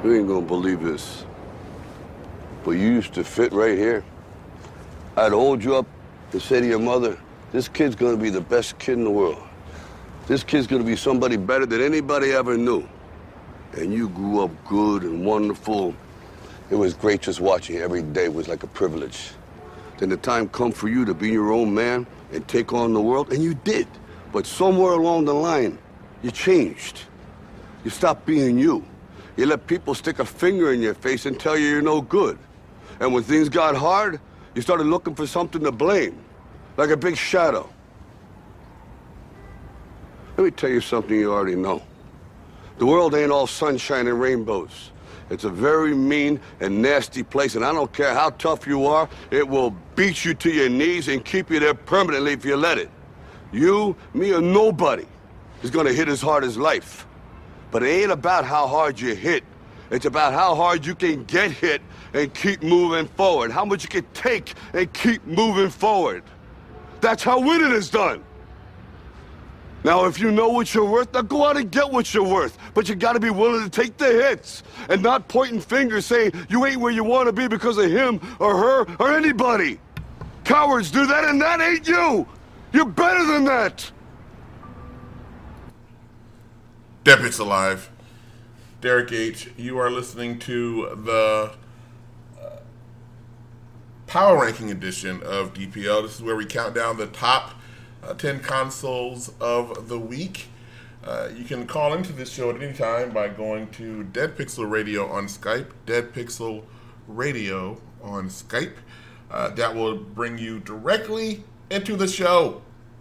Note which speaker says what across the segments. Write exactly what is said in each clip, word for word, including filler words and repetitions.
Speaker 1: You ain't gonna believe this, but you used to fit right here. I'd hold you up and say to your mother, this kid's gonna be the best kid in the world. This kid's gonna be somebody better than anybody ever knew. And you grew up good and wonderful. It was great just watching you every day. It was like a privilege. Then the time come for you to be your own man and take on the world, and you did. But somewhere along the line, you changed. You stopped being you. You let people stick a finger in your face and tell you you're no good. And when things got hard, you started looking for something to blame, like a big shadow. Let me tell you something you already know. The world ain't all sunshine and rainbows. It's a very mean and nasty place, and I don't care how tough you are, it will beat you to your knees and keep you there permanently if you let it. You, me, or nobody is gonna hit as hard as life. But it ain't about how hard you hit. It's about how hard you can get hit and keep moving forward. How much you can take and keep moving forward. That's how winning is done. Now, if you know what you're worth, now go out and get what you're worth. But you gotta be willing to take the hits and not pointing fingers saying you ain't where you wanna be because of him or her or anybody. Cowards do that, and that ain't you. You're better than that.
Speaker 2: Dead Pixel Live. Derek H., you are listening to the uh, Power Ranking edition of D P L. This is where we count down the top uh, ten consoles of the week. Uh, you can call into this show at any time by going to Dead Pixel Radio on Skype, Dead Pixel Radio on Skype. Uh, that will bring you directly into the show.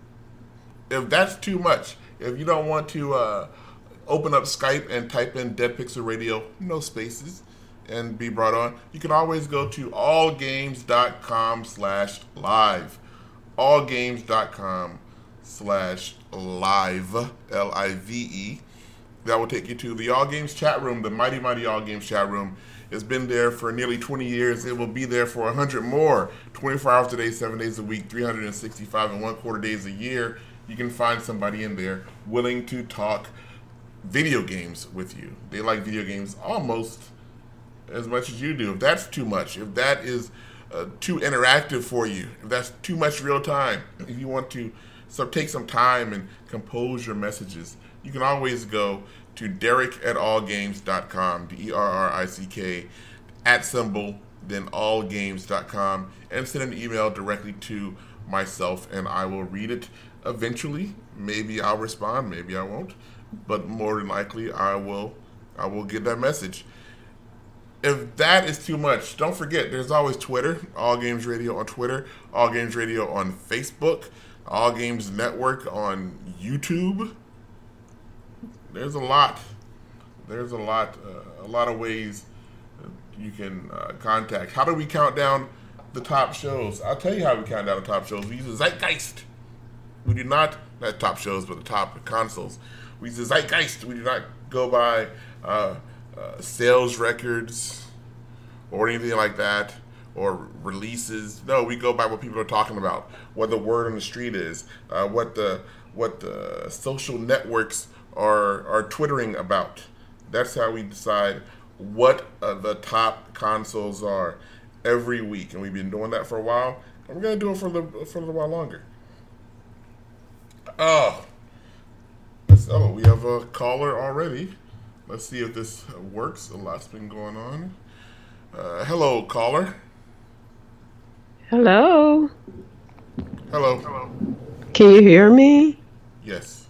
Speaker 2: If that's too much, if you don't want to uh, open up Skype and type in Dead Pixel Radio, no spaces, and be brought on, you can always go to allgames.com slash live. allgames.com slash live, L I V E. That will take you to the All Games chat room, the mighty, mighty All Games chat room. It's been there for nearly twenty years. It will be there for one hundred more, twenty-four hours a day, seven days a week, three hundred sixty-five and one quarter days a year. You can find somebody in there willing to talk video games with you. They like video games almost as much as you do. If that's too much, if that is uh, too interactive for you, if that's too much real time, if you want to so take some time and compose your messages, you can always go to Derek at allgames dot com, D E R R I C K, at symbol, then allgames dot com, and send an email directly to myself, and I will read it eventually. Maybe I'll respond, maybe I won't, but more than likely I will I will get that message. If that is too much, don't forget, there's always Twitter, All Games Radio on Twitter, All Games Radio on Facebook, All Games Network on YouTube. There's a lot. There's a lot, uh, a lot of ways you can uh, contact. How do we count down the top shows? I'll tell you how we count down the top shows. We use the Zeitgeist. We do not, not top shows, but the top consoles. We use the Zeitgeist. We do not go by uh, uh, sales records or anything like that, or releases. No, we go by what people are talking about, what the word on the street is, uh, what the what the social networks are are twittering about. That's how we decide what uh, the top consoles are every week, and we've been doing that for a while, and we're gonna do it for a little, for a little while longer. Oh, so we have a caller already. Let's see if this works. A lot's been going on. Uh, hello, caller.
Speaker 3: Hello.
Speaker 2: Hello. Hello.
Speaker 3: Can you hear me?
Speaker 2: Yes.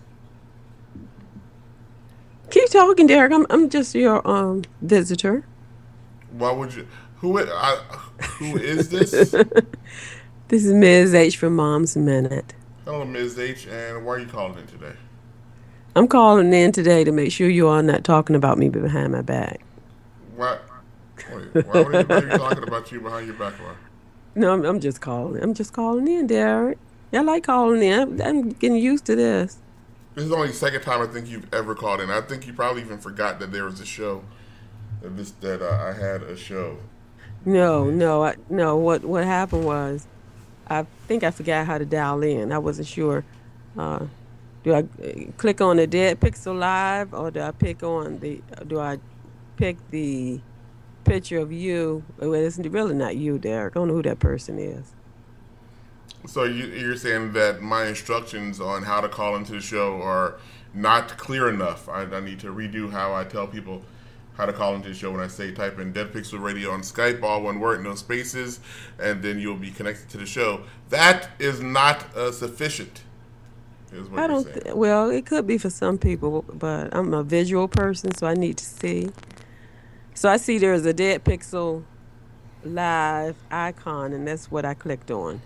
Speaker 3: Keep talking, Derek. I'm I'm just your um visitor.
Speaker 2: Why would you? Who is, I, who is this?
Speaker 3: This is Miz H from Mom's Minute.
Speaker 2: Hello, Miz H, and why are you calling in today?
Speaker 3: I'm calling in today to make sure you are not talking about me behind my back.
Speaker 2: What? Wait, why would anybody be talking about you behind your back? Why?
Speaker 3: No, I'm, I'm just calling. I'm just calling in, Derek. I like calling in. I'm, I'm getting used to this.
Speaker 2: This is only the second time I think you've ever called in. I think you probably even forgot that there was a show. That this that uh, I had a show.
Speaker 3: No, no, I, no. What what happened was, I think I forgot how to dial in. I wasn't sure. Uh, do I uh, click on the Dead Pixel Live, or do I pick on the? Do I picked the picture of you. Well, it's really not you, Derek. I don't know who that person is.
Speaker 2: So you, you're saying that my instructions on how to call into the show are not clear enough. I, I need to redo how I tell people how to call into the show when I say type in Dead Pixel Radio on Skype, all one word, no spaces, and then you'll be connected to the show. That is not uh, sufficient. Is what
Speaker 3: I
Speaker 2: you're
Speaker 3: don't.
Speaker 2: saying.
Speaker 3: Th- well, it could be for some people, but I'm a visual person, so I need to see. So I see there's a Dead Pixel Live icon, and that's what I clicked on.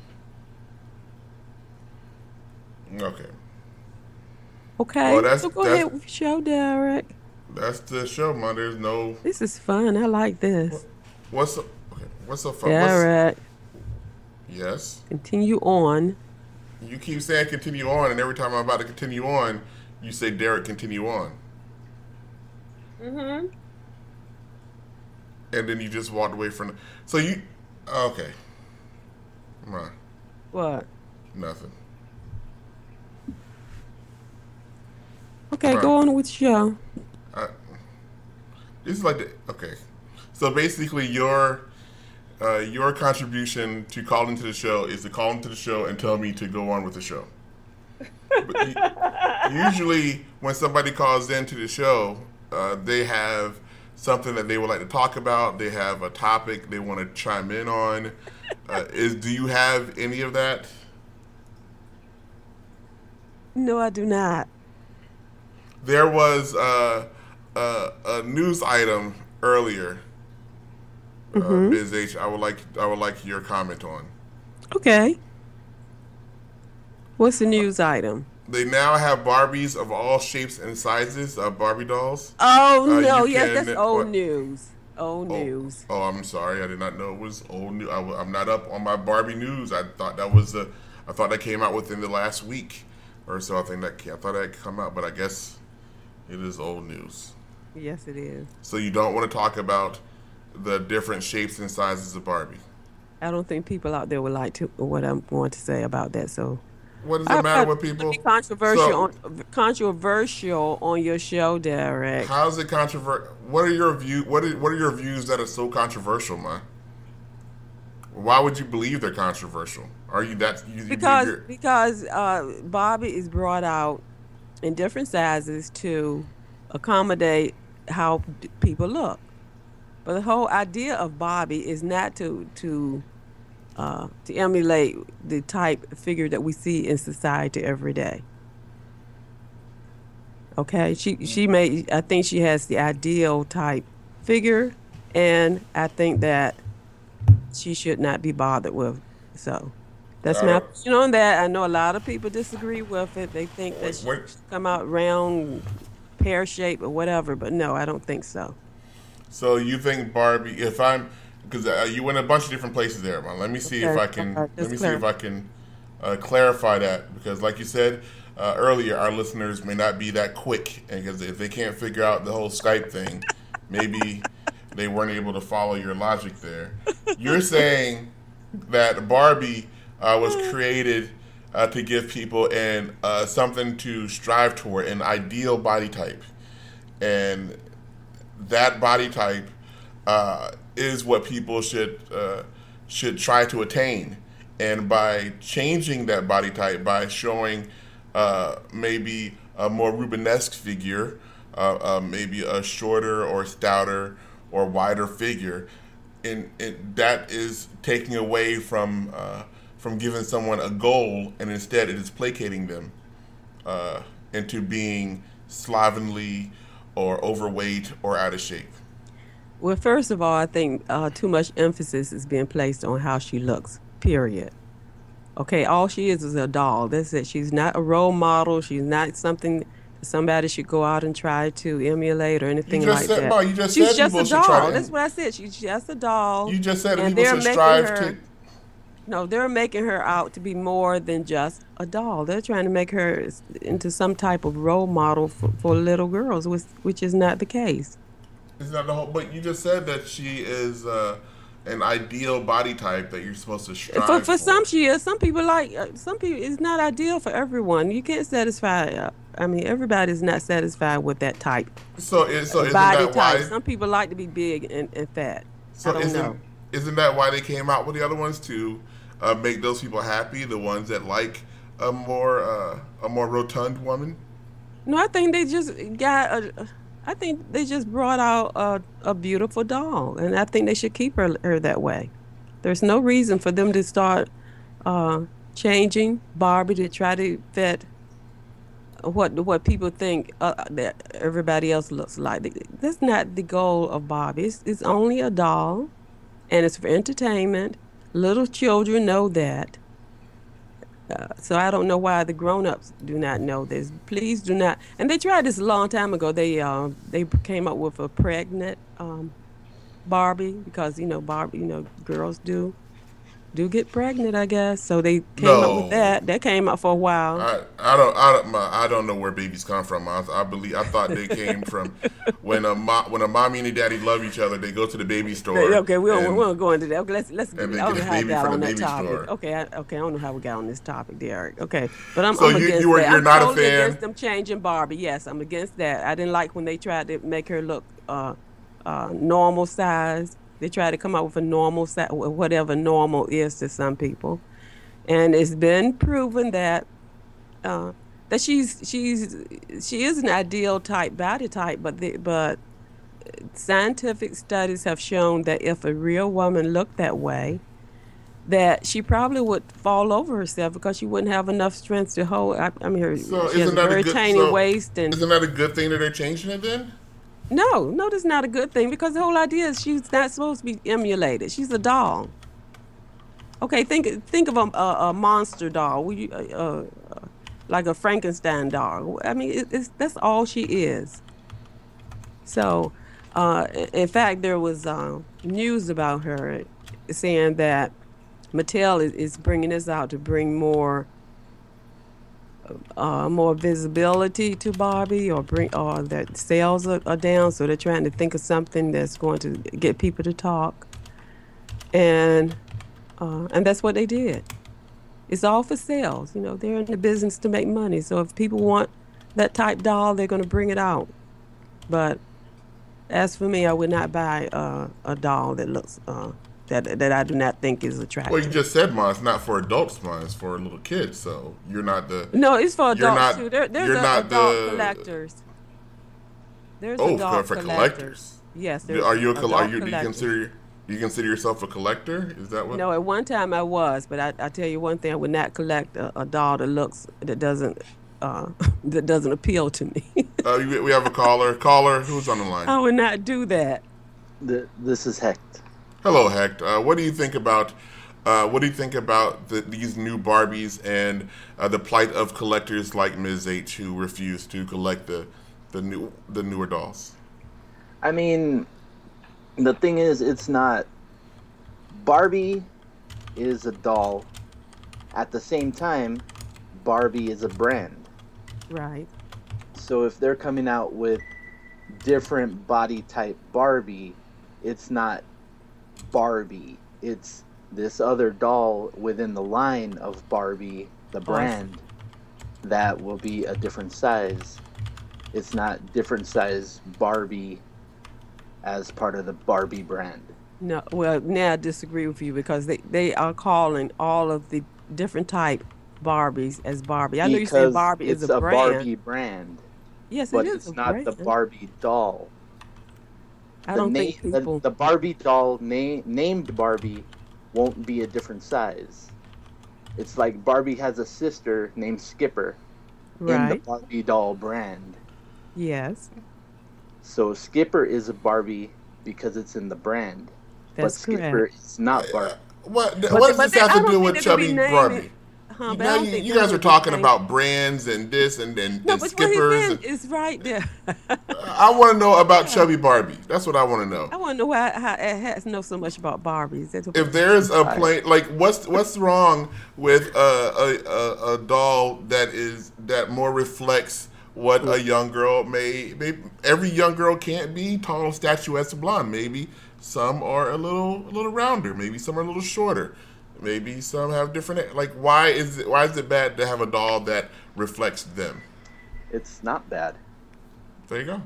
Speaker 2: Okay.
Speaker 3: Okay.
Speaker 2: Well, that's-
Speaker 3: so go
Speaker 2: that's-
Speaker 3: ahead with your show, Derek.
Speaker 2: That's the show, man. There's no.
Speaker 3: This is fun. I like this.
Speaker 2: What's so, okay? What's so fun? What's,
Speaker 3: Derek,
Speaker 2: yes.
Speaker 3: continue on.
Speaker 2: You keep saying continue on, and every time I'm about to continue on, you say Derek, continue on.
Speaker 3: Mm-hmm.
Speaker 2: And then you just walked away from. So you, okay. Nah,
Speaker 3: What?
Speaker 2: nothing.
Speaker 3: Okay,
Speaker 2: Right.
Speaker 3: go on with your show.
Speaker 2: I, this is like the, okay. So basically, your uh, your contribution to call into the show is to call into the show and tell me to go on with the show. But u- usually, when somebody calls into the show, uh, they have something that they would like to talk about. They have a topic they want to chime in on. Uh, is do you have any of that?
Speaker 3: No, I do not.
Speaker 2: There was uh, a, a news item earlier, uh, Miz H. I would like I would like your comment on.
Speaker 3: Okay. What's the news item?
Speaker 2: They now have Barbies of all shapes and sizes, uh, Barbie dolls.
Speaker 3: Oh
Speaker 2: Uh,
Speaker 3: no,
Speaker 2: you
Speaker 3: yes,
Speaker 2: can-
Speaker 3: that's old
Speaker 2: what-
Speaker 3: news. Old
Speaker 2: Oh,
Speaker 3: news.
Speaker 2: oh, I'm sorry. I did not know it was old news. I, am not up on my Barbie news. I thought that was the. I thought that came out within the last week or so. I think that I thought that had come out, but I guess it is old news.
Speaker 3: Yes, it is.
Speaker 2: So you don't want to talk about the different shapes and sizes of Barbie.
Speaker 3: I don't think people out there would like to what I'm going to say about that. So
Speaker 2: What does it
Speaker 3: I-
Speaker 2: matter
Speaker 3: I-
Speaker 2: with people?
Speaker 3: Be controversial
Speaker 2: So-
Speaker 3: on controversial on your show, Derek.
Speaker 2: How's it controversial? What are your view? What are what are your views that are so controversial, man? Why would you believe they're controversial? Are you that you, you
Speaker 3: Because
Speaker 2: you're-
Speaker 3: because uh, Bobby is brought out in different sizes to accommodate how d- people look. But the whole idea of Bobby is not to to uh, to emulate the type figure that we see in society every day. Okay, she she may I think she has the ideal type figure, and I think that she should not be bothered with. So that's my
Speaker 2: Uh,
Speaker 3: opinion on that. I know a lot of people disagree with it. They think that she
Speaker 2: Wait.
Speaker 3: should come out round, pear shaped, or whatever. But no, I don't think so.
Speaker 2: So you think Barbie? If I'm because uh, you went a bunch of different places there, man. Let me see if
Speaker 3: Okay,
Speaker 2: I can.
Speaker 3: alright,
Speaker 2: let
Speaker 3: just
Speaker 2: me see if
Speaker 3: clarify.
Speaker 2: I can uh, clarify that because, like you said uh, earlier, our listeners may not be that quick, and because if they can't figure out the whole Skype thing, maybe they weren't able to follow your logic there. You're saying that Barbie uh, was created uh, to give people an uh, something to strive toward, an ideal body type, and that body type uh, is what people should uh, should try to attain. And by changing that body type, by showing uh, maybe a more Rubenesque figure, uh, uh, maybe a shorter or stouter or wider figure, and, and that is taking away from uh, from giving someone a goal, and instead it is placating them uh, into being slovenly or overweight or out of shape.
Speaker 3: Well, first of all, I think uh, too much emphasis is being placed on how she looks, period. Okay, all she is is a doll. That's it. She's not a role model. She's not something somebody should go out and try to emulate or anything
Speaker 2: just
Speaker 3: like
Speaker 2: said-
Speaker 3: that.
Speaker 2: Ma, you just
Speaker 3: She's
Speaker 2: said
Speaker 3: just
Speaker 2: people
Speaker 3: a
Speaker 2: should try
Speaker 3: doll.
Speaker 2: to-
Speaker 3: That's what I said. She's just a doll.
Speaker 2: You just said
Speaker 3: and
Speaker 2: people
Speaker 3: they're
Speaker 2: should
Speaker 3: making
Speaker 2: strive
Speaker 3: her,
Speaker 2: to.
Speaker 3: No, they're making her out to be more than just a doll. They're trying to make her s- into some type of role model for, for little girls, which, which is not the case.
Speaker 2: It's not the whole. But you just said that she is uh, an ideal body type that you're supposed to strive
Speaker 3: For, for some, she is. Some people like. Uh, some people. It's not ideal for everyone. You can't satisfy uh, I mean, everybody's not satisfied with that type
Speaker 2: So, is, so isn't
Speaker 3: body
Speaker 2: that
Speaker 3: type.
Speaker 2: why?
Speaker 3: Some people like to be big and, and fat.
Speaker 2: So
Speaker 3: I don't
Speaker 2: isn't
Speaker 3: know.
Speaker 2: isn't that why they came out with the other ones to uh, make those people happy? The ones that like a more uh, a more rotund woman.
Speaker 3: No, I think they just got a. I think they just brought out a, a beautiful doll, and I think they should keep her, her that way. There's no reason for them to start uh, changing Barbie to try to fit what what people think uh, that everybody else looks like. That's not the goal of Barbie. It's, it's only a doll, and it's for entertainment. Little children know that. Uh, so I don't know why the grown-ups do not know this. Please do not. And they tried this a long time ago. They uh, they came up with a pregnant um, Barbie because you know Barbie, you know girls do do get pregnant, I guess. So they came up with
Speaker 2: No.
Speaker 3: that. That came up for a while.
Speaker 2: I, I don't I don't my, I don't know where babies come from. I, I believe I thought they came from when a mo, when a mommy and a daddy love each other. They go to the baby store.
Speaker 3: Okay, we don't,
Speaker 2: and-
Speaker 3: we don't go into that. Okay, let's let's. I
Speaker 2: and they
Speaker 3: don't
Speaker 2: get
Speaker 3: know
Speaker 2: a
Speaker 3: how I
Speaker 2: baby
Speaker 3: got
Speaker 2: from
Speaker 3: on
Speaker 2: the
Speaker 3: that
Speaker 2: baby
Speaker 3: topic.
Speaker 2: store.
Speaker 3: Okay, I, okay, I don't know how we got on this topic, Derek. Okay, but I'm,
Speaker 2: So
Speaker 3: I'm
Speaker 2: you-
Speaker 3: against
Speaker 2: you were-
Speaker 3: that.
Speaker 2: you're
Speaker 3: I'm
Speaker 2: not a
Speaker 3: totally
Speaker 2: fan?
Speaker 3: against them changing Barbie. Yes, I'm against that. I didn't like when they tried to make her look uh, uh, normal size. They tried to come up with a normal size, whatever normal is to some people, and it's been proven that. Uh, that she's she's she is an ideal type body type, but the, but scientific studies have shown that if a real woman looked that way, that she probably would fall over herself because she wouldn't have enough strength to hold. I, I mean, her,
Speaker 2: So
Speaker 3: she has a
Speaker 2: isn't that
Speaker 3: very
Speaker 2: a good
Speaker 3: tiny
Speaker 2: so
Speaker 3: waist, and
Speaker 2: isn't that a good thing that they're changing it then?
Speaker 3: no, no, that's not a good thing because the whole idea is she's not supposed to be emulated. She's a doll. Okay, think think of a, a, a monster doll, Will you- uh, uh, like a Frankenstein doll. I mean, it, it's that's all she is. So, uh, i- in fact, there was uh, news about her saying that Mattel is, is bringing this out to bring more uh, more visibility to Barbie, or bring or that sales are, are down. So they're trying to think of something that's going to get people to talk, and uh, and that's what they did. It's all for sales. You know, they're in the business to make money. So if people want that type doll, they're going to bring it out. But as for me, I would not buy uh, a doll that looks uh, that that I do not think is attractive.
Speaker 2: Well, you just said, Ma, it's not for adults, Ma, it's for little kids. So you're not the
Speaker 3: No, it's for
Speaker 2: You're
Speaker 3: adults
Speaker 2: not-
Speaker 3: too. There, there's
Speaker 2: you're
Speaker 3: a,
Speaker 2: not
Speaker 3: adult
Speaker 2: the-
Speaker 3: collectors. There's
Speaker 2: Oh,
Speaker 3: adult
Speaker 2: for
Speaker 3: collectors.
Speaker 2: collectors.
Speaker 3: Yes, there's
Speaker 2: Are you a col-
Speaker 3: adult
Speaker 2: are you do you
Speaker 3: collectors.
Speaker 2: consider do you consider yourself a collector? Is that what?
Speaker 3: No, at one time I was, but I, I tell you one thing: I would not collect a, a doll that looks that doesn't uh, that doesn't appeal to me.
Speaker 2: Uh, we we have a caller. Caller, who's on the line?
Speaker 3: I would not do that.
Speaker 4: The, this is Hecht.
Speaker 2: Hello, Hecht. Uh, what do you think about uh, what do you think about the, these new Barbies and uh, the plight of collectors like Miz H who refuse to collect the the new the newer dolls?
Speaker 4: I mean, the thing is, it's not. Barbie is a doll. At the same time, Barbie is a brand.
Speaker 3: Right.
Speaker 4: So if they're coming out with different body type Barbie, it's not Barbie. It's this other doll within the line of Barbie, the brand, that will be a different size. It's not different size Barbie as part of the Barbie brand.
Speaker 3: No. Well, now I disagree with you because they, they are calling all of the different type Barbies as Barbie. I know you said
Speaker 4: Because
Speaker 3: Barbie
Speaker 4: it's
Speaker 3: is a,
Speaker 4: a
Speaker 3: brand.
Speaker 4: Barbie brand,
Speaker 3: Yes,
Speaker 4: but
Speaker 3: it is
Speaker 4: it's
Speaker 3: a
Speaker 4: not
Speaker 3: brand.
Speaker 4: the Barbie doll.
Speaker 3: I
Speaker 4: The
Speaker 3: don't
Speaker 4: na-
Speaker 3: think people.
Speaker 4: the, the Barbie doll na- named Barbie won't be a different size. It's like Barbie has a sister named Skipper in the
Speaker 3: Right.
Speaker 4: Barbie doll brand.
Speaker 3: Yes,
Speaker 4: So Skipper is a Barbie because it's in the brand,
Speaker 3: that's
Speaker 4: but Skipper
Speaker 3: correct.
Speaker 4: is not Barbie.
Speaker 2: What
Speaker 3: But
Speaker 2: what
Speaker 3: they-
Speaker 2: does
Speaker 3: but
Speaker 2: this
Speaker 3: they-
Speaker 2: have
Speaker 3: I
Speaker 2: to
Speaker 3: don't
Speaker 2: do
Speaker 3: think
Speaker 2: with
Speaker 3: they could be
Speaker 2: Chubby
Speaker 3: naming-
Speaker 2: Barbie?
Speaker 3: Huh, but I
Speaker 2: Now
Speaker 3: don't
Speaker 2: you,
Speaker 3: think
Speaker 2: you
Speaker 3: they
Speaker 2: guys are
Speaker 3: would be
Speaker 2: talking
Speaker 3: saying-
Speaker 2: about brands and this and and,
Speaker 3: No,
Speaker 2: and
Speaker 3: but what
Speaker 2: skippers.
Speaker 3: he
Speaker 2: And,
Speaker 3: said is right there.
Speaker 2: I want to know about Chubby Barbie. That's what I want to know.
Speaker 3: I want to know why how it has know so much about Barbies. That's
Speaker 2: If there's a plane, like what's what's wrong with a, a a a doll that is that more reflects what a young girl may, may every young girl can't be tall, statuesque, blonde. Maybe some are a little a little rounder. Maybe some are a little shorter. Maybe some have different. Like why is it why is it bad to have a doll that reflects them?
Speaker 4: It's not bad.
Speaker 2: There you go.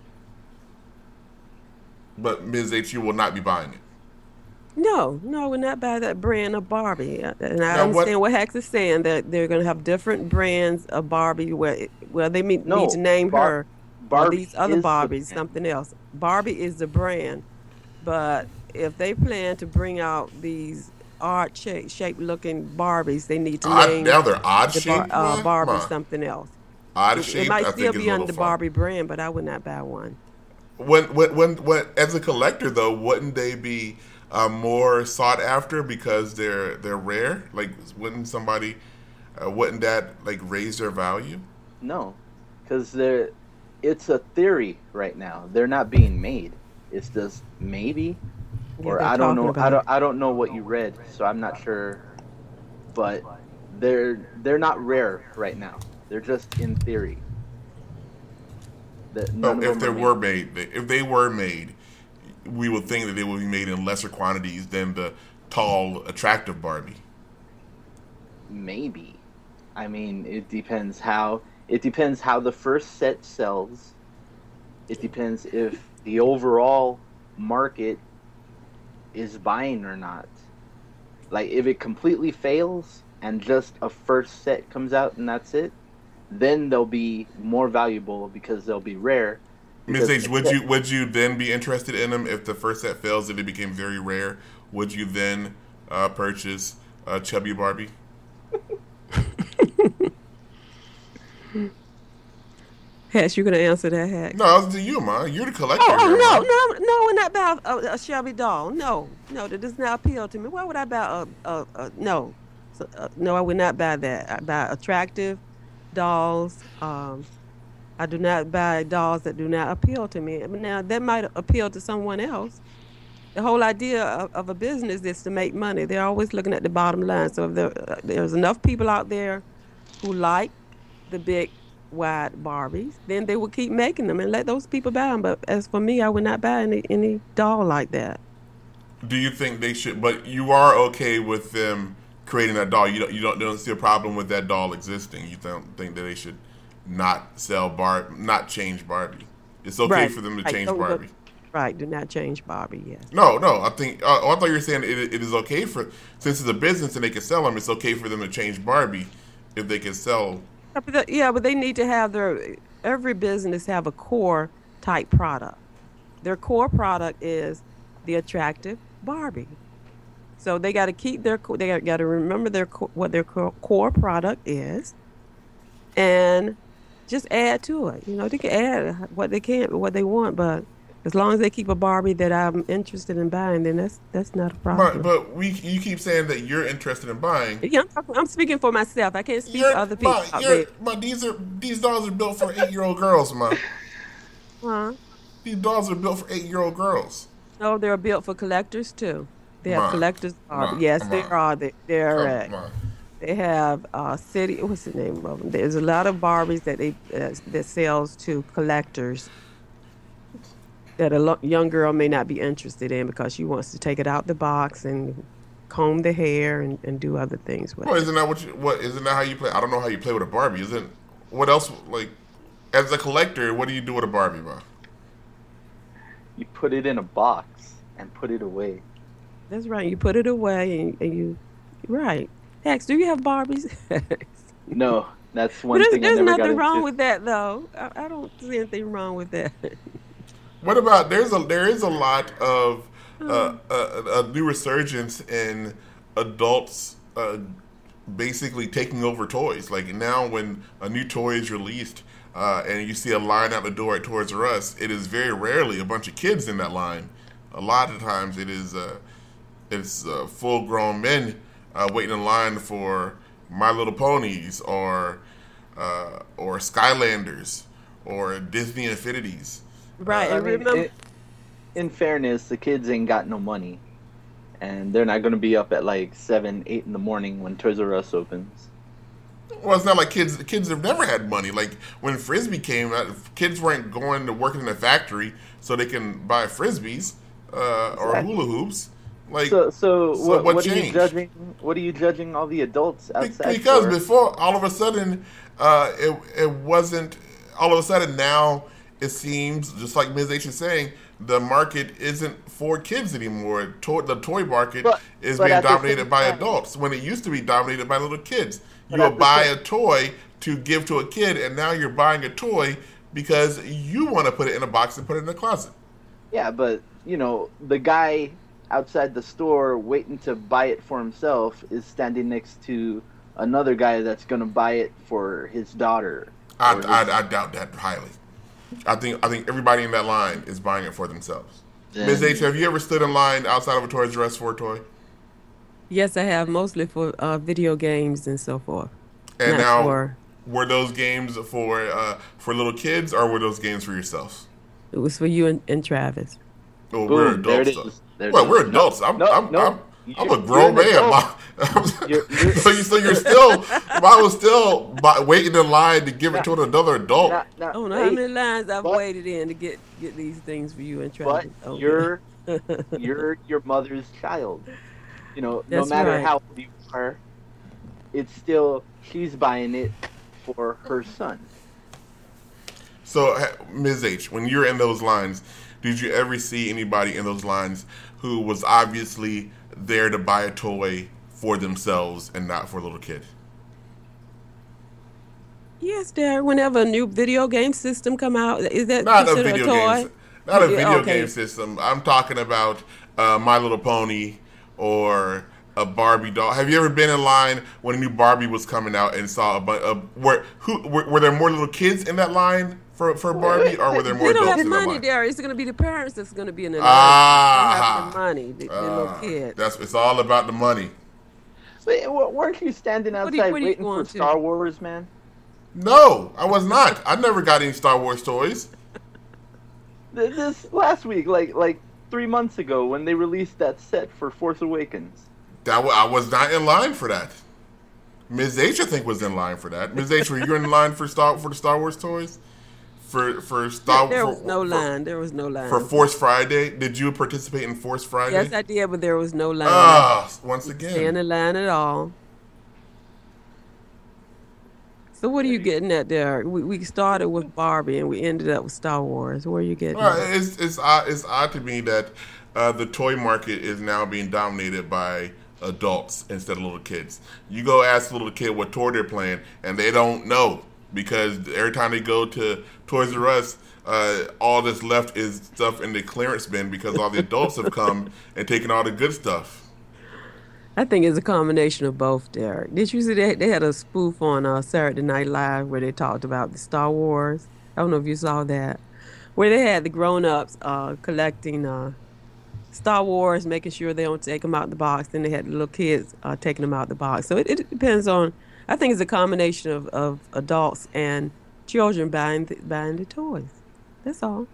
Speaker 2: But Miz H, you will not be buying it.
Speaker 3: No, no, we're not by that brand of Barbie. And I
Speaker 2: Now, what-
Speaker 3: understand what Hex is saying, that they're going to have different brands of Barbie where, where they mean,
Speaker 4: No,
Speaker 3: need to name
Speaker 4: Bar-
Speaker 3: her.
Speaker 4: Barbie
Speaker 3: or these other
Speaker 4: is the
Speaker 3: Barbies,
Speaker 4: brand.
Speaker 3: something else. Barbie is the brand. But if they plan to bring out these odd shape, shape looking Barbies, they need to
Speaker 2: Odd,
Speaker 3: name
Speaker 2: now they're odd
Speaker 3: the bar,
Speaker 2: shaped.
Speaker 3: uh,
Speaker 2: man?
Speaker 3: Barbie
Speaker 2: Come on.
Speaker 3: something else.
Speaker 2: Odd
Speaker 3: It,
Speaker 2: shaped.
Speaker 3: it might
Speaker 2: I
Speaker 3: still
Speaker 2: think is
Speaker 3: be
Speaker 2: a
Speaker 3: under
Speaker 2: little
Speaker 3: the
Speaker 2: fun.
Speaker 3: Barbie brand, but I would not buy one.
Speaker 2: When, when, when, when, as a collector, though, wouldn't they be uh, more sought after because they're they're rare? Like, wouldn't somebody, uh, wouldn't that like raise their value?
Speaker 4: No, because they're. It's a theory right now. They're not being made. It's just maybe,
Speaker 3: Yeah,
Speaker 4: or
Speaker 3: they're
Speaker 4: I don't
Speaker 3: talking
Speaker 4: know.
Speaker 3: about
Speaker 4: I
Speaker 3: it.
Speaker 4: don't. I don't know what you read, so I'm not sure. But they're they're not rare right now. They're just in theory. That none
Speaker 2: Oh,
Speaker 4: of
Speaker 2: if
Speaker 4: them
Speaker 2: they
Speaker 4: are
Speaker 2: were
Speaker 4: made.
Speaker 2: made, if they were made, we would think that they would be made in lesser quantities than the tall, attractive Barbie.
Speaker 4: Maybe. I mean, it depends how it depends how the first set sells. It depends if the overall market is buying or not. Like if it completely fails and just a first set comes out and that's it, then they'll be more valuable because they'll be rare.
Speaker 2: Miz
Speaker 4: Because
Speaker 2: H, would you would you then be interested in them if the first set fails and it became very rare? Would you then uh, purchase a chubby Barbie?
Speaker 3: Hex, you going to answer that, Hex?
Speaker 2: No, it's to you, ma. You're the collector.
Speaker 3: Oh, oh
Speaker 2: here,
Speaker 3: no,
Speaker 2: Ma.
Speaker 3: no, no, we're not about a, a Shelby doll. No, no, that does not appeal to me. Why would I buy a, a, a no? So, uh, no, I would not buy that. I buy attractive dolls. Um, I do not buy dolls that do not appeal to me. I mean, now, that might appeal to someone else. The whole idea of, of a business is to make money. They're always looking at the bottom line. So if there, uh, there's enough people out there who like the big, wide Barbies, then they will keep making them and let those people buy them. But as for me, I would not buy any, any doll like that.
Speaker 2: Do you think they should? But you are okay with them creating that doll. You don't. You don't, don't see a problem with that doll existing. You don't think that they should not sell Bar, not change Barbie. It's okay
Speaker 3: Right.
Speaker 2: for them to
Speaker 3: Right.
Speaker 2: change
Speaker 3: Don't go-
Speaker 2: Barbie.
Speaker 3: Right, do not change Barbie, yes.
Speaker 2: No, no. I think. Uh, I thought you were saying it, it is okay for since it's a business and they can sell them. It's okay for them to change Barbie if they can sell.
Speaker 3: Yeah, but the- Yeah, but they need to have their, every business have a core type product. Their core product is the attractive Barbie. So they got to keep their, co- they got to remember their co- what their co- core product is, and just add to it. You know, they can add what they can, what they want, but as long as they keep a Barbie that I'm interested in buying, then that's that's not a problem.
Speaker 2: But but we you keep saying that you're interested in buying.
Speaker 3: Yeah, I'm, talking- I'm speaking for myself. I can't speak
Speaker 2: You're,
Speaker 3: for other people
Speaker 2: ma,
Speaker 3: out
Speaker 2: you're,
Speaker 3: there.
Speaker 2: ma, these are these dolls are built for eight year old girls, ma.
Speaker 3: Huh?
Speaker 2: These dolls are built for eight year old girls.
Speaker 3: No, they're built for collectors too. They have
Speaker 2: Ma,
Speaker 3: collectors.
Speaker 2: ma,
Speaker 3: Barbie. Yes, they
Speaker 2: ma.
Speaker 3: are. They, they're.
Speaker 2: Come
Speaker 3: uh,
Speaker 2: on.
Speaker 3: They have uh, city. What's the name of them? There's a lot of Barbies that they uh, that sells to collectors that a lo- young girl may not be interested in because she wants to take it out the box and comb the hair and, and do other things with
Speaker 2: Well,
Speaker 3: it.
Speaker 2: isn't that what you? What isn't that how you play? I don't know how you play with a Barbie. Isn't what else? Like, as a collector, what do you do with a Barbie, ma?
Speaker 4: You put it in a box and put it away.
Speaker 3: That's right. You put it away and, and you. Right. Hex, do you have Barbies?
Speaker 4: No, that's
Speaker 3: But
Speaker 4: one
Speaker 3: there's,
Speaker 4: thing I
Speaker 3: there's
Speaker 4: never got
Speaker 3: nothing wrong
Speaker 4: into.
Speaker 3: with that, though. I, I don't see anything wrong with that.
Speaker 2: What about there's a there is a lot of uh, a, a new resurgence in adults uh, basically taking over toys. Like now, when a new toy is released uh, and you see a line out the door at Toys R Us, it is very rarely a bunch of kids in that line. A lot of times, it is uh, it's uh, full grown men uh, waiting in line for My Little Ponies or uh, or Skylanders or Disney Infinities.
Speaker 3: Right.
Speaker 4: I
Speaker 3: and
Speaker 4: mean,
Speaker 3: remember,
Speaker 4: it- in fairness, the kids ain't got no money, and they're not gonna be up at like seven, eight in the morning when Toys R Us opens.
Speaker 2: Well, it's not like kids. Kids have never had money. Like when Frisbee came out, kids weren't going to work in a factory so they can buy frisbees uh, or
Speaker 4: Exactly.
Speaker 2: hula hoops. Like
Speaker 4: So, so,
Speaker 2: so
Speaker 4: what,
Speaker 2: what
Speaker 4: what are you
Speaker 2: changed?
Speaker 4: judging? What are you judging all the adults
Speaker 2: be-
Speaker 4: outside
Speaker 2: because
Speaker 4: for?
Speaker 2: before, all of a sudden, uh, it it wasn't all of a sudden now it seems, just like Miz H is saying, the market isn't for kids anymore. To- the toy market
Speaker 4: But-
Speaker 2: is
Speaker 4: but
Speaker 2: being
Speaker 4: at the
Speaker 2: dominated
Speaker 4: same
Speaker 2: by
Speaker 4: time-
Speaker 2: adults when it used to be dominated by little kids.
Speaker 4: But
Speaker 2: You
Speaker 4: at
Speaker 2: will
Speaker 4: the
Speaker 2: buy
Speaker 4: same-
Speaker 2: a toy to give to a kid, and now you're buying a toy because you want to put it in a box and put it in the closet.
Speaker 4: Yeah, but you know, the guy outside the store waiting to buy it for himself is standing next to another guy that's going to buy it for his daughter.
Speaker 2: I,
Speaker 4: or his-
Speaker 2: I, I doubt that highly. I think I think everybody in that line is buying it for themselves.
Speaker 4: Then-
Speaker 2: Miz H, have you ever stood in line outside of a Toys R Us for a toy?
Speaker 3: Yes, I have, mostly for uh, video games and so forth.
Speaker 2: And
Speaker 3: Not
Speaker 2: now,
Speaker 3: for-
Speaker 2: were those games for uh, for little kids or were those games for yourselves?
Speaker 3: It was for you and, and Travis.
Speaker 2: Oh,
Speaker 4: Boom,
Speaker 2: we're
Speaker 4: there it
Speaker 2: adults.
Speaker 4: is.
Speaker 2: Though.
Speaker 4: There it
Speaker 2: Well,
Speaker 4: is.
Speaker 2: we're
Speaker 4: No,
Speaker 2: adults. I'm
Speaker 4: no,
Speaker 2: I'm,
Speaker 4: no.
Speaker 2: I'm, I'm a
Speaker 4: You're-
Speaker 2: grown
Speaker 4: you're an
Speaker 2: man.
Speaker 4: adult.
Speaker 2: Ma-
Speaker 4: You're- you're-
Speaker 2: so, you, so you're still, I was still by, waiting in line to give it to another adult.
Speaker 4: Now- now,
Speaker 3: I don't know how
Speaker 4: hey,
Speaker 3: many lines I've
Speaker 4: but-
Speaker 3: waited in to get get these things for you and
Speaker 4: but
Speaker 3: Travis. Oh,
Speaker 4: you're you're your mother's child. You know,
Speaker 3: That's
Speaker 4: no matter
Speaker 3: right.
Speaker 4: how old you are, it's still she's buying it for her son.
Speaker 2: So, ha- Miz H, when you're in those lines, did you ever see anybody in those lines who was obviously there to buy a toy for themselves and not for a little kid?
Speaker 3: Yes, Derek. Whenever a new video game system come out, is that
Speaker 2: Not a
Speaker 3: considered
Speaker 2: video
Speaker 3: toy?
Speaker 2: game, not a
Speaker 3: Yeah,
Speaker 2: video
Speaker 3: okay.
Speaker 2: game system. I'm talking about uh, My Little Pony or a Barbie doll. Have you ever been in line when a new Barbie was coming out and saw a bunch of were who were, were there more little kids in that line for for Barbie or were there more
Speaker 3: They don't
Speaker 2: adults
Speaker 3: have
Speaker 2: in that
Speaker 3: money,
Speaker 2: line?
Speaker 3: Derek. It's going to be the parents that's going to be in the line.
Speaker 2: Ah.
Speaker 3: They don't have the money, the, the little
Speaker 2: Ah,
Speaker 3: kids.
Speaker 2: that's it's all about the money.
Speaker 4: But wa- weren't you standing
Speaker 3: What do you-
Speaker 4: outside
Speaker 3: what are you
Speaker 4: waiting
Speaker 3: going
Speaker 4: for
Speaker 3: to?
Speaker 4: Star Wars, man?
Speaker 2: No, I was not. I never got any Star Wars toys.
Speaker 4: Th- This last week, like like three months ago, when they released that set for Force Awakens.
Speaker 2: That wa- I was not in line for that. Miz H, I think, was in line for that. Miz H, were you in line for Star for the Star Wars toys? For for Star
Speaker 3: There
Speaker 2: for,
Speaker 3: was no
Speaker 2: for,
Speaker 3: line. There was no line.
Speaker 2: for Force Friday. Did you participate in Force Friday?
Speaker 3: Yes, I did, but there was no line.
Speaker 2: Ah, once
Speaker 3: Stay in
Speaker 2: again.
Speaker 3: the line at all. So what are you getting at there? We, we started with Barbie and we ended up with Star Wars. Where are you getting?
Speaker 2: Well,
Speaker 3: at?
Speaker 2: it's it's odd, it's odd to me that uh, the toy market is now being dominated by adults instead of little kids. You go ask a little kid what toy they're playing, and they don't know because every time they go to Toys R Us, uh, all that's left is stuff in the clearance bin because all the adults have come and taken all the good stuff.
Speaker 3: I think it's a combination of both, Derek. Did you see they, they had a spoof on uh, Saturday Night Live where they talked about the Star Wars? I don't know if you saw that. Where they had the grown-ups uh, collecting uh, Star Wars, making sure they don't take them out the box. Then they had the little kids uh, taking them out the box. So it, it depends on, I think it's a combination of, of adults and children buying the, buying the toys. That's all.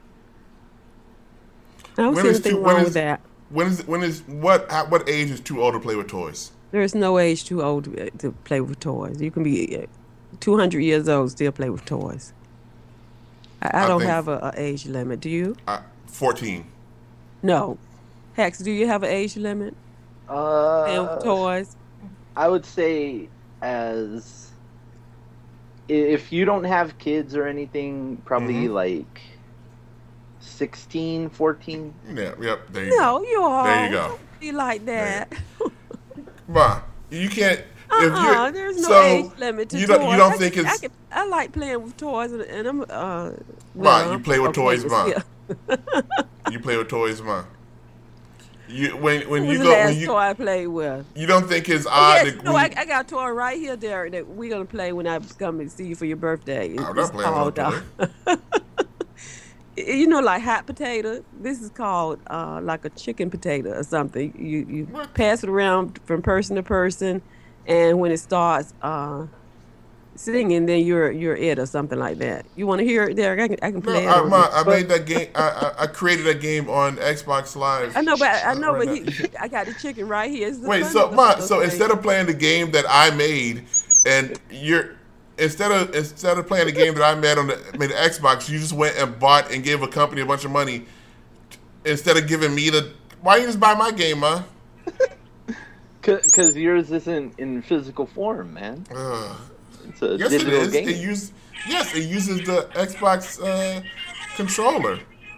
Speaker 3: I don't
Speaker 2: When
Speaker 3: see
Speaker 2: is
Speaker 3: anything
Speaker 2: too- when
Speaker 3: wrong
Speaker 2: is-
Speaker 3: with that.
Speaker 2: When is when is what at what age is too old to play with toys?
Speaker 3: There's no age too old to, to play with toys. You can be uh, two hundred years old, still play with toys. I, I,
Speaker 2: I
Speaker 3: don't
Speaker 2: think-
Speaker 3: have a, a age limit. Do you?
Speaker 2: Uh, Fourteen.
Speaker 3: No. Hex, do you have an age limit playing with
Speaker 4: Uh,
Speaker 3: toys?
Speaker 4: I would say as i- if you don't have kids or anything, probably
Speaker 2: Mhm.
Speaker 4: like sixteen, fourteen.
Speaker 2: Yeah, yep. There you
Speaker 3: No,
Speaker 2: go.
Speaker 3: you are.
Speaker 2: There you go.
Speaker 3: Be like that.
Speaker 2: Ma, you can't. If
Speaker 3: Uh-uh,
Speaker 2: you're,
Speaker 3: there's no
Speaker 2: so
Speaker 3: age limit to
Speaker 2: you
Speaker 3: toys.
Speaker 2: don't you don't
Speaker 3: I,
Speaker 2: think
Speaker 3: can- I,
Speaker 2: it's
Speaker 3: can, I like playing with toys, and, and I'm. Uh,
Speaker 2: Ma, you
Speaker 3: I'm
Speaker 2: play with
Speaker 3: okay
Speaker 2: toys,
Speaker 3: with
Speaker 2: Ma.
Speaker 3: still-
Speaker 2: you play with toys, ma. You when when
Speaker 3: What
Speaker 2: you
Speaker 3: was the
Speaker 2: go
Speaker 3: last
Speaker 2: when you
Speaker 3: toy I played with?
Speaker 2: you don't think it's
Speaker 3: Oh,
Speaker 2: odd
Speaker 3: yes,
Speaker 2: that
Speaker 3: no,
Speaker 2: when
Speaker 3: I,
Speaker 2: you-
Speaker 3: I got a toy right here, Derek, that we're gonna play when I come and see you for your birthday. It-
Speaker 2: I'm
Speaker 3: it's
Speaker 2: not playing with no
Speaker 3: called, uh, you know, like hot potato. This is called uh, like a chicken potato or something. You you
Speaker 2: What?
Speaker 3: pass it around from person to person, and when it starts uh, singing, then you're you're it or something like that. You want to hear it, Derek? I can I can
Speaker 2: no,
Speaker 3: play it.
Speaker 2: I,
Speaker 3: on
Speaker 2: ma,
Speaker 3: here.
Speaker 2: I made that game. I, I I created that game on Xbox Live.
Speaker 3: I know, but I know,
Speaker 2: right
Speaker 3: but
Speaker 2: now.
Speaker 3: he, I got the chicken right here. It's the
Speaker 2: Wait,
Speaker 3: funny
Speaker 2: so
Speaker 3: part,
Speaker 2: ma, so
Speaker 3: okay?
Speaker 2: instead of playing the game that I made, and you're instead of instead of playing the game that I made on the made the Xbox, you just went and bought and gave a company a bunch of money instead of giving me the. Why you just buy my game, ma?
Speaker 4: Because yours isn't in physical form, man.
Speaker 2: Ugh.
Speaker 4: It's a
Speaker 2: Yes, it
Speaker 4: digital
Speaker 2: is.
Speaker 4: game.
Speaker 2: It use Yes, it uses the Xbox uh, controller.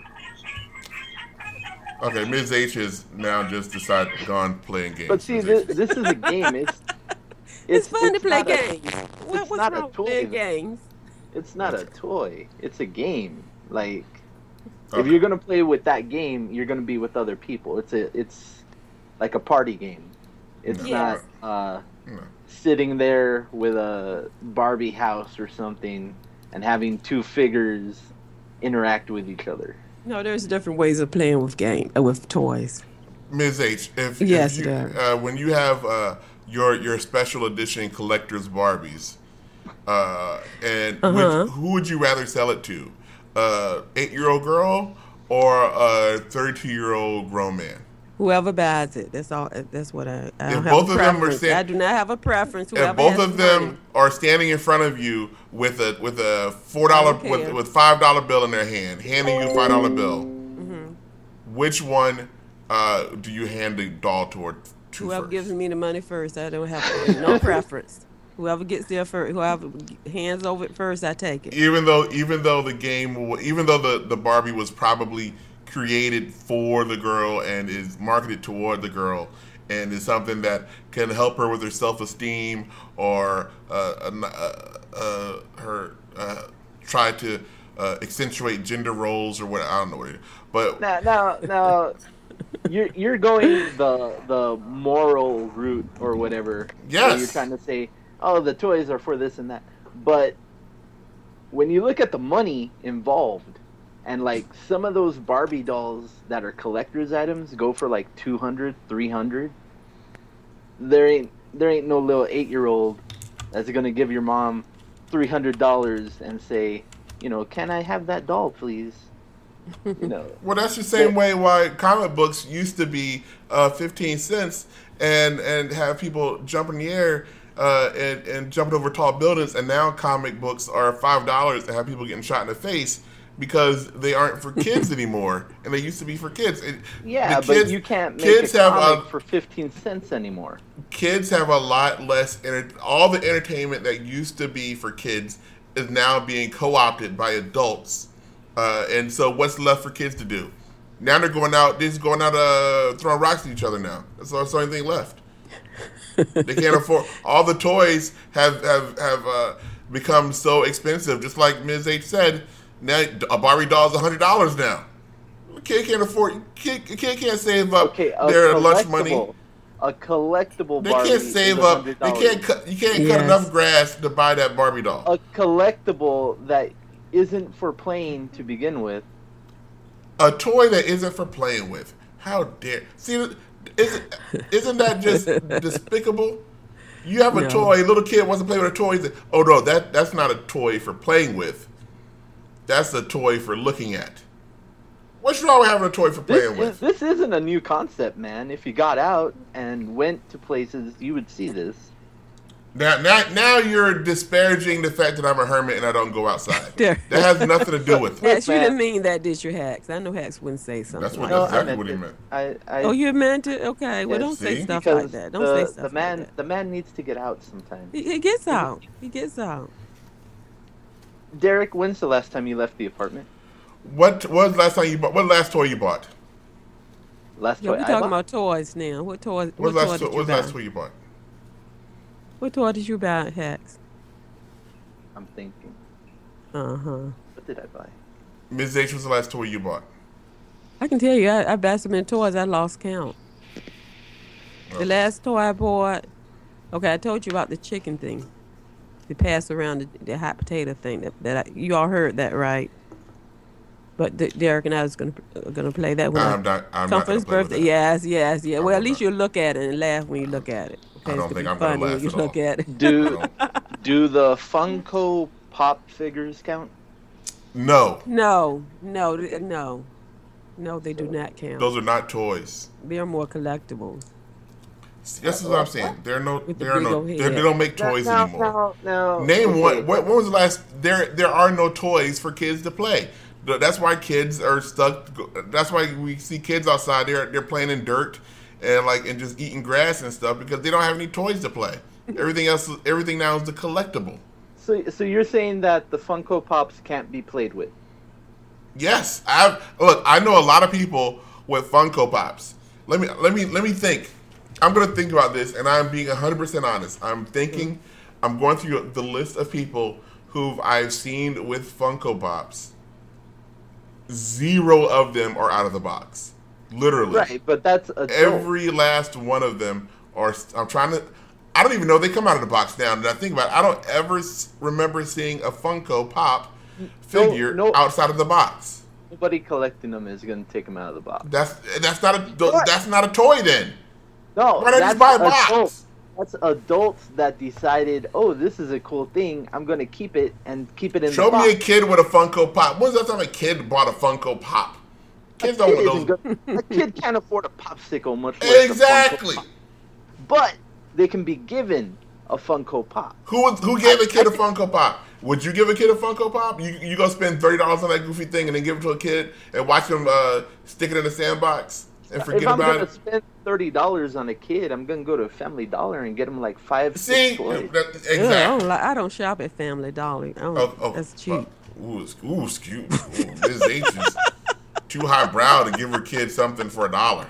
Speaker 2: Okay, Miz H has now just decided gone playing games.
Speaker 4: But see, this, this is a game. It's
Speaker 3: It's, fun
Speaker 4: it's
Speaker 3: to play
Speaker 4: not a-
Speaker 3: games. What,
Speaker 4: it's
Speaker 3: what's
Speaker 4: not a
Speaker 3: wrong with
Speaker 4: toy.
Speaker 3: playing games?
Speaker 4: It's not a toy. It's a game. Like if
Speaker 2: Okay.
Speaker 4: you're gonna play with that game, you're gonna be with other people. It's a it's like a party game. It's
Speaker 3: Yes.
Speaker 4: not uh,
Speaker 2: No.
Speaker 4: sitting there with a Barbie house or something and having two figures interact with each other.
Speaker 3: No, there's different ways of playing with game uh, with toys.
Speaker 2: Miz H, if,
Speaker 3: Yes,
Speaker 2: if you,
Speaker 3: Derek.
Speaker 2: uh, when you have uh, your your special edition collector's Barbies, uh, and
Speaker 3: Uh-huh.
Speaker 2: which, who would you rather sell it to, uh, eight year old girl or a thirty-two year old grown man?
Speaker 3: Whoever buys it, that's all. That's what I. I don't
Speaker 2: If
Speaker 3: have
Speaker 2: both
Speaker 3: a
Speaker 2: of them are
Speaker 3: preference.
Speaker 2: sta-
Speaker 3: I do not have a preference. Whoever
Speaker 2: If both
Speaker 3: has
Speaker 2: of
Speaker 3: the
Speaker 2: them
Speaker 3: money.
Speaker 2: are standing in front of you with a with a four dollar
Speaker 3: don't
Speaker 2: with
Speaker 3: care.
Speaker 2: with five dollar bill in their hand, handing you a five dollar bill,
Speaker 3: Mm-hmm.
Speaker 2: which one uh, do you hand the doll toward? To
Speaker 3: Whoever
Speaker 2: first?
Speaker 3: gives me the money first, I don't have no preference. Whoever gets there first, whoever hands over it first, I take it.
Speaker 2: even though even though the game wa- even though the, the Barbie was probably created for the girl and is marketed toward the girl and is something that can help her with her self-esteem or uh, uh, uh, her uh, try to uh, accentuate gender roles or what I don't know what it is. But
Speaker 4: Now, now, now, you're you're going the the moral route or whatever. where
Speaker 2: Yes.
Speaker 4: You're trying to say, oh, the toys are for this and that. But when you look at the money involved, and like some of those Barbie dolls that are collector's items go for like two hundred, three hundred. There ain't there ain't no little eight year old that's gonna give your mom three hundred dollars and say, you know, can I have that doll, please? You know.
Speaker 2: Well, that's the same way why comic books used to be uh, fifteen cents and and have people jump in the air uh, and, and jumping over tall buildings, and now comic books are five dollars and have people getting shot in the face because they aren't for kids anymore, and they used to be for kids. It-
Speaker 4: Yeah,
Speaker 2: the
Speaker 4: but
Speaker 2: kids-
Speaker 4: you can't make
Speaker 2: kids
Speaker 4: a
Speaker 2: have
Speaker 4: comic
Speaker 2: a,
Speaker 4: for fifteen cents anymore.
Speaker 2: kids have a lot less. Enter- all the entertainment that used to be for kids is now being co-opted by adults. Uh, and so what's left for kids to do? Now they're going out, they're just going out uh, throwing rocks at each other now. That's all, that's the only thing left. They can't afford, all the toys have, have, have uh, become so expensive. Just like Miz H said, now a Barbie doll is one hundred dollars now. A kid can't afford, kid, a kid can't save up
Speaker 4: Okay, a
Speaker 2: their lunch money.
Speaker 4: collectible, a collectible
Speaker 2: They
Speaker 4: Barbie
Speaker 2: can't save
Speaker 4: is
Speaker 2: up, they
Speaker 4: one hundred dollars.
Speaker 2: can't cut, you can't cut
Speaker 3: Yes.
Speaker 2: enough grass to buy that Barbie doll.
Speaker 4: A collectible that isn't for playing to begin with.
Speaker 2: A toy that isn't for playing with. How dare? See, isn't isn't that just despicable? You have a
Speaker 3: No.
Speaker 2: toy. A little kid wants to play with a toy. He said, oh no, that that's not a toy for playing with. That's a toy for looking at. What's wrong with having a toy for
Speaker 4: This,
Speaker 2: playing with?
Speaker 4: is, this isn't a new concept, man. If you got out and went to places, you would see this.
Speaker 2: Now, now, now you're disparaging the fact that I'm a hermit and I don't go outside.
Speaker 3: There.
Speaker 2: That has nothing to do with it.
Speaker 3: Hacks, you
Speaker 4: man.
Speaker 3: didn't mean that, did you, Hacks? I know Hacks wouldn't say something.
Speaker 2: That's what-
Speaker 3: like
Speaker 2: that's
Speaker 3: that.
Speaker 2: exactly what he
Speaker 4: it.
Speaker 2: meant.
Speaker 4: I, I,
Speaker 3: Oh, you meant it? Okay. Well,
Speaker 4: Yes.
Speaker 3: don't say
Speaker 2: See?
Speaker 3: stuff
Speaker 4: because
Speaker 3: like that. Don't
Speaker 4: the,
Speaker 3: say stuff
Speaker 4: the man,
Speaker 3: like that.
Speaker 4: the man needs to get out sometime.
Speaker 3: He, he gets out. He gets out.
Speaker 4: Derek, when's the last time you left the apartment?
Speaker 2: What what was the last time you bought? What last toy you bought?
Speaker 4: Last
Speaker 3: Yo,
Speaker 4: toy
Speaker 3: we're
Speaker 4: I
Speaker 3: talking
Speaker 4: bought?
Speaker 3: about toys now. What toys?
Speaker 2: What was
Speaker 3: What
Speaker 2: the
Speaker 3: toy
Speaker 2: last,
Speaker 3: did
Speaker 2: what
Speaker 3: you
Speaker 2: was the
Speaker 3: buy?
Speaker 2: last toy you bought?
Speaker 3: What toy did you buy, Hacks?
Speaker 4: I'm thinking.
Speaker 3: Uh huh.
Speaker 4: What did I buy?
Speaker 2: Miz H, was the last toy you bought?
Speaker 3: I can tell you, I, I bought so many toys, I lost count.
Speaker 2: Oh.
Speaker 3: The last toy I bought, okay, I told you about the chicken thing, the pass around the, the hot potato thing. That, that I, you all heard that, right? But D- Derek and I was gonna uh, gonna play that when
Speaker 2: I'm
Speaker 3: I
Speaker 2: not. I'm
Speaker 3: come
Speaker 2: not
Speaker 3: for
Speaker 2: gonna
Speaker 3: his
Speaker 2: play with
Speaker 3: birthday.
Speaker 2: that.
Speaker 3: Yes, yes, yeah.
Speaker 2: I
Speaker 3: Well, at
Speaker 2: will
Speaker 3: least
Speaker 2: not.
Speaker 3: you look at it and laugh when you look at it.
Speaker 2: I
Speaker 3: Okay,
Speaker 2: don't
Speaker 3: it's
Speaker 2: think
Speaker 3: be
Speaker 2: I'm gonna
Speaker 3: funny when
Speaker 2: laugh
Speaker 3: you
Speaker 2: at
Speaker 3: look
Speaker 2: all.
Speaker 3: at it.
Speaker 4: Do do the Funko Pop figures count?
Speaker 2: No,
Speaker 3: No, no, th- no, no. They do not count.
Speaker 2: those are not toys.
Speaker 3: They're more collectibles.
Speaker 2: This is what I'm saying. There are no.
Speaker 3: With the
Speaker 2: There are
Speaker 3: big
Speaker 2: no.
Speaker 3: old
Speaker 2: They
Speaker 3: head.
Speaker 2: they don't make toys
Speaker 4: no,
Speaker 2: anymore.
Speaker 4: No, no.
Speaker 2: Name
Speaker 4: okay,
Speaker 2: one. What, when was the last? There. There are no toys for kids to play. Th- That's why kids are stuck. That's why we see kids outside. They're they're playing in dirt and like and just eating grass and stuff because they don't have any toys to play. Everything else. Everything now is the collectible.
Speaker 4: So, so you're saying that the Funko Pops can't be played with?
Speaker 2: Yes, I look. I know a lot of people with Funko Pops. Let me let me let me think. I'm gonna think about this, and I'm being one hundred percent honest. I'm thinking. I'm going through the list of people who I've seen with Funko Pops. Zero of them are out of the box. Literally,
Speaker 4: Right, but that's adult.
Speaker 2: every last one of them are. I'm trying to. I don't even know they come out of the box now. And I think about it, I don't ever s- remember seeing a Funko Pop figure
Speaker 4: no.
Speaker 2: outside of the box.
Speaker 4: Nobody collecting them is going to take them out of the box.
Speaker 2: That's that's not a
Speaker 4: What?
Speaker 2: that's not a toy then.
Speaker 4: No,
Speaker 2: Why not
Speaker 4: that's
Speaker 2: just buy a box?
Speaker 4: adults. That's adults that decided, oh, this is a cool thing. I'm going to keep it and keep it in
Speaker 2: Show
Speaker 4: the box.
Speaker 2: me a kid with a Funko Pop. When's the last time a kid bought a Funko Pop? Kids don't
Speaker 4: Kid
Speaker 2: want those.
Speaker 4: isn't gonna- a kid can't afford a popsicle, much less a Funko
Speaker 2: Exactly.
Speaker 4: Pop. But they can be given a Funko Pop.
Speaker 2: Who was- who gave a kid a
Speaker 4: I-
Speaker 2: Funko Pop? Would you give a kid a Funko Pop? You you go spend thirty dollars on that goofy thing and then give it to a kid and watch them uh, stick it in the sandbox and forget
Speaker 4: if I'm
Speaker 2: about
Speaker 4: gonna
Speaker 2: it?
Speaker 4: spend thirty dollars on a kid, I'm gonna go to Family Dollar and get him like five,
Speaker 2: See,
Speaker 4: six toys.
Speaker 2: that-
Speaker 3: Ugh, I
Speaker 2: exactly.
Speaker 3: don't, like, I don't shop at Family Dollar. I don't,
Speaker 2: Oh, oh,
Speaker 3: that's cheap.
Speaker 2: uh, ooh, it's- ooh, excuse me. Miz H is too highbrow to give her kid something for a dollar.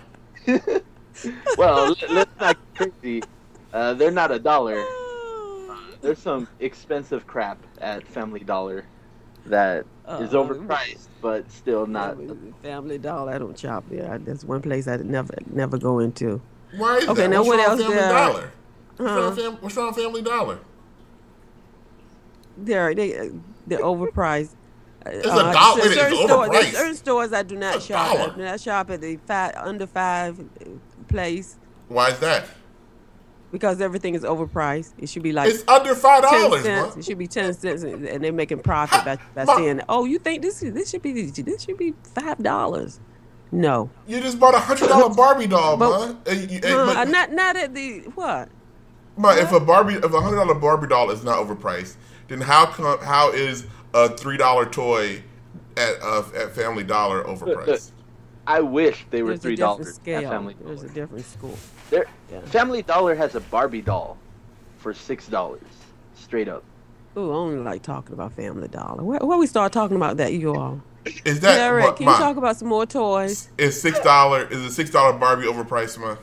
Speaker 4: Well, let- let's not get crazy. Uh, they're not a dollar. There's some expensive crap at Family Dollar that is
Speaker 3: Uh,
Speaker 4: overpriced, but still not.
Speaker 3: Family, Family Dollar. I don't shop there. I- That's one place I never never go into.
Speaker 2: Why is
Speaker 3: Okay,
Speaker 2: that?
Speaker 3: now
Speaker 2: What's
Speaker 3: what
Speaker 2: wrong
Speaker 3: else
Speaker 2: with Family
Speaker 3: there?
Speaker 2: Dollar? What's, wrong
Speaker 3: Huh?
Speaker 2: with fam- what's wrong with Family Dollar?
Speaker 3: They're they they're overpriced.
Speaker 2: It's a dollar.
Speaker 3: cer-
Speaker 2: It is
Speaker 3: certain stores, there's
Speaker 2: overpriced.
Speaker 3: certain stores I do not
Speaker 2: It's a
Speaker 3: shop.
Speaker 2: dollar.
Speaker 3: at. I do not shop at the five, under five uh, place
Speaker 2: Why is that?
Speaker 3: because everything is overpriced. It should be like
Speaker 2: It's under five
Speaker 3: ten
Speaker 2: dollars,
Speaker 3: cents.
Speaker 2: man.
Speaker 3: It should be ten cents, and and they're making profit by, by
Speaker 2: Ma-
Speaker 3: saying, "Oh, you think this is this should be this should be five dollars?" No,
Speaker 2: You just bought a hundred dollar Barbie doll,
Speaker 3: But-
Speaker 2: man. And you- and-
Speaker 3: uh,
Speaker 2: but-
Speaker 3: not not at the what?
Speaker 2: but if a Barbie, if a hundred dollar Barbie doll is not overpriced, then how come? How is a three dollar toy at uh, at Family Dollar overpriced?
Speaker 4: I wish they were
Speaker 3: There's a
Speaker 4: three
Speaker 3: different
Speaker 4: dollars at
Speaker 3: scale.
Speaker 4: Family
Speaker 3: There's a
Speaker 4: Dollar.
Speaker 3: different school.
Speaker 4: There-
Speaker 3: Yeah.
Speaker 4: Family Dollar has a Barbie doll for six dollars, straight up.
Speaker 3: Ooh, I only like talking about Family Dollar. Where, where we start talking about that, you all?
Speaker 2: Is that
Speaker 3: Yeah,
Speaker 2: ma-
Speaker 3: right. Can you
Speaker 2: ma,
Speaker 3: talk about some more toys?
Speaker 2: is six dollar is a six dollar Barbie overpriced, man?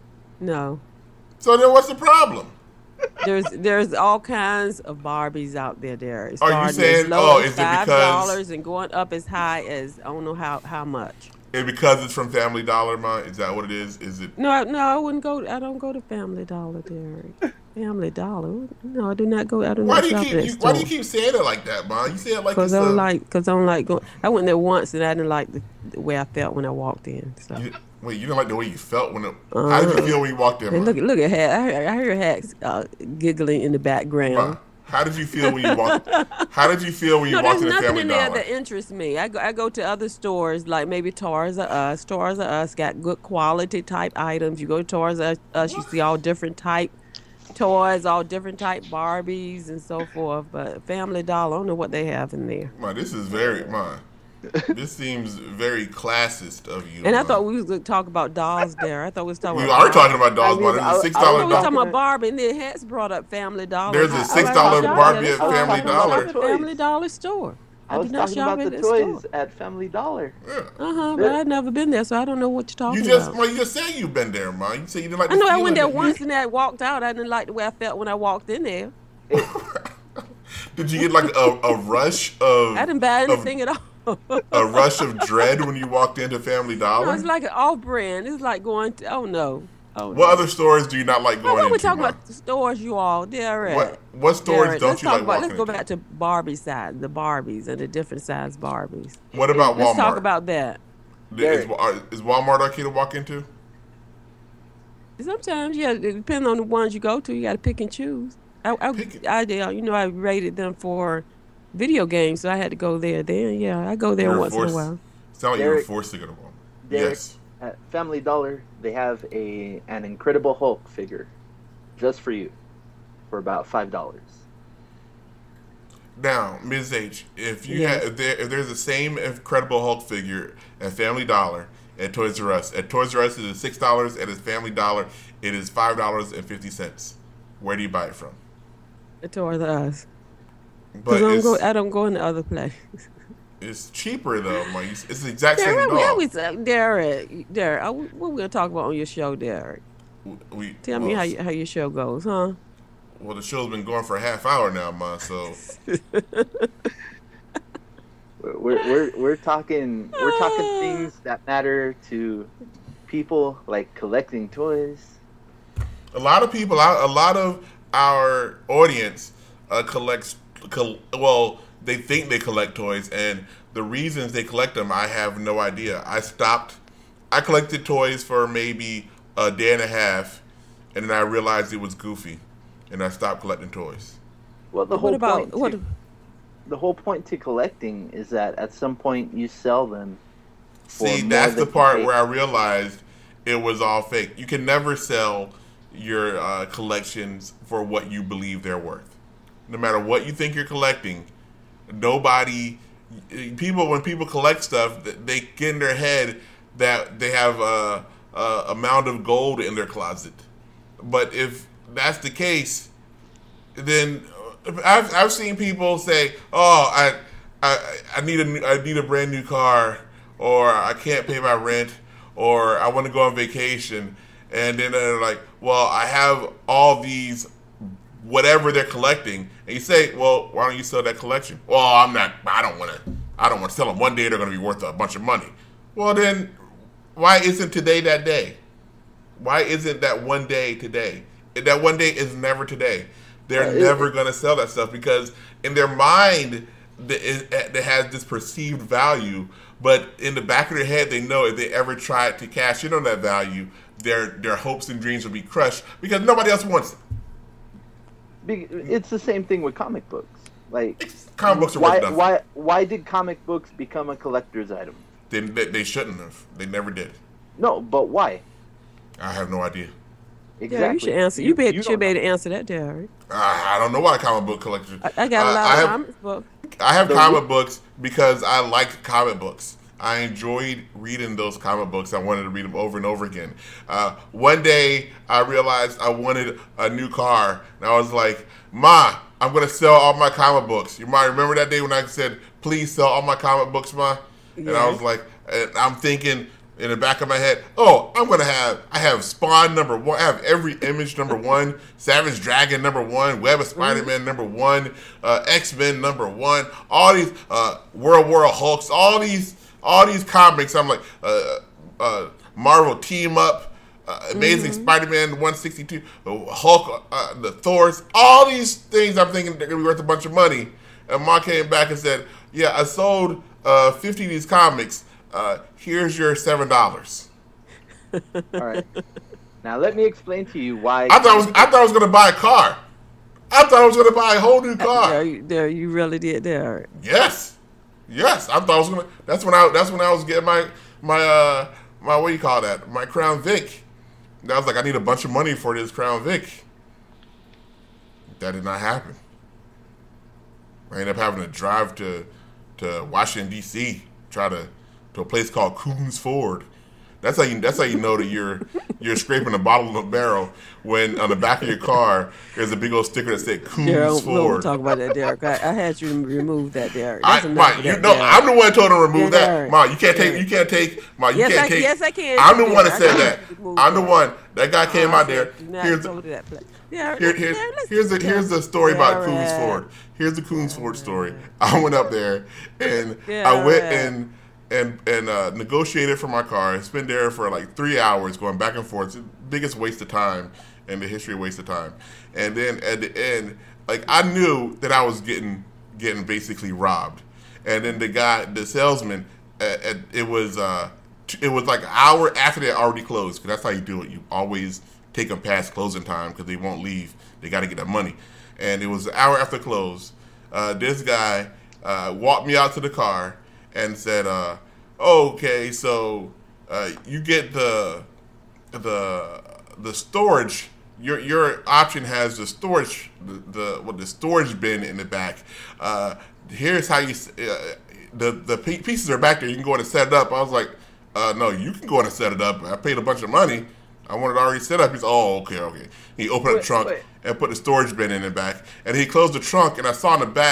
Speaker 3: No.
Speaker 2: So then what's the problem?
Speaker 3: There's there's all kinds of Barbies out there. There, it's
Speaker 2: Are you
Speaker 3: starting
Speaker 2: saying-
Speaker 3: as low
Speaker 2: oh,
Speaker 3: as
Speaker 2: is it
Speaker 3: five
Speaker 2: because-
Speaker 3: dollars and going up as high as I don't know how how much.
Speaker 2: And because it's from Family Dollar, man, is that what it is? Is it?
Speaker 3: No, I- no, I wouldn't go. I don't go to Family Dollar, Derek. Family Dollar? No, I do not go. I do
Speaker 2: Why
Speaker 3: not
Speaker 2: do you
Speaker 3: shop
Speaker 2: keep?
Speaker 3: at that
Speaker 2: You,
Speaker 3: store.
Speaker 2: why do you keep saying it like that, man? You say it like
Speaker 3: Because
Speaker 2: it's
Speaker 3: I don't
Speaker 2: a-
Speaker 3: like. Because I don't like going. I went there once and I didn't like the, the way I felt when I walked in. So.
Speaker 2: You, wait, you didn't like the way you felt when it. How did you feel when you walked in?
Speaker 3: Hey,
Speaker 2: Ma?
Speaker 3: look, look at Hat. I hear, I hear Hat uh, giggling in the background.
Speaker 2: Ma, how did you feel when you walked? How did you feel when you
Speaker 3: No,
Speaker 2: walked
Speaker 3: there's
Speaker 2: into
Speaker 3: nothing
Speaker 2: Family
Speaker 3: in there
Speaker 2: Dollar?
Speaker 3: that interests me. I go, I go to other stores like maybe Toys R Us. Toys R Us got good quality type items. You go to Toys R Us, you see all different type toys, all different type Barbies and so forth. But Family Dollar, I don't know what they have in there.
Speaker 2: Ma, this is very, ma. This seems very classist of you.
Speaker 3: And I
Speaker 2: ma.
Speaker 3: thought we was going to talk about dolls there. I thought we was talking
Speaker 2: we
Speaker 3: about
Speaker 2: are talking about dolls,
Speaker 4: I
Speaker 2: ma.
Speaker 4: mean,
Speaker 2: There's a
Speaker 4: I-
Speaker 2: six
Speaker 4: I
Speaker 3: I
Speaker 2: dollar.
Speaker 3: thought we was
Speaker 4: was
Speaker 3: talking
Speaker 4: talking
Speaker 3: about Barbie, and then Hats brought up Family Dollar.
Speaker 2: There's a
Speaker 3: I- I
Speaker 2: six
Speaker 3: like
Speaker 2: dollar
Speaker 3: to shop
Speaker 2: Barbie
Speaker 3: at
Speaker 2: at
Speaker 3: a
Speaker 2: Family
Speaker 3: store.
Speaker 2: Dollar.
Speaker 3: I shop at Family Dollar store.
Speaker 4: I
Speaker 3: I
Speaker 4: was
Speaker 3: do not
Speaker 4: talking
Speaker 3: shop
Speaker 4: about
Speaker 3: at
Speaker 4: the
Speaker 3: that
Speaker 4: toys
Speaker 3: store.
Speaker 4: at Family Dollar.
Speaker 2: Yeah.
Speaker 3: Uh huh. But
Speaker 4: There-
Speaker 3: I've never been there, so I don't know what you're talking
Speaker 2: You just,
Speaker 3: about.
Speaker 2: ma, you just said you've been there, ma. You said you didn't like.
Speaker 3: I
Speaker 2: the
Speaker 3: know I
Speaker 2: feeling
Speaker 3: went there
Speaker 2: that you-
Speaker 3: once and I walked out. I didn't like the way I felt when I walked in there.
Speaker 2: Did you get like a, a rush of?
Speaker 3: I didn't buy
Speaker 2: of-
Speaker 3: anything at all.
Speaker 2: A rush of dread when you walked into Family Dollar.
Speaker 3: No, it's like an off brand. It's like going to, oh no. Oh,
Speaker 2: What
Speaker 3: no.
Speaker 2: other stores do you not like
Speaker 3: Well,
Speaker 2: going
Speaker 3: what we
Speaker 2: into?
Speaker 3: talking
Speaker 2: ma?
Speaker 3: about stores, you all? Derek.
Speaker 2: What what stores
Speaker 3: Derek,
Speaker 2: don't
Speaker 3: let's
Speaker 2: you
Speaker 3: talk
Speaker 2: like
Speaker 3: about,
Speaker 2: walking
Speaker 3: Let's go
Speaker 2: into?
Speaker 3: back to Barbie side, the Barbies and the different size Barbies.
Speaker 2: What about Walmart?
Speaker 3: Let's talk about that.
Speaker 2: is,
Speaker 4: Derek.
Speaker 2: are- is Walmart okay to walk into?
Speaker 3: Sometimes, yeah, it depends on the ones you go to. You got to pick and choose. I, I,
Speaker 2: Pick it.
Speaker 3: I, did, you know, I rated them for video games, so I had to go there. Then, yeah, I go there
Speaker 2: You're
Speaker 3: once in a
Speaker 2: forced-
Speaker 3: while.
Speaker 2: Sound like you were
Speaker 4: Derek.
Speaker 2: forced to go to Walmart.
Speaker 4: Derek.
Speaker 2: Yes.
Speaker 4: At Family Dollar, they have a an Incredible Hulk figure, just for you, for about five dollars.
Speaker 2: Now, Miz H, if you
Speaker 3: Yes.
Speaker 2: have, if, there, if there's the same Incredible Hulk figure at Family Dollar, at Toys R Us, at Toys R Us it is six dollars, at its Family Dollar it is five dollars and fifty cents. Where do you buy it from?
Speaker 3: The Toys R Us.
Speaker 2: But
Speaker 3: Cause I don't
Speaker 2: it's
Speaker 3: go. I don't go in the other place.
Speaker 2: it's cheaper though. Like, it's the exact
Speaker 3: Derek,
Speaker 2: same
Speaker 3: what we
Speaker 2: dog.
Speaker 3: always uh, Derek, Derek, uh, what we gonna talk about on your show, Derek?
Speaker 2: We
Speaker 3: Tell
Speaker 2: well,
Speaker 3: me how you, how your show goes, huh?
Speaker 2: well, the show's been going for a half hour now, ma. So
Speaker 4: We're we're we're talking we're talking things that matter to people, like collecting toys.
Speaker 2: a lot of people, a lot of our audience uh, collects. Col- well, they think they collect toys, and the reasons they collect them, I have no idea. I stopped. I collected toys for maybe a day and a half, and then I realized it was goofy, and I stopped collecting toys.
Speaker 4: Well, the
Speaker 3: What
Speaker 4: whole
Speaker 3: about
Speaker 4: point
Speaker 3: what?
Speaker 4: to, the whole point to collecting is that at some point you sell them. for
Speaker 2: See,
Speaker 4: more
Speaker 2: that's
Speaker 4: than
Speaker 2: the
Speaker 4: you
Speaker 2: part
Speaker 4: paid.
Speaker 2: where I realized it was all fake. You can never sell your uh, collections for what you believe they're worth. No matter what you think you're collecting, nobody, people, when people collect stuff, they get in their head that they have a, a amount of gold in their closet. But if that's the case, then I've I've seen people say, "Oh, I I I need a new- I need a brand new car, or I can't pay my rent, or I want to go on vacation," and then they're like, "Well, I have all these." Whatever they're collecting, and you say, "Well, why don't you sell that collection?" Well, I'm not. I don't want to. I don't want to sell them. One day they're going to be worth a bunch of money. Well, then, why isn't today that day? Why isn't that one day today? That one day is never today. They're
Speaker 4: Uh, it-
Speaker 2: never going to sell that stuff because in their mind, it, it has this perceived value. But in the back of their head, they know if they ever try to cash in on that value, their their hopes and dreams will be crushed because nobody else wants it.
Speaker 4: Be- It's the same thing with comic books. Like,
Speaker 2: Comic books are
Speaker 4: why
Speaker 2: worth nothing.
Speaker 4: why why did comic books become a collector's item?
Speaker 2: They, they, they shouldn't have. They never did.
Speaker 4: No, but why?
Speaker 2: I have no idea.
Speaker 4: Exactly.
Speaker 3: Yeah, you should answer. You, be,
Speaker 4: you
Speaker 3: should
Speaker 4: don't
Speaker 3: be able
Speaker 4: know.
Speaker 3: to answer that, Derek.
Speaker 2: I, I don't know why comic book collectors.
Speaker 3: I, I got a
Speaker 2: Uh,
Speaker 3: lot
Speaker 2: I
Speaker 3: of
Speaker 2: have,
Speaker 3: comics books.
Speaker 2: I have
Speaker 4: The-
Speaker 2: comic books because I liked comic books. I enjoyed reading those comic books. I wanted to read them over and over again. Uh, one day, I realized I wanted a new car, and I was like, "Ma, I'm going to sell all my comic books." You might remember that day when I said, "Please sell all my comic books, Ma." And I was
Speaker 3: Yes.
Speaker 2: like, and I'm thinking in the back of my head, "Oh, I'm going to have, I have Spawn number one. I have every image number one, Savage Dragon number one, Web of Spider-Man number one, uh, X-Men number one, all these uh, World War Hulks, all these, all these comics." I'm like, uh, uh, Marvel Team Up, uh, Amazing Spider-Man one sixty-two, uh, Hulk, uh, the Thors, all these things. I'm thinking they're going to be worth a bunch of money. And Mark came back and said, "Yeah, I sold uh, fifty of these comics. Uh, here's your seven dollars."
Speaker 4: All right. Now let me explain to you why.
Speaker 2: I thought I was I thought I was gonna buy a car. I thought I was gonna buy a whole new car.
Speaker 3: There, you, there, you really did, Derek.
Speaker 2: Yes, yes. I thought I was gonna. That's when I. That's when I was getting my my uh my what do you call that? My Crown Vic. And I was like, I need a bunch of money for this Crown Vic. That did not happen. I ended up having to drive to to Washington D C Try to to a place called Coons Ford. That's how you. That's how you know that you're you're scraping the bottom of the barrel when on the back of your car there's a big old sticker that said Coons
Speaker 3: Derek, we'll
Speaker 2: Ford.
Speaker 3: talk about that, Derek. I, I had you remove that, Derek.
Speaker 2: I,
Speaker 3: That's enough
Speaker 2: Ma,
Speaker 3: of
Speaker 2: you
Speaker 3: that,
Speaker 2: know,
Speaker 3: Derek.
Speaker 2: I'm the one who told him to remove
Speaker 3: Yeah,
Speaker 2: that.
Speaker 3: Derek.
Speaker 2: Ma, you can't take.
Speaker 3: Derek.
Speaker 2: You can't take. Ma, you
Speaker 3: Yes,
Speaker 2: can't
Speaker 3: I-
Speaker 2: take.
Speaker 3: yes, I can.
Speaker 2: I'm the
Speaker 3: Yeah,
Speaker 2: one that
Speaker 3: I
Speaker 2: said
Speaker 3: can
Speaker 2: that.
Speaker 3: remove
Speaker 2: I'm the
Speaker 3: that.
Speaker 2: one. That guy came
Speaker 3: I
Speaker 2: out there.
Speaker 3: said, do not
Speaker 2: Here's
Speaker 3: go
Speaker 2: the
Speaker 3: to that place. Derek,
Speaker 2: Here,
Speaker 3: let's-
Speaker 2: here,
Speaker 3: Derek, let's
Speaker 2: here's the
Speaker 3: just
Speaker 2: here's
Speaker 3: go.
Speaker 2: the story about Coons
Speaker 3: Derek.
Speaker 2: Ford. Here's the Coons Ford story. I went up there and I went
Speaker 3: Derek.
Speaker 2: and and and uh, negotiated for my car. I spent there for like three hours going back and forth. It's the biggest waste of time in the history of waste of time. And then at the end, like I knew that I was getting getting basically robbed. And then the guy, the salesman, uh, uh, it was uh, t- it was like an hour after they already closed. Because that's how you do it. You always take them past closing time because they won't leave. They got to get their money. And it was an hour after close. Uh, this guy uh, walked me out to the car and said, uh, "Okay, so uh, you get the the the storage. Your your option has the storage the the, well, the storage bin in the back. Uh, here's how you uh, the the pe- pieces are back there. You can go in and set it up." I was like, uh, "No, you can go in and set it up. I paid a bunch of money. I want it already set up." He's, "Oh, okay, okay." He opened up
Speaker 4: Wait,
Speaker 2: the trunk
Speaker 4: wait.
Speaker 2: and put the storage bin in the back, and he closed the trunk, and I saw in the back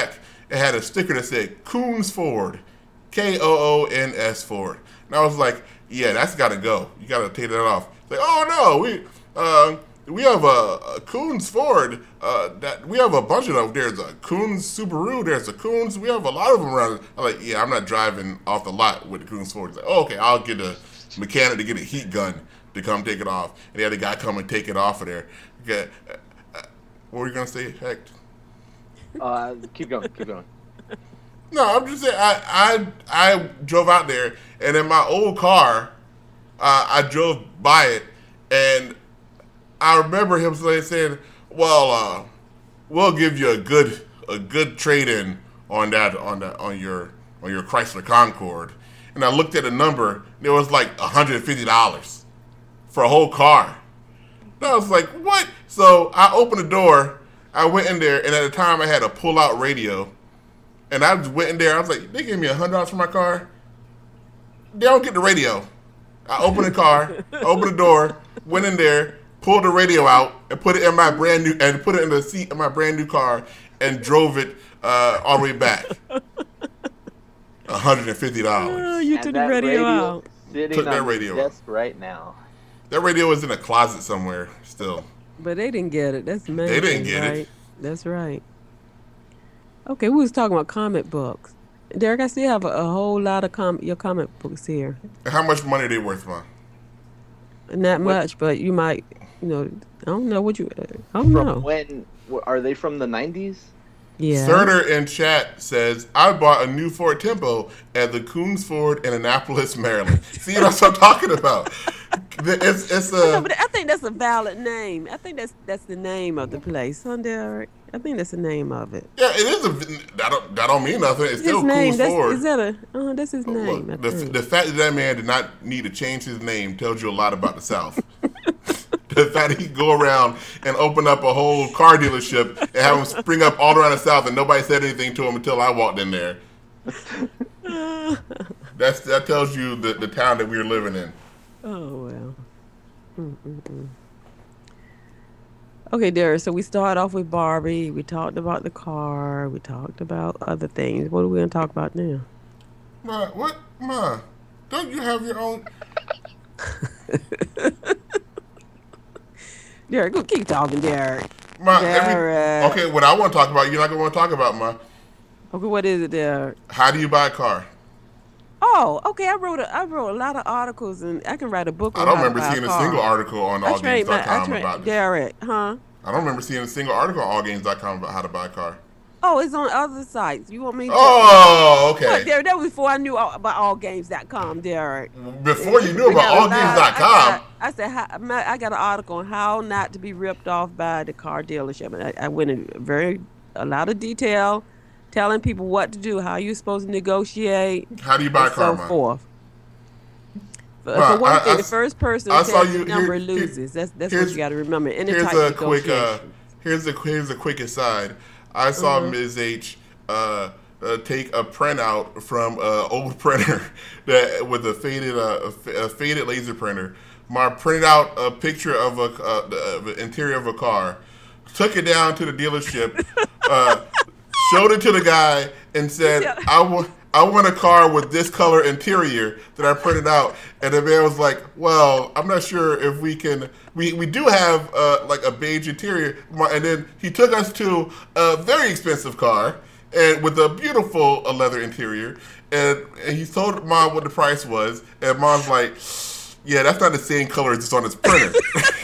Speaker 2: it had a sticker that said Koons Ford, K O O N S Ford. And I was like, yeah, that's got to go. You got to take that off. It's like, oh no, we uh, we have a, a Koons Ford. Uh, that we have a bunch of them. There's a Koons Subaru. There's a Koons. We have a lot of them around. I'm like, yeah, I'm not driving off the lot with the Koons Ford. He's like, oh, okay, I'll get a mechanic to get a heat gun to come take it off. And they had a guy come and take it off of there. Okay, uh, what were you gonna say, Hecht?
Speaker 4: Uh, keep going, keep going.
Speaker 2: No, I'm just saying. I I I drove out there, and in my old car, uh, I drove by it, and I remember him saying, "Well, uh, we'll give you a good a good trade in on that on that on your on your Chrysler Concorde." And I looked at the number, and it was like one hundred fifty dollars for a whole car. And I was like, "What?" So I opened the door. I went in there, and at the time, I had a pull-out radio. And I just went in there. I was like, they gave me one hundred dollars for my car. They don't get the radio. I opened the car, opened the door, went in there, pulled the radio out, and put it in my brand new and put it in the seat of my brand new car, and drove it uh, all the way back. one hundred fifty dollars.
Speaker 3: Oh, you
Speaker 4: And
Speaker 3: took the
Speaker 4: that
Speaker 3: radio, out.
Speaker 4: Sitting
Speaker 2: Took that
Speaker 4: on
Speaker 2: radio
Speaker 4: the
Speaker 2: out.
Speaker 4: desk right now.
Speaker 2: That radio was in a closet somewhere still.
Speaker 3: But they didn't get it. That's the main
Speaker 2: They didn't
Speaker 3: thing,
Speaker 2: get it.
Speaker 3: right? That's right. Okay, we was talking about comic books. Derek, I still have a, a whole lot of com- your comic books here.
Speaker 2: And how much money are they worth, man?
Speaker 3: Not
Speaker 4: What-
Speaker 3: much, but you might, you know, I don't know what you, I don't
Speaker 4: From
Speaker 3: know.
Speaker 4: when? wh- Are they from the nineties?
Speaker 3: Yeah.
Speaker 2: Surter in chat says, I bought a new Ford Tempo at the Koons Ford in Annapolis, Maryland. See what I'm talking about? It's, it's
Speaker 3: No,
Speaker 2: a...
Speaker 3: but I think that's a valid name. I think that's that's the name of the place, huh, Derek? I think that's the name of it.
Speaker 2: Yeah, it is a... That don't, that don't mean nothing. It's still
Speaker 3: His name,
Speaker 2: Koons
Speaker 3: that's,
Speaker 2: Ford.
Speaker 3: is that a, uh, that's his name,
Speaker 2: Look,
Speaker 3: I
Speaker 2: the,
Speaker 3: think.
Speaker 2: the fact that that man did not need to change his name tells you a lot about the South. The fact that he could go around and open up a whole car dealership and have him spring up all around the South and nobody said anything to him until I walked in there. That's That tells you the, the town that we're living in.
Speaker 3: Oh, well. Mm-mm-mm. Okay, Derek, so we started off with Barbie. We talked about the car. We talked about other things. What are we going to talk about now?
Speaker 2: Ma, what? Ma, don't you have your own...
Speaker 3: Derek, go keep talking, Derek.
Speaker 2: Ma,
Speaker 3: Derek.
Speaker 2: every, okay, what I want to talk about, you're not going to want to talk about, Ma.
Speaker 3: Okay, what is it, Derek?
Speaker 2: How do you buy a car?
Speaker 3: Oh, okay. I wrote a, I wrote a lot of articles, and I can write a book.
Speaker 2: I
Speaker 3: On
Speaker 2: don't
Speaker 3: how to
Speaker 2: remember
Speaker 3: buy
Speaker 2: seeing a
Speaker 3: car.
Speaker 2: single article on
Speaker 3: I
Speaker 2: all games
Speaker 3: trained my,
Speaker 2: dot
Speaker 3: I
Speaker 2: com
Speaker 3: trained
Speaker 2: about this.
Speaker 3: Derek, huh?
Speaker 2: I don't remember seeing a single article on all games dot com about how to buy a car.
Speaker 3: Oh, it's on other sites. You want me to?
Speaker 2: Oh,
Speaker 3: Look,
Speaker 2: okay.
Speaker 3: Derek, that was before I knew all, about all games dot com, Derek.
Speaker 2: Before you knew
Speaker 3: We
Speaker 2: about
Speaker 3: got a
Speaker 2: all games
Speaker 3: lot-
Speaker 2: dot com,
Speaker 3: I, got, I said, how, my- I got an article on how not to be ripped off by the car dealership. And I, I went in very a lot of detail, telling people what to do, how you're supposed to negotiate,
Speaker 2: how do you buy a
Speaker 3: and
Speaker 2: car,
Speaker 3: so
Speaker 2: man?
Speaker 3: forth. For,
Speaker 2: Ma,
Speaker 3: for one
Speaker 2: I-
Speaker 3: thing,
Speaker 2: I
Speaker 3: the
Speaker 2: s-
Speaker 3: first person
Speaker 2: I
Speaker 3: who
Speaker 2: saw
Speaker 3: says
Speaker 2: you-
Speaker 3: the number
Speaker 2: here- here-
Speaker 3: loses. That's that's what
Speaker 2: here's-
Speaker 3: you got to remember. Any
Speaker 2: Here's
Speaker 3: type
Speaker 2: a
Speaker 3: of
Speaker 2: quick. Uh,
Speaker 3: negotiation.
Speaker 2: here's a here's a quick aside. I saw
Speaker 3: Mm-hmm.
Speaker 2: Miz H uh, uh, take a printout from an old printer that with a faded uh, a, fa- a faded laser printer. Ma printed out a picture of a uh, the, uh, the interior of a car, took it down to the dealership, uh, showed it to the guy, and said,
Speaker 3: Yeah.
Speaker 2: "I want." I want a car with this color interior that I printed out. And the man was like, well, I'm not sure if we can, we, we do have uh, like a beige interior. And then he took us to a very expensive car and with a beautiful uh, leather interior. And, and he told Mom what the price was. And Mom's like, yeah, that's not the same color as it's on his printer.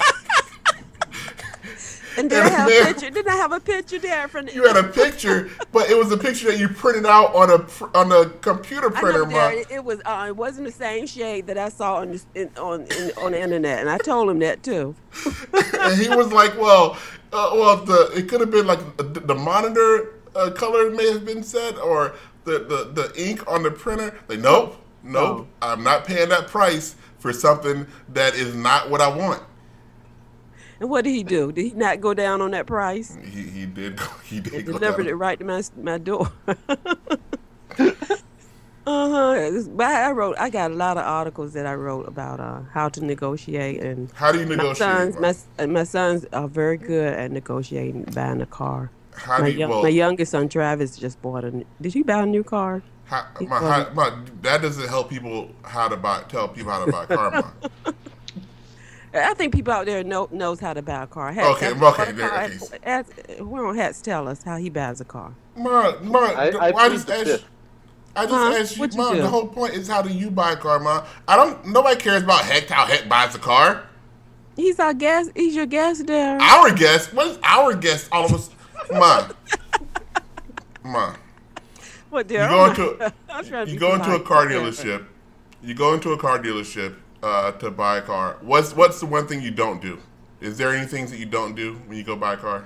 Speaker 3: And did I
Speaker 2: and
Speaker 3: have a
Speaker 2: there-
Speaker 3: picture? Didn't I have a picture there from the?
Speaker 2: You had a picture, but it was a picture that you printed out on a pr- on a computer
Speaker 3: I
Speaker 2: printer,
Speaker 3: know,
Speaker 2: Mom.
Speaker 3: Derek, it was. Uh, it wasn't the same shade that I saw on the, in, on in, on the internet, and I told him that too.
Speaker 2: And he was like, "Well, uh, well, the it could have been like the, the monitor uh, color may have been set, or the, the, the ink on the printer." Like, nope, nope,
Speaker 3: Oh.
Speaker 2: I'm not paying that price for something that is not what I want.
Speaker 3: And what did he do? Did he not go down on that price?
Speaker 2: He he did go, he did
Speaker 3: It
Speaker 2: go
Speaker 3: delivered
Speaker 2: down.
Speaker 3: it right to my my door. uh huh. But I wrote. I got a lot of articles that I wrote about uh, how to negotiate, and
Speaker 2: How do you
Speaker 3: my
Speaker 2: negotiate?
Speaker 3: sons,
Speaker 2: Mom?
Speaker 3: my uh, my sons are very good at negotiating buying a car.
Speaker 2: How
Speaker 3: My,
Speaker 2: do you,
Speaker 3: young,
Speaker 2: well,
Speaker 3: my youngest son Travis just bought a. n- Did you buy a new car?
Speaker 2: how,
Speaker 3: He
Speaker 2: my,
Speaker 3: bought
Speaker 2: how, my, that doesn't help people how to buy, tell people how to buy a car, Ma.
Speaker 3: a- I think people out there know knows how to buy a car. Hats,
Speaker 2: Okay,
Speaker 3: have you bought
Speaker 2: okay,
Speaker 3: a
Speaker 2: there,
Speaker 3: car?
Speaker 2: okay.
Speaker 3: Ask, where on Hats tell us how he buys a car.
Speaker 2: Ma, Ma,
Speaker 4: I, I
Speaker 2: why
Speaker 4: plead
Speaker 2: just
Speaker 4: the
Speaker 2: ask?
Speaker 4: fifth.
Speaker 2: I just
Speaker 3: Huh?
Speaker 2: asked you,
Speaker 3: What'd you
Speaker 2: Ma.
Speaker 3: do?
Speaker 2: The whole point is how do you buy a car, Ma? I don't. Nobody cares about Heck how Heck buys a car.
Speaker 3: He's our guest. He's your guest there.
Speaker 2: Our guest. What is our guest? All of us, Ma. Ma.
Speaker 3: What
Speaker 2: You
Speaker 3: there?
Speaker 2: go into
Speaker 3: I'm trying to
Speaker 2: you
Speaker 3: be
Speaker 2: go into a
Speaker 3: polite.
Speaker 2: car
Speaker 3: Okay.
Speaker 2: dealership. You go into a car dealership uh, to buy a car. What's what's the one thing you don't do? Is there any things that you don't do when you go buy a car?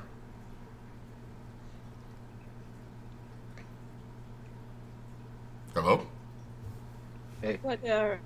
Speaker 2: Hello?
Speaker 4: Hey,
Speaker 3: What there?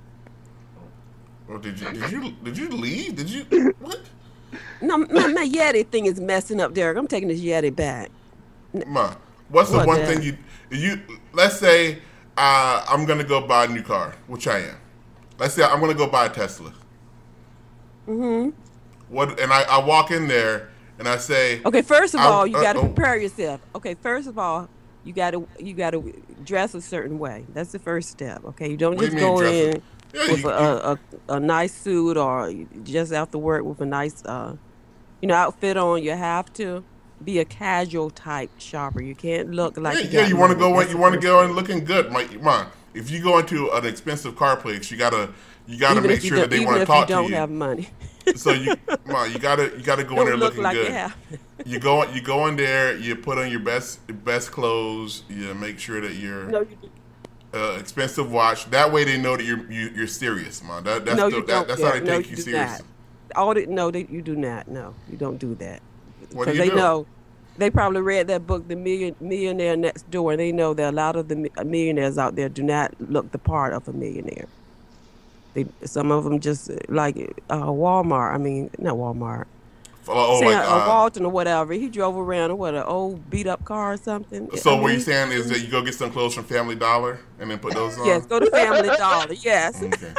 Speaker 2: Or did you did you did you leave? Did you what?
Speaker 3: No, my, my Yeti thing is messing up, Derek. I'm taking this Yeti back.
Speaker 2: Ma, what's the
Speaker 3: What,
Speaker 2: one
Speaker 3: Dad?
Speaker 2: thing you you let's say uh, I'm gonna go buy a new car, which I am. Let's say I'm gonna go buy a Tesla.
Speaker 3: Mm-hmm.
Speaker 2: What and I, I walk in there and I say,
Speaker 3: Okay, first of
Speaker 2: I-
Speaker 3: all, you
Speaker 2: uh,
Speaker 3: got to
Speaker 2: oh.
Speaker 3: prepare yourself. Okay, first of all, you got to you got to dress a certain way. That's the first step. Okay, you don't
Speaker 2: What do
Speaker 3: just
Speaker 2: you mean
Speaker 3: go
Speaker 2: dress a-
Speaker 3: in
Speaker 2: Yeah,
Speaker 3: with
Speaker 2: you-
Speaker 3: a, a, a nice suit or just after work with a nice uh, you know, outfit on. You have to be a casual type shopper. You can't look like
Speaker 2: yeah,
Speaker 3: you
Speaker 2: yeah,
Speaker 3: got
Speaker 2: you want to
Speaker 3: money.
Speaker 2: go in,
Speaker 3: That's
Speaker 2: you
Speaker 3: the
Speaker 2: want to
Speaker 3: first
Speaker 2: go
Speaker 3: thing.
Speaker 2: in looking good, my ma. If you go into an expensive car place, you gotta you gotta
Speaker 3: Even
Speaker 2: make
Speaker 3: if you
Speaker 2: sure
Speaker 3: don't,
Speaker 2: that they
Speaker 3: even
Speaker 2: want to
Speaker 3: if you
Speaker 2: talk to
Speaker 3: don't
Speaker 2: you.
Speaker 3: have money,
Speaker 2: So you, ma, you gotta you gotta go in there
Speaker 3: don't look
Speaker 2: looking
Speaker 3: like
Speaker 2: good.
Speaker 3: you have.
Speaker 2: You go you go in there, you put on your best best clothes, you make sure that you're
Speaker 3: No, you do.
Speaker 2: uh, expensive watch. That way they know that you're you, you're serious, man. That, that's
Speaker 3: No,
Speaker 2: the,
Speaker 3: you
Speaker 2: that,
Speaker 3: don't.
Speaker 2: that's how they
Speaker 3: Derek. No,
Speaker 2: take you
Speaker 3: do
Speaker 2: serious.
Speaker 3: not. All that, no, that you do not. No, you don't do that.
Speaker 2: What do
Speaker 3: Because
Speaker 2: you
Speaker 3: they
Speaker 2: do?
Speaker 3: know, they probably read that book, The Million Millionaire Next Door, and they know that a lot of the mi- uh, millionaires out there do not look the part of a millionaire. They, some of them just uh, like uh, Walmart. I mean, not Walmart.
Speaker 2: Oh,
Speaker 3: Say
Speaker 2: like,
Speaker 3: a
Speaker 2: uh,
Speaker 3: Walton or whatever. He drove around in what an old beat up car or something.
Speaker 2: so
Speaker 3: I
Speaker 2: what
Speaker 3: mean,
Speaker 2: you're saying is that you go get some clothes from Family Dollar and then put those on?
Speaker 3: yes, go to Family Dollar. Yes.
Speaker 2: Okay.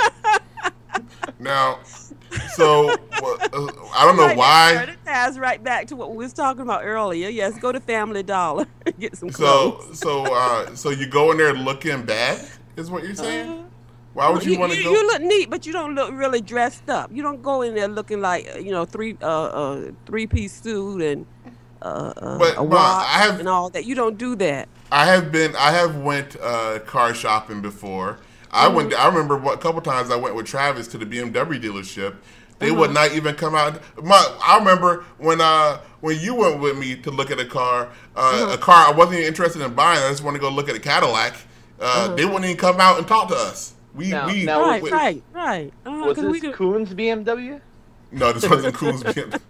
Speaker 2: Now, so well, uh, I don't know
Speaker 3: Right,
Speaker 2: why.
Speaker 3: It ties right back to what we was talking about earlier. Yes, go to Family Dollar and get some
Speaker 2: So
Speaker 3: clothes.
Speaker 2: so uh, so you go in there looking bad is what you're saying? Why would you, want to
Speaker 3: you,
Speaker 2: go?
Speaker 3: you look neat, but you don't look really dressed up. You don't go in there looking like uh, you know three uh, uh three piece suit and uh, uh,
Speaker 2: But,
Speaker 3: a
Speaker 2: Ma,
Speaker 3: watch
Speaker 2: I have-
Speaker 3: and all that. You don't do that.
Speaker 2: I have been. I have went uh, car shopping before. I
Speaker 3: Mm-hmm.
Speaker 2: went. I remember what, a couple times I went with Travis to the B M W dealership. They
Speaker 3: Uh-huh.
Speaker 2: would not even come out. My, I remember when uh when you went with me to look at a car, uh,
Speaker 3: Uh-huh.
Speaker 2: a car I wasn't even interested in buying. I just wanted to go look at a Cadillac. Uh,
Speaker 3: Uh-huh.
Speaker 2: They wouldn't even come out and talk to us. We
Speaker 4: Now-
Speaker 2: we
Speaker 4: now
Speaker 3: Right,
Speaker 2: we-
Speaker 3: right, right. Uh,
Speaker 4: was
Speaker 3: 'cause we
Speaker 4: this
Speaker 3: do,
Speaker 4: Coon's B M W?
Speaker 2: No, this wasn't Cool's B M W.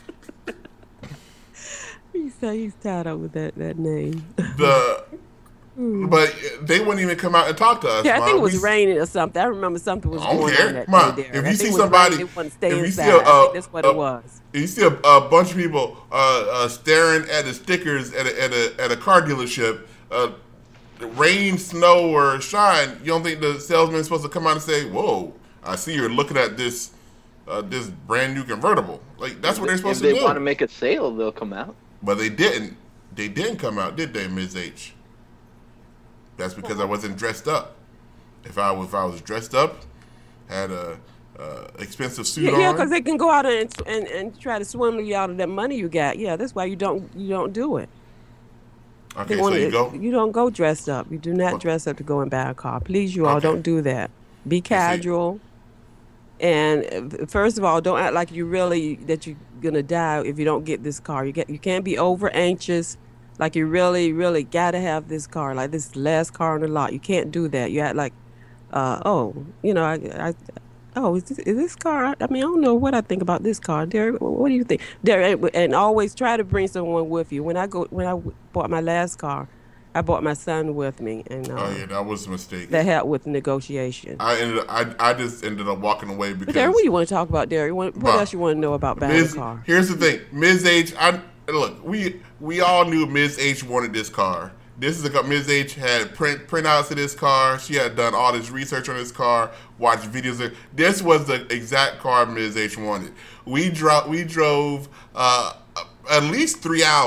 Speaker 3: he said he's tied up with that that name.
Speaker 2: The but they wouldn't even come out and talk to us.
Speaker 3: Yeah, I
Speaker 2: Ma.
Speaker 3: think it was
Speaker 2: We-
Speaker 3: raining or something. I remember something was
Speaker 2: I don't
Speaker 3: going
Speaker 2: care.
Speaker 3: on that
Speaker 2: Ma,
Speaker 3: day there.
Speaker 2: if
Speaker 3: I
Speaker 2: you
Speaker 3: think
Speaker 2: see
Speaker 3: it was
Speaker 2: somebody-
Speaker 3: raining, they wanted to stay
Speaker 2: if you
Speaker 3: inside.
Speaker 2: see a-
Speaker 3: I think
Speaker 2: a-
Speaker 3: that's what
Speaker 2: a-
Speaker 3: it was.
Speaker 2: You see a, a bunch of people uh, uh, staring at the stickers at a, at a, at a car dealership. Uh, rain, snow, or shine. You don't think the salesman's supposed to come out and say, "Whoa, I see you're looking at this uh, this brand new convertible." Like that's what they're supposed
Speaker 4: if
Speaker 2: to
Speaker 4: they
Speaker 2: do.
Speaker 4: want to make a sale, they'll come out.
Speaker 2: But they didn't. They didn't come out, did they, Miz H? That's because I wasn't dressed up. If I was, if I was dressed up, had a uh, expensive suit
Speaker 3: Yeah,
Speaker 2: on.
Speaker 3: yeah, because they can go out and, and and try to swindle you out of that money you got. Yeah, that's why you don't you don't do it. They
Speaker 2: okay, so
Speaker 3: want
Speaker 2: you
Speaker 3: to-
Speaker 2: go.
Speaker 3: You don't go dressed up. You do not
Speaker 2: Well-
Speaker 3: dress up to go and buy a car. Please, you all
Speaker 2: Okay.
Speaker 3: don't do that. Be casual. And uh, first of all, don't act like you really that you're gonna die if you don't get this car. You get you can't be over anxious, like you really really gotta have this car. Like this is the last car on the lot. You can't do that. You act like, uh, oh, you know, I, I oh, is this, is this car? I mean, I don't know what I think about this car. Derek, what do you think? Derek, and- and always try to bring someone with you. When I go, when I w- bought my last car, I bought my son with me, and uh,
Speaker 2: Oh yeah, that was a mistake.
Speaker 3: that helped with negotiation.
Speaker 2: I ended. I I just ended up walking away because.
Speaker 3: But Derek, what do you want to talk about, Derek? What, what
Speaker 2: Ma,
Speaker 3: else you want to know about buying
Speaker 2: Miz,
Speaker 3: a car?
Speaker 2: Here's the thing, Miz H. I look. We we all knew Miz H wanted this car. This is a Miz H had print printouts of this car. She had done all this research on this car, watched videos. Of, this was the exact car Miz H wanted. We drove. We drove uh, at least three hours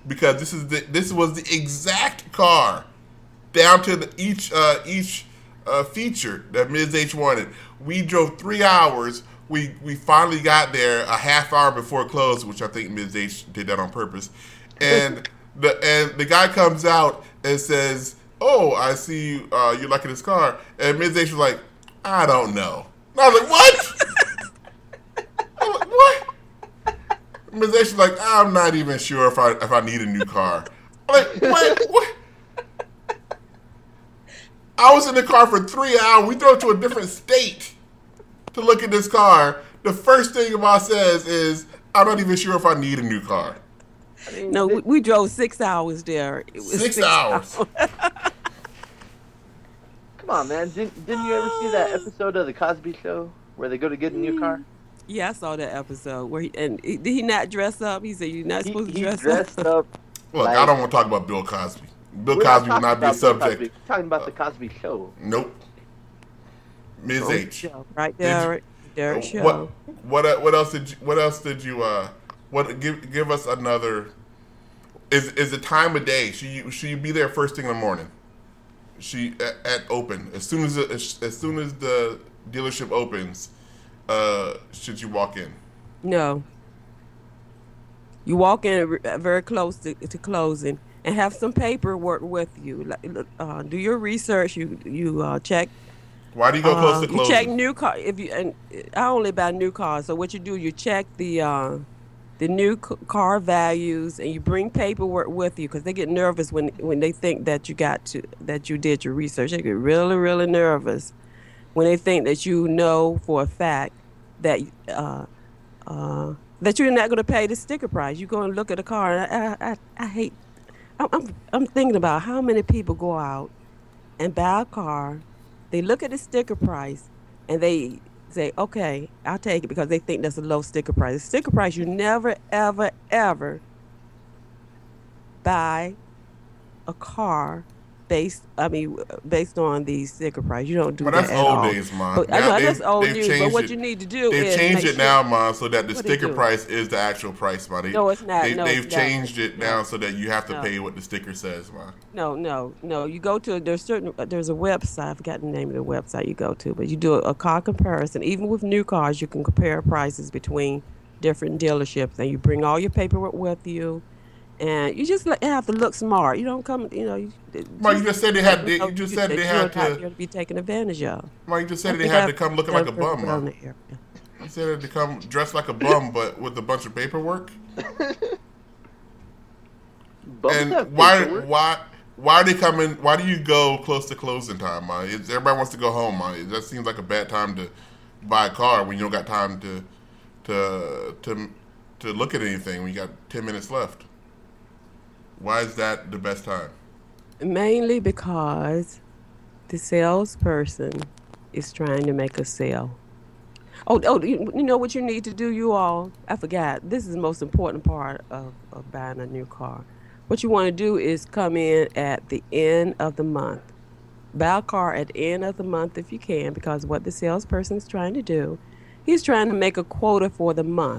Speaker 2: because this is the this was the exact car down to the, each uh, each uh, feature that Miz H wanted. We drove three hours. We we finally got there a half hour before it closed, which I think Miz H did that on purpose. And the and the guy comes out and says, "Oh, I see you, uh, you're liking this car." And Miz H was like, "I don't know." And I was like, "What?" I was like, "What?" Miz H was like, "I'm not even sure if I if I need a new car." I'm like, what? What? I was in the car for three hours. We drove to a different state to look at this car. The first thing about says is, "I'm not even sure if I need a new car."
Speaker 3: No, we, we drove six hours there. It was
Speaker 2: Six, six hours. hours.
Speaker 4: Come on, man. Didn't, didn't you ever see that episode of The Cosby Show where they go to get a new car?
Speaker 3: Yeah, I saw that episode. Where he, and he, did he not dress up? He said, "You're not supposed
Speaker 4: he,
Speaker 3: to dress
Speaker 4: he dressed
Speaker 3: up."
Speaker 4: up.
Speaker 2: Look,
Speaker 4: like,
Speaker 2: I don't want to talk about Bill Cosby. Bill
Speaker 4: we're
Speaker 2: Cosby
Speaker 4: not
Speaker 2: will not be a
Speaker 4: talking about Bill
Speaker 2: subject.
Speaker 4: Cosby. We're talking about The Cosby Show.
Speaker 2: Nope. Miz
Speaker 3: Oh,
Speaker 2: H.
Speaker 3: show. Right there, Derek Show.
Speaker 2: What what uh, what else did you, what else did you uh what give give us another is is the time of day? Should you should you be there first thing in the morning? She at, at open as soon as, as as soon as the dealership opens, uh should you walk in?
Speaker 3: No. You walk in very close to, to closing and have some paperwork with you. Like, uh, do your research. You you uh, check.
Speaker 2: Why do you go close
Speaker 3: uh,
Speaker 2: to closing?
Speaker 3: You check new car. If you and I only buy new cars. So what you do, you check the uh, the new c- car values, and you bring paperwork with you because they get nervous when when they think that you got to that you did your research. They get really really nervous when they think that you know for a fact that uh, uh, that you're not going to pay the sticker price. You go and look at a car, and I I, I, I hate. I'm, I'm I'm thinking about how many people go out and buy a car. They look at the sticker price and they say, "Okay, I'll take it," because they think that's a low sticker price. The sticker price, you never, ever, ever buy a car based. I mean, based on the sticker price. You don't do
Speaker 2: Well,
Speaker 3: that
Speaker 2: that's
Speaker 3: at
Speaker 2: old
Speaker 3: all.
Speaker 2: days, Mom.
Speaker 3: But, I
Speaker 2: Now
Speaker 3: know
Speaker 2: they've-
Speaker 3: that's old
Speaker 2: they've
Speaker 3: news. But
Speaker 2: changed
Speaker 3: what
Speaker 2: it.
Speaker 3: you need to do
Speaker 2: They've
Speaker 3: is
Speaker 2: changed
Speaker 3: make
Speaker 2: it
Speaker 3: sure-
Speaker 2: now, Mom, so that the
Speaker 3: What they
Speaker 2: sticker
Speaker 3: do?
Speaker 2: price is the actual price, Mom. They,
Speaker 3: No, it's not.
Speaker 2: They,
Speaker 3: No,
Speaker 2: they've
Speaker 3: it's not.
Speaker 2: changed it now so that you have to
Speaker 3: No.
Speaker 2: pay what the sticker says, Mom.
Speaker 3: No, no, no. You go to there's certain there's a website. I forgot the name of the website you go to, but you do a, a car comparison. Even with new cars, you can compare prices between different dealerships, and you bring all your paperwork with you, and you just like, have to look smart. You don't come, you know. You,
Speaker 2: Mom, you just said they had. They,
Speaker 3: know
Speaker 2: you just
Speaker 3: that
Speaker 2: said they
Speaker 3: you're
Speaker 2: had
Speaker 3: not
Speaker 2: to.
Speaker 3: here to be taken advantage of.
Speaker 2: Mom, you just said
Speaker 3: I
Speaker 2: they
Speaker 3: think
Speaker 2: had
Speaker 3: I-
Speaker 2: to come looking
Speaker 3: I
Speaker 2: like a bum,
Speaker 3: put it on
Speaker 2: Mom.
Speaker 3: the air.
Speaker 2: You said they had to come dressed like a bum, but with a bunch of paperwork.
Speaker 4: Bums
Speaker 2: And
Speaker 4: have
Speaker 2: why
Speaker 4: paperwork.
Speaker 2: why why are they coming? Why do you go close to closing time, Mom? It's, everybody wants to go home, Mom. That seems like a bad time to buy a car when you don't got time to to to to look at anything when you got ten minutes left. Why is that the best time?
Speaker 3: Mainly because the salesperson is trying to make a sale. Oh, oh, you, you know what you need to do, you all? I forgot. This is the most important part of, of buying a new car. What you want to do is come in at the end of the month. Buy a car at the end of the month if you can, because what the salesperson is trying to do, he's trying to make a quota for the month.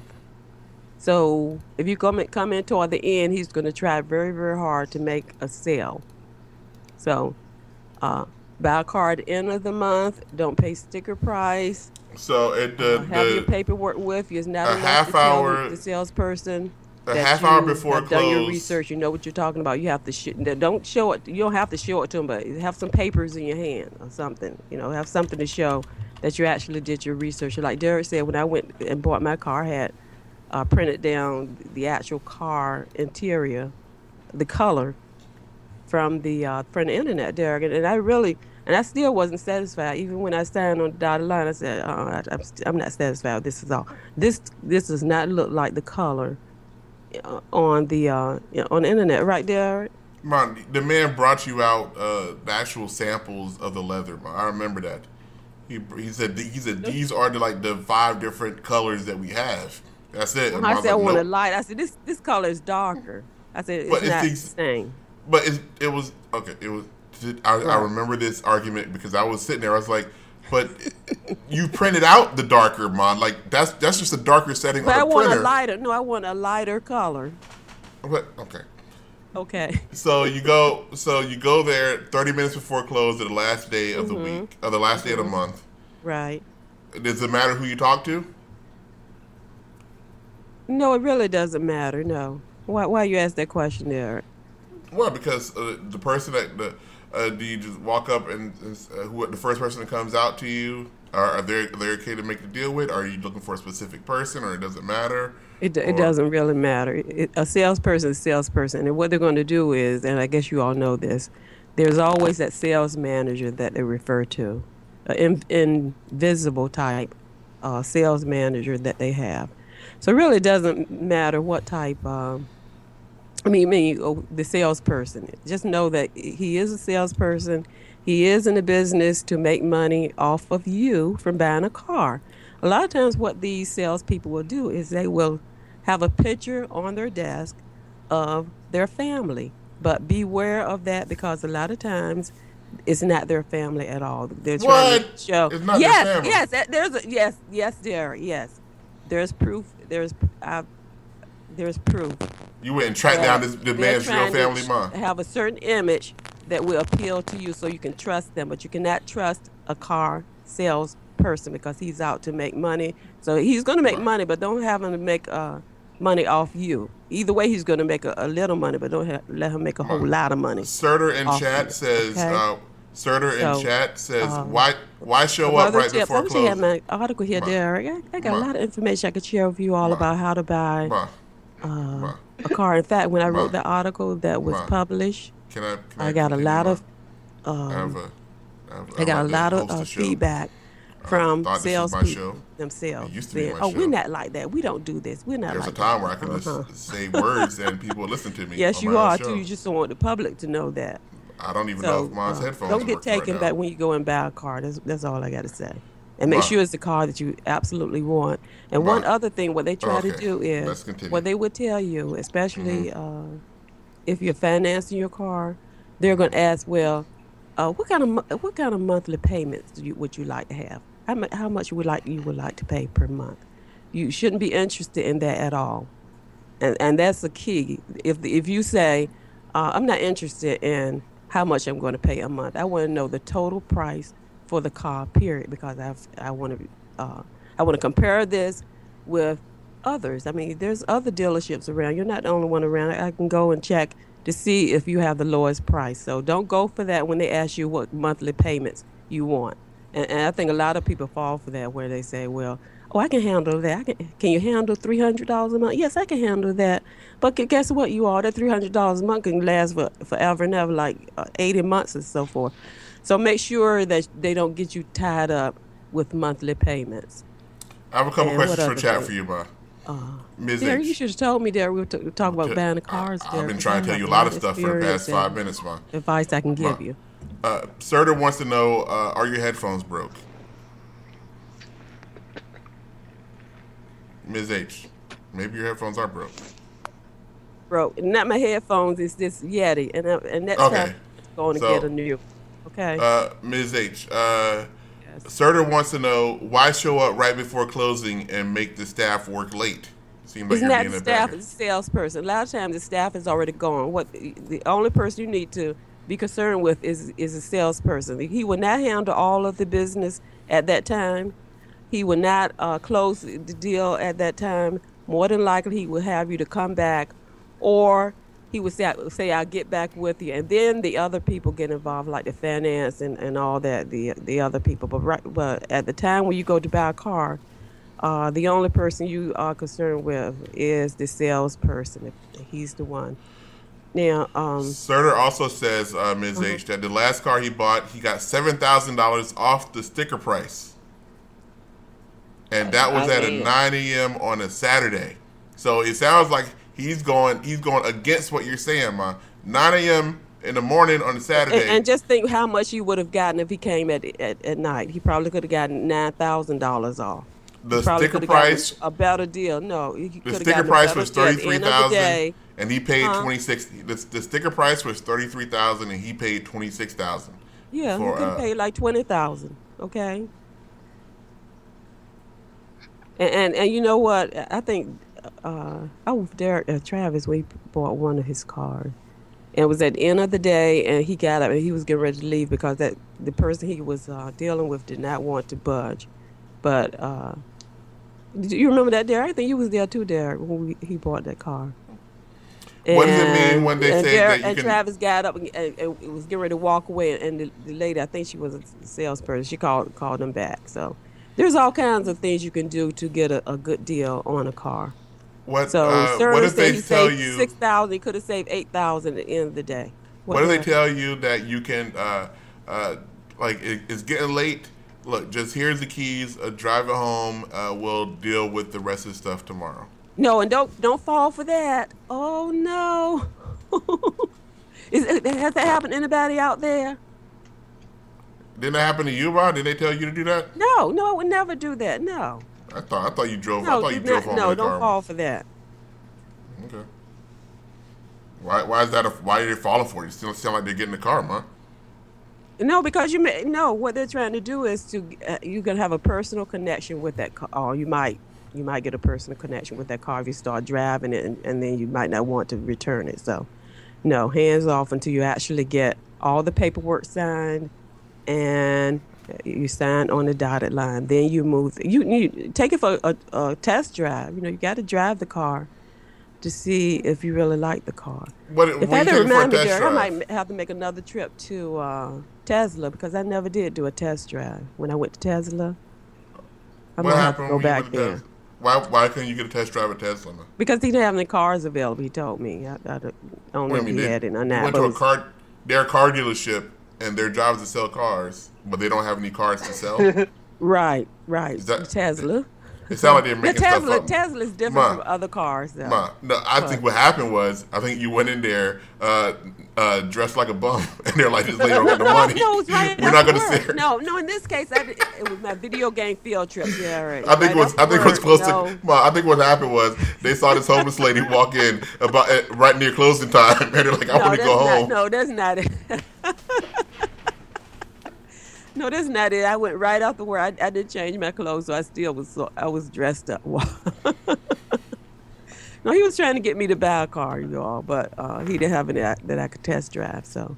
Speaker 3: So if you come in, come in toward the end, he's going to try very, very hard to make a sale. So uh, buy a car at the end of the month. Don't pay sticker price.
Speaker 2: So at the,
Speaker 3: Uh, have your
Speaker 2: the
Speaker 3: paperwork with you. It's not
Speaker 2: a
Speaker 3: enough
Speaker 2: half
Speaker 3: to tell
Speaker 2: hour-
Speaker 3: the salesperson
Speaker 2: a
Speaker 3: that
Speaker 2: half
Speaker 3: you
Speaker 2: hour before
Speaker 3: have done your
Speaker 2: close.
Speaker 3: research. You know what you're talking about. You have to sh- don't show it. You don't have to show it to them, but have some papers in your hand or something. You know, have something to show that you actually did your research. Like Derek said, when I went and bought my car, I had uh, printed down the actual car interior, the color from the uh, from the internet, Derek, and, and I really. And I still wasn't satisfied. Even when I signed on the dotted line, I said, uh, I, I'm, st- I'm not satisfied. This is all. This this does not look like the color uh, on the uh, you know, on the internet, right there.
Speaker 2: Mom, the man brought you out uh, the actual samples of the leather. Mom. I remember that. He he said he said these are the, like the five different colors that we have. That's it. And
Speaker 3: I
Speaker 2: was
Speaker 3: said I
Speaker 2: like,
Speaker 3: want a
Speaker 2: nope.
Speaker 3: light. I said this this color is darker. I said it's
Speaker 2: But it's
Speaker 3: not
Speaker 2: the-
Speaker 3: the same.
Speaker 2: But it, it was okay. It was. I, I
Speaker 3: Right.
Speaker 2: remember this argument because I was sitting there. I was like, "But you printed out the darker, Mon. Like that's that's just a darker setting
Speaker 3: But
Speaker 2: on
Speaker 3: I
Speaker 2: the
Speaker 3: want
Speaker 2: printer."
Speaker 3: a lighter. No, I want a lighter color.
Speaker 2: But okay,
Speaker 3: Okay.
Speaker 2: So you go. So you go there thirty minutes before close of the last day of the week, or the last day of the month.
Speaker 3: Right.
Speaker 2: Does it matter who you talk to?
Speaker 3: No, it really doesn't matter. No. Why? Why you ask that question there?
Speaker 2: Well, because uh, the person that the uh, do you just walk up and uh, who the first person that comes out to you? Are, are they are they okay to make the deal with? Are you looking for a specific person, or it doesn't matter?
Speaker 3: It it
Speaker 2: Or-
Speaker 3: doesn't really matter. It, a salesperson is a salesperson, and what they're going to do is, and I guess you all know this, there's always that sales manager that they refer to, an in, invisible type uh, sales manager that they have. So it really doesn't matter what type. Um, I mean, I mean, oh, the salesperson. Just know that he is a salesperson. He is in the business to make money off of you from buying a car. A lot of times, what these salespeople will do is they will have a picture on their desk of their family. But beware of that, because a lot of times it's not their family at all. They're trying
Speaker 2: What?
Speaker 3: to show.
Speaker 2: It's not their
Speaker 3: yes,
Speaker 2: family.
Speaker 3: yes. that- There's a, yes, yes, Derek. Yes, there's proof. There's uh, there's proof.
Speaker 2: You went and tracked down this the
Speaker 3: They're
Speaker 2: man's real
Speaker 3: trying to
Speaker 2: family
Speaker 3: sh-
Speaker 2: mom.
Speaker 3: have a certain image that will appeal to you, so you can trust them. But you cannot trust a car salesperson, because he's out to make money. So he's going to make
Speaker 2: Right.
Speaker 3: money, but don't have him to make uh, money off you. Either way, he's going to make a, a little money, but don't ha- let him make a whole lot of money.
Speaker 2: Surter in
Speaker 3: Off
Speaker 2: chat
Speaker 3: you,
Speaker 2: says.
Speaker 3: okay?
Speaker 2: Uh, Surter in
Speaker 3: So,
Speaker 2: chat says,
Speaker 3: um,
Speaker 2: "Why why show
Speaker 3: Well,
Speaker 2: up
Speaker 3: the
Speaker 2: right
Speaker 3: tip,
Speaker 2: before
Speaker 3: I wish I had
Speaker 2: close?"
Speaker 3: my article here,
Speaker 2: Ma.
Speaker 3: Derek. I, I got
Speaker 2: Ma.
Speaker 3: a lot of information I could share with you all
Speaker 2: Ma.
Speaker 3: about how to buy
Speaker 2: Ma,
Speaker 3: uh,
Speaker 2: ma,
Speaker 3: a car. In fact, when I
Speaker 2: Ma.
Speaker 3: wrote the article that was
Speaker 2: Ma.
Speaker 3: published,
Speaker 2: can I? Can I,
Speaker 3: I got a
Speaker 2: continue,
Speaker 3: lot
Speaker 2: Ma?
Speaker 3: of
Speaker 2: I
Speaker 3: um,
Speaker 2: have a. I, have,
Speaker 3: I got a
Speaker 2: like to
Speaker 3: lot of
Speaker 2: host
Speaker 3: uh,
Speaker 2: a show.
Speaker 3: feedback
Speaker 2: I
Speaker 3: from
Speaker 2: thought this was my
Speaker 3: salespeople
Speaker 2: show.
Speaker 3: themselves.
Speaker 2: It used to be
Speaker 3: saying,
Speaker 2: my
Speaker 3: "Oh,
Speaker 2: show.
Speaker 3: we're not like that. We don't do this. We're not
Speaker 2: There's a
Speaker 3: like
Speaker 2: time
Speaker 3: that."
Speaker 2: where I could
Speaker 3: Uh-huh.
Speaker 2: just say words and people would listen to me.
Speaker 3: Yes,
Speaker 2: on
Speaker 3: you
Speaker 2: my own
Speaker 3: are
Speaker 2: show.
Speaker 3: too. You just don't want the public to know that.
Speaker 2: I don't even know
Speaker 3: So
Speaker 2: if mine's
Speaker 3: uh,
Speaker 2: headphones
Speaker 3: don't
Speaker 2: are
Speaker 3: get
Speaker 2: working right
Speaker 3: taken
Speaker 2: now.
Speaker 3: back when you go and buy a car. That's that's all I got to say. And make
Speaker 2: Ma.
Speaker 3: sure it's the car that you absolutely want. And
Speaker 2: Ma.
Speaker 3: one other thing, what they try to
Speaker 2: Okay,
Speaker 3: do is,
Speaker 2: let's continue.
Speaker 3: what they would tell you, especially
Speaker 2: Mm-hmm.
Speaker 3: uh, if you're financing your car, they're going to ask, well, uh, what kind of mo- what kind of monthly payments do you, would you like to have? How much how much would like you would like to pay per month? You shouldn't be interested in that at all, and and that's the key. If the, if you say, uh, I'm not interested in how much I'm going to pay a month, I want to know the total price for the car. Period, because I've I want to uh, I want to compare this with others. I mean, there's other dealerships around. You're not the only one around. I can go and check to see if you have the lowest price. So don't go for that when they ask you what monthly payments you want. And, and I think a lot of people fall for that, where they say, well, oh, I can handle that. I can, can you handle three hundred dollars a month? Yes, I can handle that. But gu- guess what? You all, that three hundred dollars a month can last for, forever and ever, like uh, eighty months and so forth. So make sure that they don't get you tied up with monthly payments.
Speaker 2: I have a couple
Speaker 3: And what
Speaker 2: questions for
Speaker 3: other
Speaker 2: chat
Speaker 3: thing?
Speaker 2: for you, Ma. Miz
Speaker 3: Derek,
Speaker 2: H.
Speaker 3: you should have told me that we were t- talking about
Speaker 2: T-
Speaker 3: buying the
Speaker 2: I-
Speaker 3: cars.
Speaker 2: I've
Speaker 3: Derek,
Speaker 2: been
Speaker 3: 'cause
Speaker 2: trying
Speaker 3: I
Speaker 2: to tell
Speaker 3: have
Speaker 2: you a lot of
Speaker 3: of
Speaker 2: stuff for the past
Speaker 3: experience
Speaker 2: five
Speaker 3: and
Speaker 2: minutes, Ma.
Speaker 3: Advice I can give
Speaker 2: Ma.
Speaker 3: you.
Speaker 2: Uh, Serta wants to know, uh, are your headphones broke? Miz H, maybe your headphones are broke.
Speaker 3: Bro, not my headphones. It's this Yeti, and I, and next
Speaker 2: Okay.
Speaker 3: time I'm going to
Speaker 2: So,
Speaker 3: get a new. Okay.
Speaker 2: Uh, Miz H, uh,
Speaker 3: Yes.
Speaker 2: Serta wants to know, why show up right before closing and make the staff work late? Seems like
Speaker 3: It's
Speaker 2: you're
Speaker 3: not
Speaker 2: being
Speaker 3: the
Speaker 2: a
Speaker 3: staff;
Speaker 2: bagger.
Speaker 3: it's the salesperson. A lot of times, the staff is already gone. What the only person you need to be concerned with is is a salesperson. He will not handle all of the business at that time. He will not uh, close the deal at that time. More than likely, he will have you to come back, or he would say, say I'll get back with you. And then the other people get involved, like the finance and, and all that, the the other people. But right, but at the time when you go to buy a car, uh, the only person you are concerned with is the salesperson. He's the one. Now, um,
Speaker 2: Serta also says, uh, Miz
Speaker 3: Uh-huh.
Speaker 2: H, that the last car he bought, he got seven thousand dollars off the sticker price. And that was
Speaker 3: I
Speaker 2: at a
Speaker 3: mean-
Speaker 2: nine a.m. on a Saturday. So it sounds like he's going he's going against what you're saying, Ma. nine a.m. in the morning on a Saturday.
Speaker 3: and, and just think how much he would have gotten if he came at at, at night. He probably could have gotten nine thousand dollars off.
Speaker 2: the
Speaker 3: He probably
Speaker 2: sticker
Speaker 3: could have gotten
Speaker 2: price
Speaker 3: a better deal. No, he
Speaker 2: the
Speaker 3: could have
Speaker 2: sticker
Speaker 3: gotten a
Speaker 2: price
Speaker 3: better
Speaker 2: was
Speaker 3: deal at the
Speaker 2: thirty-three
Speaker 3: end of the
Speaker 2: thousand
Speaker 3: day.
Speaker 2: and he paid
Speaker 3: Huh?
Speaker 2: twenty-six the, the sticker price was thirty-three thousand and he paid twenty-six thousand.
Speaker 3: Yeah,
Speaker 2: for,
Speaker 3: he could
Speaker 2: uh,
Speaker 3: pay like twenty thousand. Okay. And, and and you know what? I think uh, I was there. Uh, Travis, we bought one of his cars, And it was at the end of the day, and he got up and he was getting ready to leave because that the person he was uh, dealing with did not want to budge. But uh, do you remember that, Derek? I think you was there too, Derek, when we, he bought that car. And,
Speaker 2: what does it mean when they say
Speaker 3: Derek,
Speaker 2: that you
Speaker 3: and
Speaker 2: can...
Speaker 3: Travis got up and, and, and was getting ready to walk away, and the, the lady, I think she was a salesperson, she called called him back. So there's all kinds of things you can do to get a, a good deal on a car.
Speaker 2: What,
Speaker 3: so
Speaker 2: uh,
Speaker 3: Sterling
Speaker 2: what if
Speaker 3: said
Speaker 2: they
Speaker 3: he
Speaker 2: tell
Speaker 3: saved
Speaker 2: you...
Speaker 3: six thousand, he could have saved eight thousand at the end of the day.
Speaker 2: What, what do they tell you that you can, uh, uh, like, it, it's getting late, look, just here's the keys, uh, drive it home, uh, we'll deal with the rest of the stuff tomorrow.
Speaker 3: No, and don't don't fall for that. Oh, no. Is, has that happened to anybody out there?
Speaker 2: Didn't that happen to you, Bob? Did they tell you to do that?
Speaker 3: No, no, I would never do that. No.
Speaker 2: I thought I thought you drove.
Speaker 3: No,
Speaker 2: I thought you
Speaker 3: do
Speaker 2: drove
Speaker 3: not,
Speaker 2: home
Speaker 3: no,
Speaker 2: in the
Speaker 3: don't
Speaker 2: car.
Speaker 3: fall for that.
Speaker 2: Okay. Why? Why is that? A, why are they falling for you? Still sound like they're getting the car, man.
Speaker 3: No, because you may no. What they're trying to do is to uh, you can have a personal connection with that car. Or you might you might get a personal connection with that car if you start driving it, and, and then you might not want to return it. So, no, hands off until you actually get all the paperwork signed, and you sign on the dotted line. Then you move. You, you take it for a, a test drive. You know, you got to drive the car to see if you really like the car.
Speaker 2: What,
Speaker 3: if
Speaker 2: when
Speaker 3: I
Speaker 2: you
Speaker 3: didn't
Speaker 2: take it for a
Speaker 3: remind me,
Speaker 2: test
Speaker 3: Derek, I
Speaker 2: drive?
Speaker 3: might have to make another trip to uh, Tesla because I never did do a test drive. When I went to Tesla, I
Speaker 2: What
Speaker 3: might have to
Speaker 2: happened
Speaker 3: go
Speaker 2: when you
Speaker 3: back
Speaker 2: went to
Speaker 3: there.
Speaker 2: Tesla? Why? Why couldn't you get a test drive at Tesla? Man?
Speaker 3: Because he didn't have any cars available, he told me. I, I don't know
Speaker 2: Wait a
Speaker 3: if he
Speaker 2: minute,
Speaker 3: had it or
Speaker 2: you
Speaker 3: not.
Speaker 2: went
Speaker 3: but
Speaker 2: to
Speaker 3: it
Speaker 2: a
Speaker 3: was-
Speaker 2: car, their car dealership, and their job is to sell cars, but they don't have any cars to sell.
Speaker 3: Right, right.
Speaker 2: Is that-
Speaker 3: Tesla.
Speaker 2: It sounded like they're
Speaker 3: The
Speaker 2: making
Speaker 3: Tesla,
Speaker 2: stuff up.
Speaker 3: Tesla is different
Speaker 2: Ma.
Speaker 3: from other cars, though.
Speaker 2: Ma, no, I think what happened was I think you went in there uh, uh, dressed like a bum, and they're like, "This lady don't got the
Speaker 3: no,
Speaker 2: money.
Speaker 3: no, it's right
Speaker 2: We're not
Speaker 3: after
Speaker 2: going to
Speaker 3: work.
Speaker 2: see her."
Speaker 3: No, no. In this case, I did, it was my video game field trip. Yeah, right.
Speaker 2: I think
Speaker 3: right
Speaker 2: what's I
Speaker 3: after
Speaker 2: think what's
Speaker 3: work,
Speaker 2: supposed
Speaker 3: no.
Speaker 2: to Ma, I think what happened was they saw this homeless lady walk in about uh, right near closing time, and they're like, "I
Speaker 3: No,
Speaker 2: want to
Speaker 3: that's
Speaker 2: go
Speaker 3: not,
Speaker 2: home."
Speaker 3: No, that's not it. No, that's not it. I went right out the work. I, I didn't change my clothes, so I still was so I was dressed up. No, he was trying to get me to buy a car, y'all, but uh, he didn't have any that, that I could test drive. So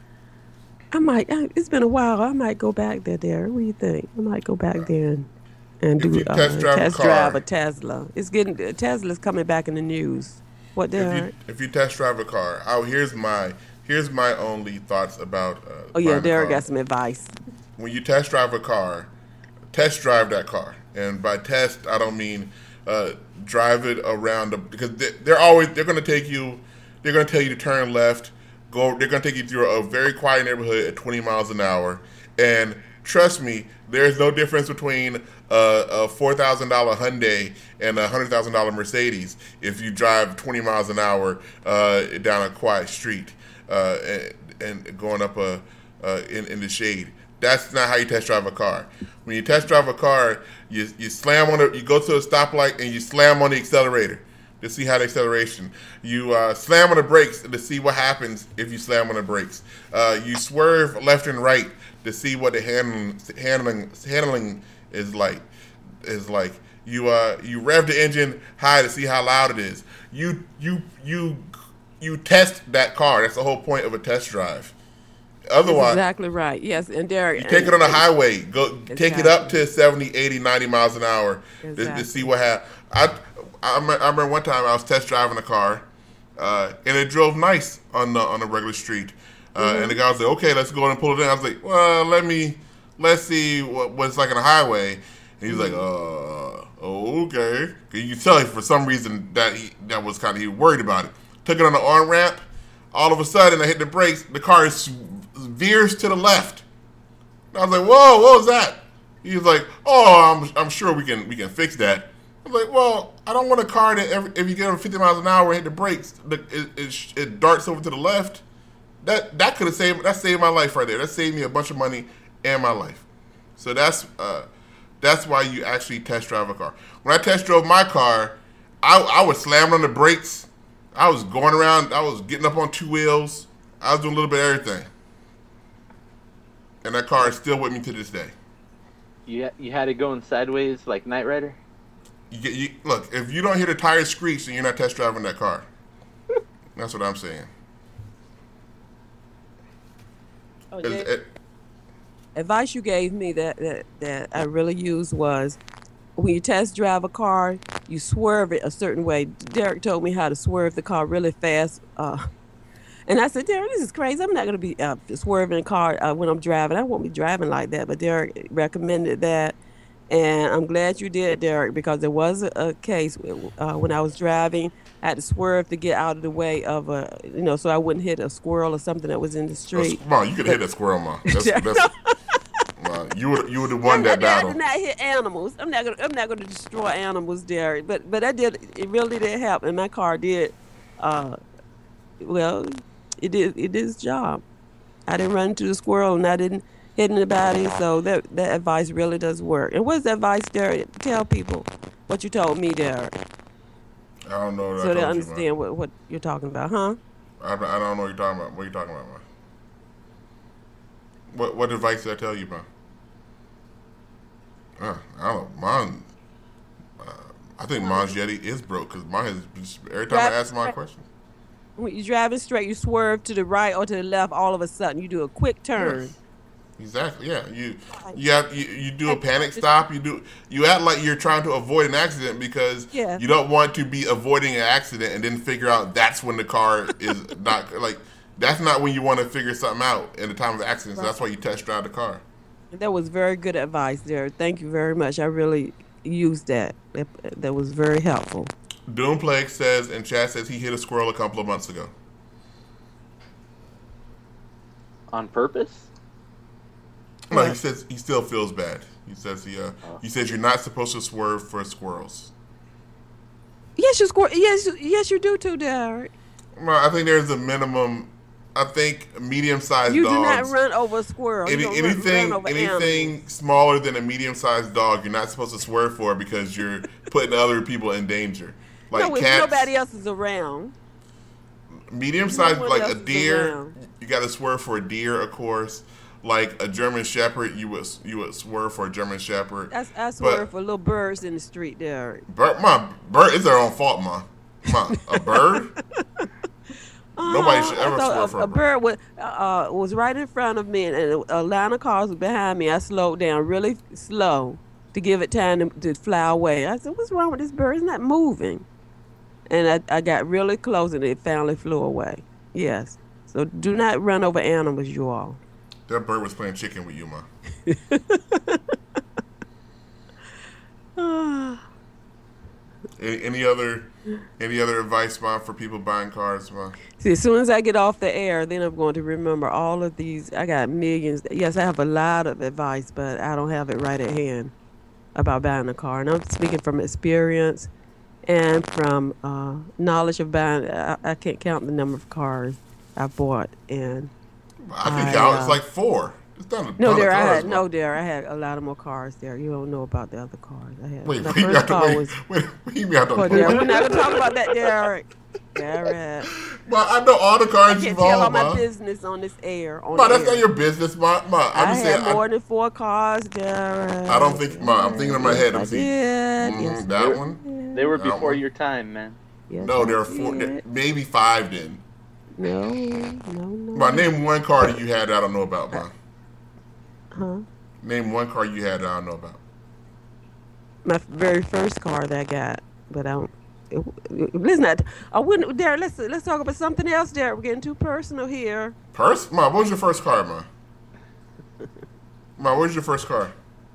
Speaker 3: I might. It's been a while. I might go back there, Derek. What do you think? I might go back there and, and
Speaker 2: If
Speaker 3: do
Speaker 2: you
Speaker 3: uh,
Speaker 2: test drive a
Speaker 3: test
Speaker 2: car-
Speaker 3: drive a Tesla. It's getting Tesla's coming back in the news. What,
Speaker 2: If
Speaker 3: Derek?
Speaker 2: you if you test drive a car, oh, here's my here's my only thoughts about. Uh,
Speaker 3: Oh yeah,
Speaker 2: buying a
Speaker 3: Derek
Speaker 2: car.
Speaker 3: got some advice.
Speaker 2: When you test drive a car, test drive that car, and by test I don't mean uh, drive it around the, because they, they're always they're going to take you, they're going to tell you to turn left, go. They're going to take you through a very quiet neighborhood at twenty miles an hour, and trust me, there's no difference between a, a four thousand dollar Hyundai and a hundred thousand dollar Mercedes if you drive twenty miles an hour uh, down a quiet street uh, and, and going up a uh, in in the shade. That's not how you test drive a car. When you test drive a car, you you slam on it. You go to a stoplight and you slam on the accelerator to see how the acceleration. You uh, slam on the brakes to see what happens if you slam on the brakes. Uh, you swerve left and right to see what the handling handling handling is like. Is like you uh you rev the engine high to see how loud it is. You you you you test that car. That's the whole point of a test drive. Otherwise,
Speaker 3: That's exactly right. Yes, and Derek.
Speaker 2: you take it on the highway, go take it up to seventy, eighty, ninety miles an hour to, to
Speaker 3: Exactly.
Speaker 2: see what happens. I, I, remember- I remember one time I was test driving a car, uh, and it drove nice on the on a regular street. Uh,
Speaker 3: Mm-hmm.
Speaker 2: And the guy was like, "Okay, let's go and pull it in." I was like, "Well, let me let's see what, what it's like on a highway." And he was like, "Uh, okay." You can tell for some reason that he that was kind of he was worried about it. Took it on the on ramp. All of a sudden, I hit the brakes. The car is veers to the left. And I was like, "Whoa, what was that?" He was like, "Oh, I'm I'm sure we can we can fix that." I was like, "Well, I don't want a car that every, if you get over fifty miles an hour and hit the brakes, the, it, it it darts over to the left." That that could have saved that saved my life right there. That saved me a bunch of money and my life. So that's uh, that's why you actually test drive a car. When I test drove my car, I I was slamming on the brakes. I was going around. I was getting up on two wheels. I was doing a little bit of everything. And that car is still with me to this day.
Speaker 4: You you had it going sideways like Knight Rider?
Speaker 2: You get, you, look, if you don't hear the tires screech, then you're not test driving that car. That's what I'm saying.
Speaker 3: Oh,
Speaker 2: Is
Speaker 3: Dave,
Speaker 2: it-
Speaker 3: advice you gave me that, that that I really used was when you test drive a car, you swerve it a certain way. Derek told me how to swerve the car really fast. Uh, and I said, Derek, this is crazy. I'm not going to be uh, swerving a car uh, when I'm driving. I won't be driving like that. But Derek recommended that. And I'm glad you did, Derek, because there was a, a case uh, when I was driving. I had to swerve to get out of the way of a, you know, so I wouldn't hit a squirrel or something that was in the street.
Speaker 2: Ma, you could hit a squirrel, ma. That's, that's, ma, you would you would have won that
Speaker 3: I,
Speaker 2: battle.
Speaker 3: I did not hit animals. I'm not gonna I'm not gonna destroy animals, Derek. But but I did. It really did help, and my car did. Uh, well, it did it did its job. I didn't run into the squirrel, and I didn't hit anybody. So that that advice really does work. And what's the advice, Derek? Tell people what you told me, Derek,
Speaker 2: I don't know. What
Speaker 3: so
Speaker 2: I
Speaker 3: they
Speaker 2: told you,
Speaker 3: understand what, what you're talking about, huh?
Speaker 2: ma. I, I don't know what you're talking about. What are you talking about, ma? What what advice did I tell you, ma? Uh, I don't know. Mine. Uh, I think mine's Yeti is broke because mine is just, every time I
Speaker 3: Drive-
Speaker 2: ask my question.
Speaker 3: When you're driving straight, you swerve to the right or to the left. All of a sudden, you do a quick turn.
Speaker 2: Yes. Exactly. Yeah. You you have you, you do a panic stop. You do you act like you're trying to avoid an accident because
Speaker 3: Yeah.
Speaker 2: you don't want to be avoiding an accident and then figure out that's when the car is not like that's not when you want to figure something out in the time of the accident. So that's why you test drive the car.
Speaker 3: That was very good advice there. Thank you very much. I really used that. That, that was very helpful.
Speaker 2: Doom Plague says and Chad says he hit a squirrel a couple of months ago.
Speaker 4: On purpose?
Speaker 2: No, he says he still feels bad. He says he uh, he says you're not supposed to swerve for squirrels.
Speaker 3: Yes, you score. Yes, you- yes, you do too, Derek.
Speaker 2: Well, I think there's a minimum. I think medium-sized
Speaker 3: You
Speaker 2: dogs.
Speaker 3: do not run over a squirrel. You
Speaker 2: Any,
Speaker 3: don't run-
Speaker 2: anything
Speaker 3: run over
Speaker 2: anything
Speaker 3: animals.
Speaker 2: smaller than a medium-sized dog, you're not supposed to swerve for because you're putting other people in danger. Like
Speaker 3: No, if
Speaker 2: cats,
Speaker 3: nobody else is around.
Speaker 2: medium-sized,
Speaker 3: no one
Speaker 2: like
Speaker 3: else
Speaker 2: a
Speaker 3: is
Speaker 2: deer,
Speaker 3: around.
Speaker 2: you got to swerve for a deer, of course. Like a German Shepherd, you would you would swerve for a German Shepherd.
Speaker 3: I, I swear
Speaker 2: But-
Speaker 3: for little birds in the street, Derek.
Speaker 2: Bird, my bird is their own fault, ma. Ma, a bird. Nobody should
Speaker 3: Uh, I
Speaker 2: ever
Speaker 3: thought
Speaker 2: swerve
Speaker 3: a,
Speaker 2: for
Speaker 3: a
Speaker 2: a bird.
Speaker 3: bird was, uh, was right in front of me, and a, a line of cars was behind me. I slowed down really slow to give it time to, to fly away. I said, "What's wrong with this bird? It's not moving." And I, I got really close, and it finally flew away. Yes. So do not run over animals, you all.
Speaker 2: That bird was playing chicken with you, ma. Any, any other any other advice, ma, for people buying cars, ma?
Speaker 3: See, as soon as I get off the air, then I'm going to remember all of these. I got millions. Yes, I have a lot of advice, but I don't have it right at hand about buying a car. And I'm speaking from experience and from uh, knowledge of buying. I, I can't count the number of cars I've bought. And
Speaker 2: I can
Speaker 3: I,
Speaker 2: count.
Speaker 3: uh,
Speaker 2: It's like four. It's done a
Speaker 3: no,
Speaker 2: ton
Speaker 3: there
Speaker 2: of
Speaker 3: I
Speaker 2: cars,
Speaker 3: had
Speaker 2: ma.
Speaker 3: no, there I had a lot of more cars there. You don't know about the other cars I had.
Speaker 2: Wait,
Speaker 3: My
Speaker 2: wait, you
Speaker 3: first
Speaker 2: have to
Speaker 3: car
Speaker 2: wait.
Speaker 3: was.
Speaker 2: Wait, wait, you have to
Speaker 3: Oh, Derek, we're not gonna talk about that, Derek. Derek.
Speaker 2: Ma, I know all the
Speaker 3: I
Speaker 2: cars
Speaker 3: can't
Speaker 2: you've
Speaker 3: tell all
Speaker 2: owned,
Speaker 3: my
Speaker 2: ma.
Speaker 3: business on this air. On
Speaker 2: Ma,
Speaker 3: the
Speaker 2: that's not
Speaker 3: air.
Speaker 2: your business, ma. Ma, I'm
Speaker 3: I
Speaker 2: just
Speaker 3: had
Speaker 2: saying.
Speaker 3: more
Speaker 2: I,
Speaker 3: than four cars, Derek.
Speaker 2: I don't think, ma. I'm thinking in my head.
Speaker 3: I
Speaker 2: I'm thinking
Speaker 3: did.
Speaker 2: mhm,
Speaker 3: Yes,
Speaker 2: that
Speaker 3: I
Speaker 2: one.
Speaker 3: did.
Speaker 4: They were
Speaker 2: That
Speaker 4: before
Speaker 2: one.
Speaker 4: your time, man.
Speaker 3: Yes,
Speaker 2: No,
Speaker 3: I
Speaker 2: there are four,
Speaker 3: did.
Speaker 2: maybe five. Then,
Speaker 3: No, no, no.
Speaker 2: ma, name one car that you had that I don't know about, ma.
Speaker 3: Huh?
Speaker 2: Name one car you had that I don't know about.
Speaker 3: My very first car that I got, but I don't. It, it, let's not. I wouldn't. Derek, let's let's talk about something else, Derek. We're getting too personal here.
Speaker 2: First, ma, what was your first car, ma? Ma, what was your first car?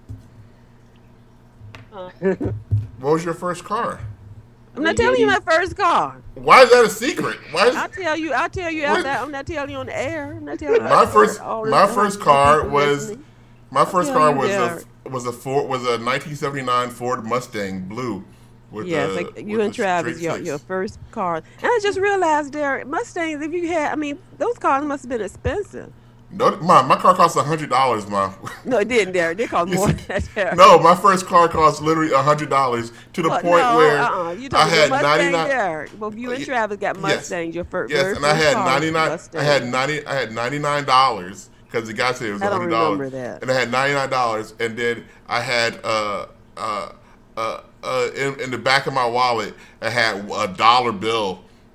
Speaker 2: What was your first car?
Speaker 3: I'm not telling you my first car.
Speaker 2: Why is that a secret? Why is
Speaker 3: I'll tell you. I'll tell you
Speaker 2: What?
Speaker 3: after. I'm not telling you on the air. I'm not telling you.
Speaker 2: my first
Speaker 3: all the
Speaker 2: my
Speaker 3: time.
Speaker 2: first car
Speaker 3: People
Speaker 2: was
Speaker 3: listening.
Speaker 2: my first
Speaker 3: tell
Speaker 2: car
Speaker 3: you,
Speaker 2: was
Speaker 3: Derek.
Speaker 2: a was a Ford was a nineteen seventy-nine Ford Mustang blue. With
Speaker 3: Yes,
Speaker 2: the,
Speaker 3: like
Speaker 2: with
Speaker 3: you and
Speaker 2: the
Speaker 3: Travis,
Speaker 2: straight
Speaker 3: your
Speaker 2: six.
Speaker 3: your first car. And I just realized, Derek, Mustangs. If you had, I mean, those cars must have been expensive.
Speaker 2: No, ma, my car cost a hundred dollars, ma.
Speaker 3: No, it didn't, Derek. They cost more than that, Derek.
Speaker 2: No, my first car cost literally a hundred dollars to the
Speaker 3: But
Speaker 2: point
Speaker 3: no,
Speaker 2: where
Speaker 3: uh-uh. You
Speaker 2: I
Speaker 3: talking
Speaker 2: had
Speaker 3: about
Speaker 2: ninety
Speaker 3: Mustang,
Speaker 2: nine.
Speaker 3: Derek. Both you and
Speaker 2: Ye-
Speaker 3: Travis got
Speaker 2: yes.
Speaker 3: Mustangs. Your fir-
Speaker 2: Yes,
Speaker 3: very
Speaker 2: and I
Speaker 3: first
Speaker 2: had
Speaker 3: car was
Speaker 2: ninety nine.
Speaker 3: Mustang.
Speaker 2: I had ninety. I had ninety nine dollars because the guy said it was
Speaker 3: I don't
Speaker 2: hundred dollars.
Speaker 3: remember that.
Speaker 2: And I had ninety nine dollars, and then I had uh uh uh uh in, in the back of my wallet I had a dollar bill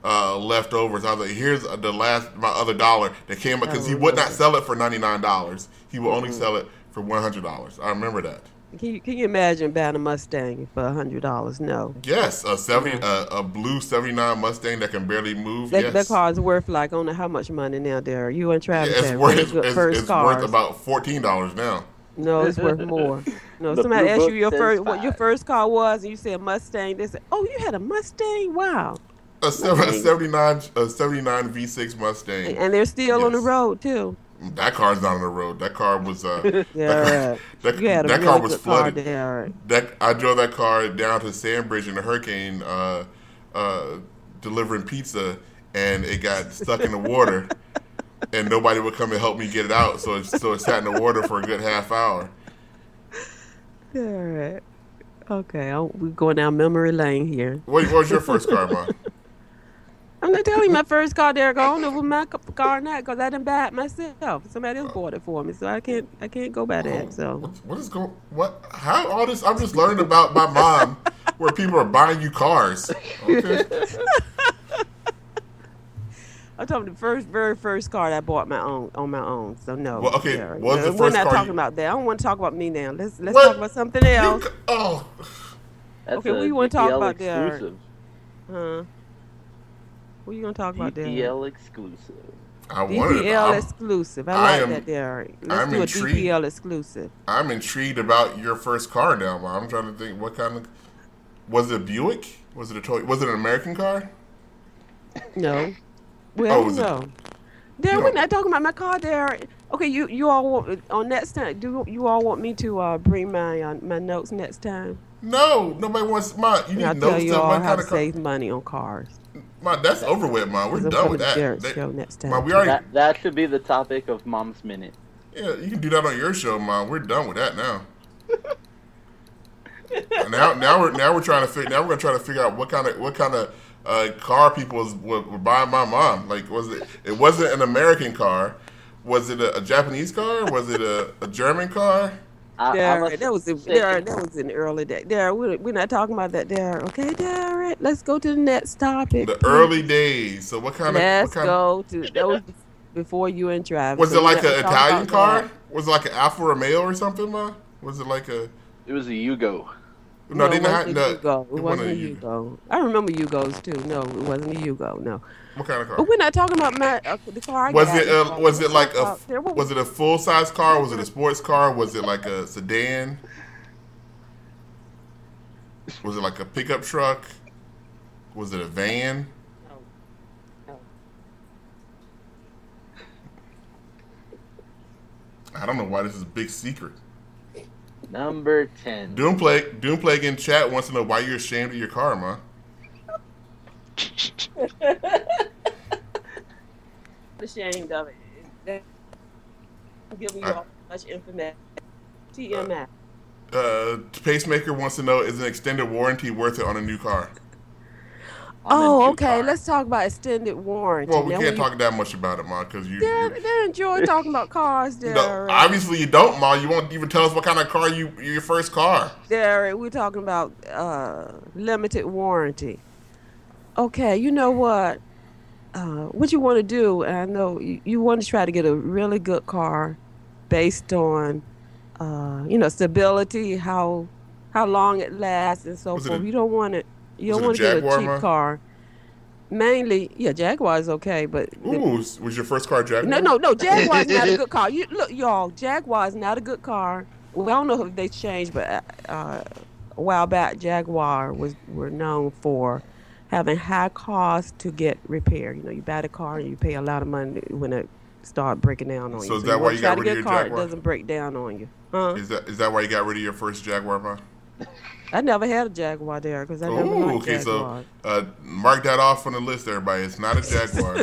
Speaker 2: uh, leftovers. I was like, here's the last my other dollar that came up because he would not sell it for ninety nine dollars. He would only sell it for one hundred dollars. I remember that.
Speaker 3: Can you, can you imagine buying a Mustang for a hundred dollars? No.
Speaker 2: Yes, a seventy, uh, a blue seventy nine Mustang that can barely move.
Speaker 3: That,
Speaker 2: yes.
Speaker 3: that car is worth like I don't know how much money now. There, you and Travis
Speaker 2: Yeah, it's
Speaker 3: have
Speaker 2: worth
Speaker 3: really good
Speaker 2: it's,
Speaker 3: first
Speaker 2: it's
Speaker 3: cars.
Speaker 2: worth about fourteen dollars now.
Speaker 3: No, it's worth more. No,
Speaker 4: The
Speaker 3: somebody
Speaker 4: blue
Speaker 3: asked you
Speaker 4: book
Speaker 3: your
Speaker 4: says
Speaker 3: first what your
Speaker 4: five.
Speaker 3: first car was, and you said Mustang. They said, "Oh, you had a Mustang? Wow!"
Speaker 2: A, seven, a seventy-nine, a seventy-nine V six Mustang.
Speaker 3: And they're still on the
Speaker 2: Yes.
Speaker 3: road too.
Speaker 2: That car's not on the road. That car was uh,
Speaker 3: Yeah,
Speaker 2: that, car,
Speaker 3: right.
Speaker 2: that,
Speaker 3: You had a
Speaker 2: that
Speaker 3: really
Speaker 2: car was
Speaker 3: good car
Speaker 2: flooded.
Speaker 3: there.
Speaker 2: That I drove that car down to Sandbridge in a hurricane, uh, uh, delivering pizza, and it got stuck in the water, and nobody would come and help me get it out. So it, so it sat in the water for a good half hour.
Speaker 3: All right. Okay, I'll, we're going down memory lane here.
Speaker 2: What, what was your first car, Ma?
Speaker 3: I'm not telling you my first car, Derek. I don't know if it was my c- car or not because I didn't buy it myself. Somebody else bought it for me, so I can't I can't go by that. So
Speaker 2: What, what is going? What? How all this? I'm just learning about my mom, where people are buying you cars. Okay.
Speaker 3: I'm talking the first, very first car that I bought my own on my own. So no.
Speaker 2: Well, okay,
Speaker 3: Derek.
Speaker 2: what was the
Speaker 3: we're
Speaker 2: first
Speaker 3: not
Speaker 2: car
Speaker 3: talking
Speaker 2: you-
Speaker 3: about that. I don't want to talk about me now. Let's let's
Speaker 2: What?
Speaker 3: talk about something else.
Speaker 2: You, oh,
Speaker 4: That's
Speaker 3: Okay,
Speaker 4: a
Speaker 3: what you wanna talk
Speaker 4: D P L
Speaker 3: about there?
Speaker 4: exclusive.
Speaker 3: Huh? What you gonna talk about, Derek?
Speaker 4: D P L exclusive.
Speaker 2: I wanted.
Speaker 3: D P
Speaker 2: to-
Speaker 3: L
Speaker 2: I'm,
Speaker 3: exclusive. I
Speaker 2: I
Speaker 3: like
Speaker 2: am-
Speaker 3: that, Derek. Let's
Speaker 2: I'm
Speaker 3: do a
Speaker 2: intrigued.
Speaker 3: D P L exclusive.
Speaker 2: I'm intrigued about your first car now, Ma. I'm trying to think what kind of. Was it a Buick? Was it a Toy? Was it an American car?
Speaker 3: No. Well,
Speaker 2: Oh, was it-
Speaker 3: no. Derek,
Speaker 2: You
Speaker 3: we're
Speaker 2: don't-
Speaker 3: not talking about my car, Derek. Okay, you you all want on next time. Do you all want me to uh, bring my uh, my notes next time?
Speaker 2: No, nobody wants. Ma, you
Speaker 3: And
Speaker 2: need
Speaker 3: I'll
Speaker 2: notes
Speaker 3: tell you
Speaker 2: to
Speaker 3: all
Speaker 2: what
Speaker 3: how
Speaker 2: kind
Speaker 3: to
Speaker 2: of car.
Speaker 3: save money on cars.
Speaker 2: Ma, that's over with, Ma. We're
Speaker 3: I'm
Speaker 2: done
Speaker 3: coming
Speaker 2: with
Speaker 3: to
Speaker 2: that.
Speaker 3: Derek's
Speaker 2: That-
Speaker 3: show next time.
Speaker 2: Ma, we already.
Speaker 4: That that should be the topic of Mom's Minute.
Speaker 2: Yeah, you can do that on your show, Ma. We're done with that now. now, now we're now we're trying to figure. Now we're gonna try to figure out what kind of what kind of uh, car people was, were, were buying my mom. Like, was it? It wasn't an American car. Was it a, a Japanese car? Was it a, a German car?
Speaker 4: I, I'm
Speaker 3: Derek,
Speaker 4: a
Speaker 3: that was in,
Speaker 4: second-
Speaker 3: Derek, that was in the early days. Derek, we're, we're not talking about that, Derek. Okay, Derek, let's go to the next topic.
Speaker 2: The early days. So what kind of?
Speaker 3: Let's
Speaker 2: what kind
Speaker 3: go to that was before you and Travis.
Speaker 2: Was
Speaker 3: So
Speaker 2: it
Speaker 3: we're
Speaker 2: like
Speaker 3: not
Speaker 2: an
Speaker 3: talking
Speaker 2: Italian
Speaker 3: about
Speaker 2: car?
Speaker 3: that.
Speaker 2: Was it like an Alfa Romeo or something, Ma? Was it like a?
Speaker 4: It was a Yugo.
Speaker 2: No, they
Speaker 3: it
Speaker 2: not.
Speaker 3: wasn't
Speaker 2: No,
Speaker 3: a Yugo. It
Speaker 2: it
Speaker 3: wasn't a
Speaker 2: Yugo.
Speaker 3: Yugo. I remember Yugos too. No, it wasn't a Yugo. No,
Speaker 2: What kind of car?
Speaker 3: but we're not talking about my, uh, the car. I
Speaker 2: Was
Speaker 3: got.
Speaker 2: it uh, was it like a
Speaker 3: About- there was-
Speaker 2: was it a full size car? Was it a sports car? Was it like a sedan? Was it like a pickup truck? Was it a van?
Speaker 3: No.
Speaker 2: I don't know why this is a big secret.
Speaker 4: Number ten.
Speaker 2: Doomplague Doomplague in chat wants to know why you're ashamed of your car, Ma.
Speaker 3: Ashamed of it. That- I'm giving you
Speaker 2: I-
Speaker 3: all much information. T M I.
Speaker 2: Uh, Pacemaker wants to know, is an extended warranty worth it on a new car?
Speaker 4: On a
Speaker 3: Oh,
Speaker 4: new
Speaker 3: okay.
Speaker 4: car.
Speaker 3: Let's talk about extended warranty.
Speaker 2: Well, we
Speaker 3: Now,
Speaker 2: can't
Speaker 3: when
Speaker 2: talk that much about it, Ma, because you.
Speaker 3: You, they're,
Speaker 2: you
Speaker 3: they're enjoying talking about cars, there.
Speaker 2: no, obviously you don't, Ma. You won't even tell us what kind of car you your first car.
Speaker 3: There, we're talking about uh, limited warranty. Okay, you know what? Uh, what you want to do, and I know you, you want to try to get a really good car based on, uh, you know, stability, how how long it lasts, and so
Speaker 2: Was it
Speaker 3: forth.
Speaker 2: a-
Speaker 3: you don't want it. You
Speaker 2: was
Speaker 3: don't
Speaker 2: it a
Speaker 3: want to get a
Speaker 2: Jaguar,
Speaker 3: cheap
Speaker 2: Ma?
Speaker 3: car. Mainly, yeah, Jaguar is okay, but the-
Speaker 2: Ooh, was your first car Jaguar?
Speaker 3: no, no, no. Jaguar is not a good car. You look, y'all. Jaguar is not a good car. Well, I don't know if they changed, but uh, a while back, Jaguar was were known for having high costs to get repaired. You know, you buy the car and you pay a lot of money when it start breaking down on you.
Speaker 2: So is
Speaker 3: you
Speaker 2: that why
Speaker 3: wanna
Speaker 2: you
Speaker 3: try
Speaker 2: got
Speaker 3: to
Speaker 2: rid of
Speaker 3: get a
Speaker 2: your
Speaker 3: car
Speaker 2: Jaguar?
Speaker 3: that doesn't break down on you? Huh?
Speaker 2: Is that is that why you got rid of your first Jaguar, Ma?
Speaker 3: I never had a Jaguar there because I never
Speaker 2: Ooh,
Speaker 3: liked
Speaker 2: okay, so
Speaker 3: Jaguar.
Speaker 2: uh, mark that off on the list, everybody. It's not a Jaguar.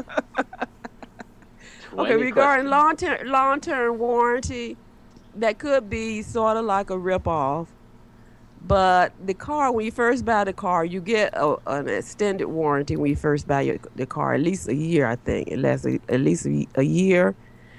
Speaker 3: Okay,
Speaker 4: twenty
Speaker 3: regarding
Speaker 4: questions.
Speaker 3: long term long term warranty, that could be sort of like a rip off. But the car, when you first buy the car, you get a, an extended warranty when you first buy your, the car, at least a year, I think. It lasts a, at least a, a year.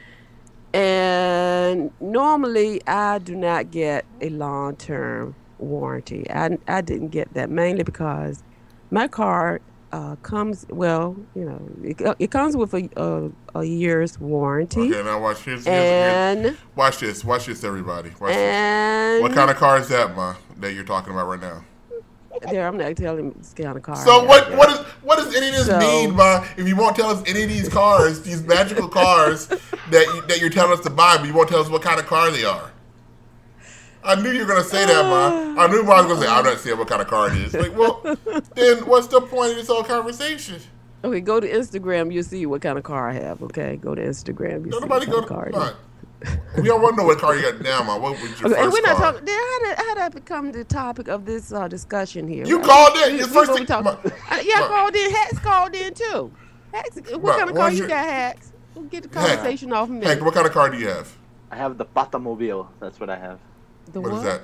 Speaker 3: And normally, I do not get a long term warranty. I, I didn't get that mainly because my car uh, comes well, you know, it, it comes with a, a a year's warranty.
Speaker 2: Okay, now watch this.
Speaker 3: And
Speaker 2: watch this. Watch this, everybody. Watch
Speaker 3: and
Speaker 2: this. What kind of car is that, ma? That you're talking about right now?
Speaker 3: There, I'm not telling this kind of car.
Speaker 2: So what? What is? What does any of this
Speaker 3: So-
Speaker 2: mean, ma? If you won't tell us any of these cars, these magical cars that you, that you're telling us to buy, but you won't tell us what kind of car they are. I knew you were gonna say that, ma. I knew ma was gonna say, "I'm not saying what kind of car it is." Like, well, then what's the point of this whole conversation?
Speaker 3: Okay, go to Instagram. You'll see what kind of car I have. Okay, go to Instagram. You
Speaker 2: Don't
Speaker 3: see
Speaker 2: nobody
Speaker 3: what
Speaker 2: go
Speaker 3: kind
Speaker 2: to.
Speaker 3: of car it is.
Speaker 2: Ma, we don't want to know what car you got now, ma. What was your
Speaker 3: Okay,
Speaker 2: first
Speaker 3: and we're not
Speaker 2: car?
Speaker 3: talking. Then how did how did that become the topic of this uh, discussion here?
Speaker 2: You
Speaker 3: Right?
Speaker 2: called in.
Speaker 3: We-
Speaker 2: Your
Speaker 3: we
Speaker 2: first
Speaker 3: gonna
Speaker 2: thing-
Speaker 3: talk-
Speaker 2: Ma-
Speaker 3: Uh, yeah, I
Speaker 2: Ma-
Speaker 3: called in. Hacks called in too. Hacks, what
Speaker 2: Ma,
Speaker 3: kind of car
Speaker 2: what's
Speaker 3: you
Speaker 2: your-
Speaker 3: got, Hacks? We'll get the
Speaker 2: Hank,
Speaker 3: conversation off me.
Speaker 2: Hank, what kind of car do you have?
Speaker 4: I have the Batamobile. That's what I have.
Speaker 3: The
Speaker 2: What
Speaker 3: what?
Speaker 2: is that?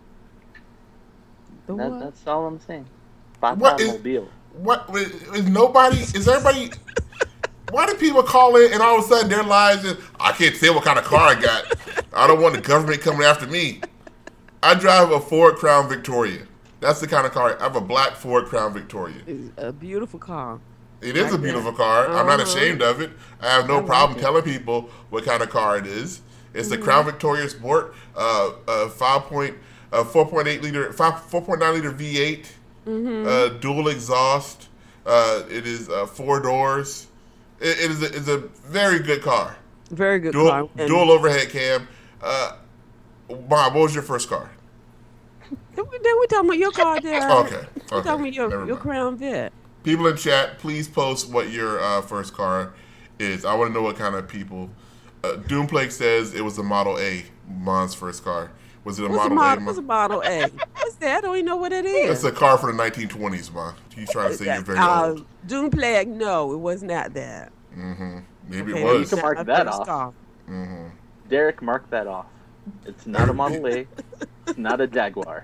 Speaker 3: The
Speaker 4: That,
Speaker 3: what?
Speaker 4: that's all I'm saying.
Speaker 2: What is-
Speaker 4: Batamobile.
Speaker 2: What is, is nobody? Is everybody? Why do people call in and all of a sudden their lives is? I can't say what kind of car I got. I don't want the government coming after me. I drive a Ford Crown Victoria. That's the kind of car. I have a black Ford Crown Victoria.
Speaker 3: It's a beautiful car.
Speaker 2: It is a
Speaker 3: Like
Speaker 2: beautiful
Speaker 3: that.
Speaker 2: car. I'm not
Speaker 3: Uh-huh.
Speaker 2: ashamed of it. I have no
Speaker 3: I like
Speaker 2: problem
Speaker 3: it.
Speaker 2: telling people what kind of car it is. It's
Speaker 3: Mm-hmm.
Speaker 2: the Crown Victoria Sport, uh, uh, five point, uh, four point eight liter, five, four point nine liter V eight,
Speaker 3: Mm-hmm.
Speaker 2: uh, dual exhaust. Uh, it is uh, four doors. It, it is a, it's a very good car.
Speaker 3: Very good
Speaker 2: Dual,
Speaker 3: car. And
Speaker 2: dual overhead cam. Uh, Bob, what was your first car?
Speaker 3: Then we then we talking about your car there.
Speaker 2: Okay,
Speaker 3: We're
Speaker 2: okay,
Speaker 3: talking about your,
Speaker 2: never
Speaker 3: your
Speaker 2: mind.
Speaker 3: Crown Vic.
Speaker 2: People in chat, please post what your uh, first car is. I want to know what kind of people. Uh, Doomplake says it was a Model A, Mon's first car. Was it a
Speaker 3: What's a
Speaker 2: Model
Speaker 3: model?
Speaker 2: A?
Speaker 3: What's a
Speaker 2: Mon?
Speaker 3: Model A? What's that? I don't even know what it
Speaker 2: It's
Speaker 3: is.
Speaker 2: a car for the nineteen twenties, Mon. He's trying to say you're very
Speaker 3: uh,
Speaker 2: old.
Speaker 3: Doom Plague, no, it was not that.
Speaker 2: Maybe
Speaker 3: Okay,
Speaker 2: it
Speaker 4: you
Speaker 2: was.
Speaker 4: can
Speaker 3: not
Speaker 4: mark
Speaker 3: my
Speaker 4: that
Speaker 3: first
Speaker 4: off.
Speaker 3: car.
Speaker 4: Derek, mark that off. It's not a Model A. It's not a Jaguar.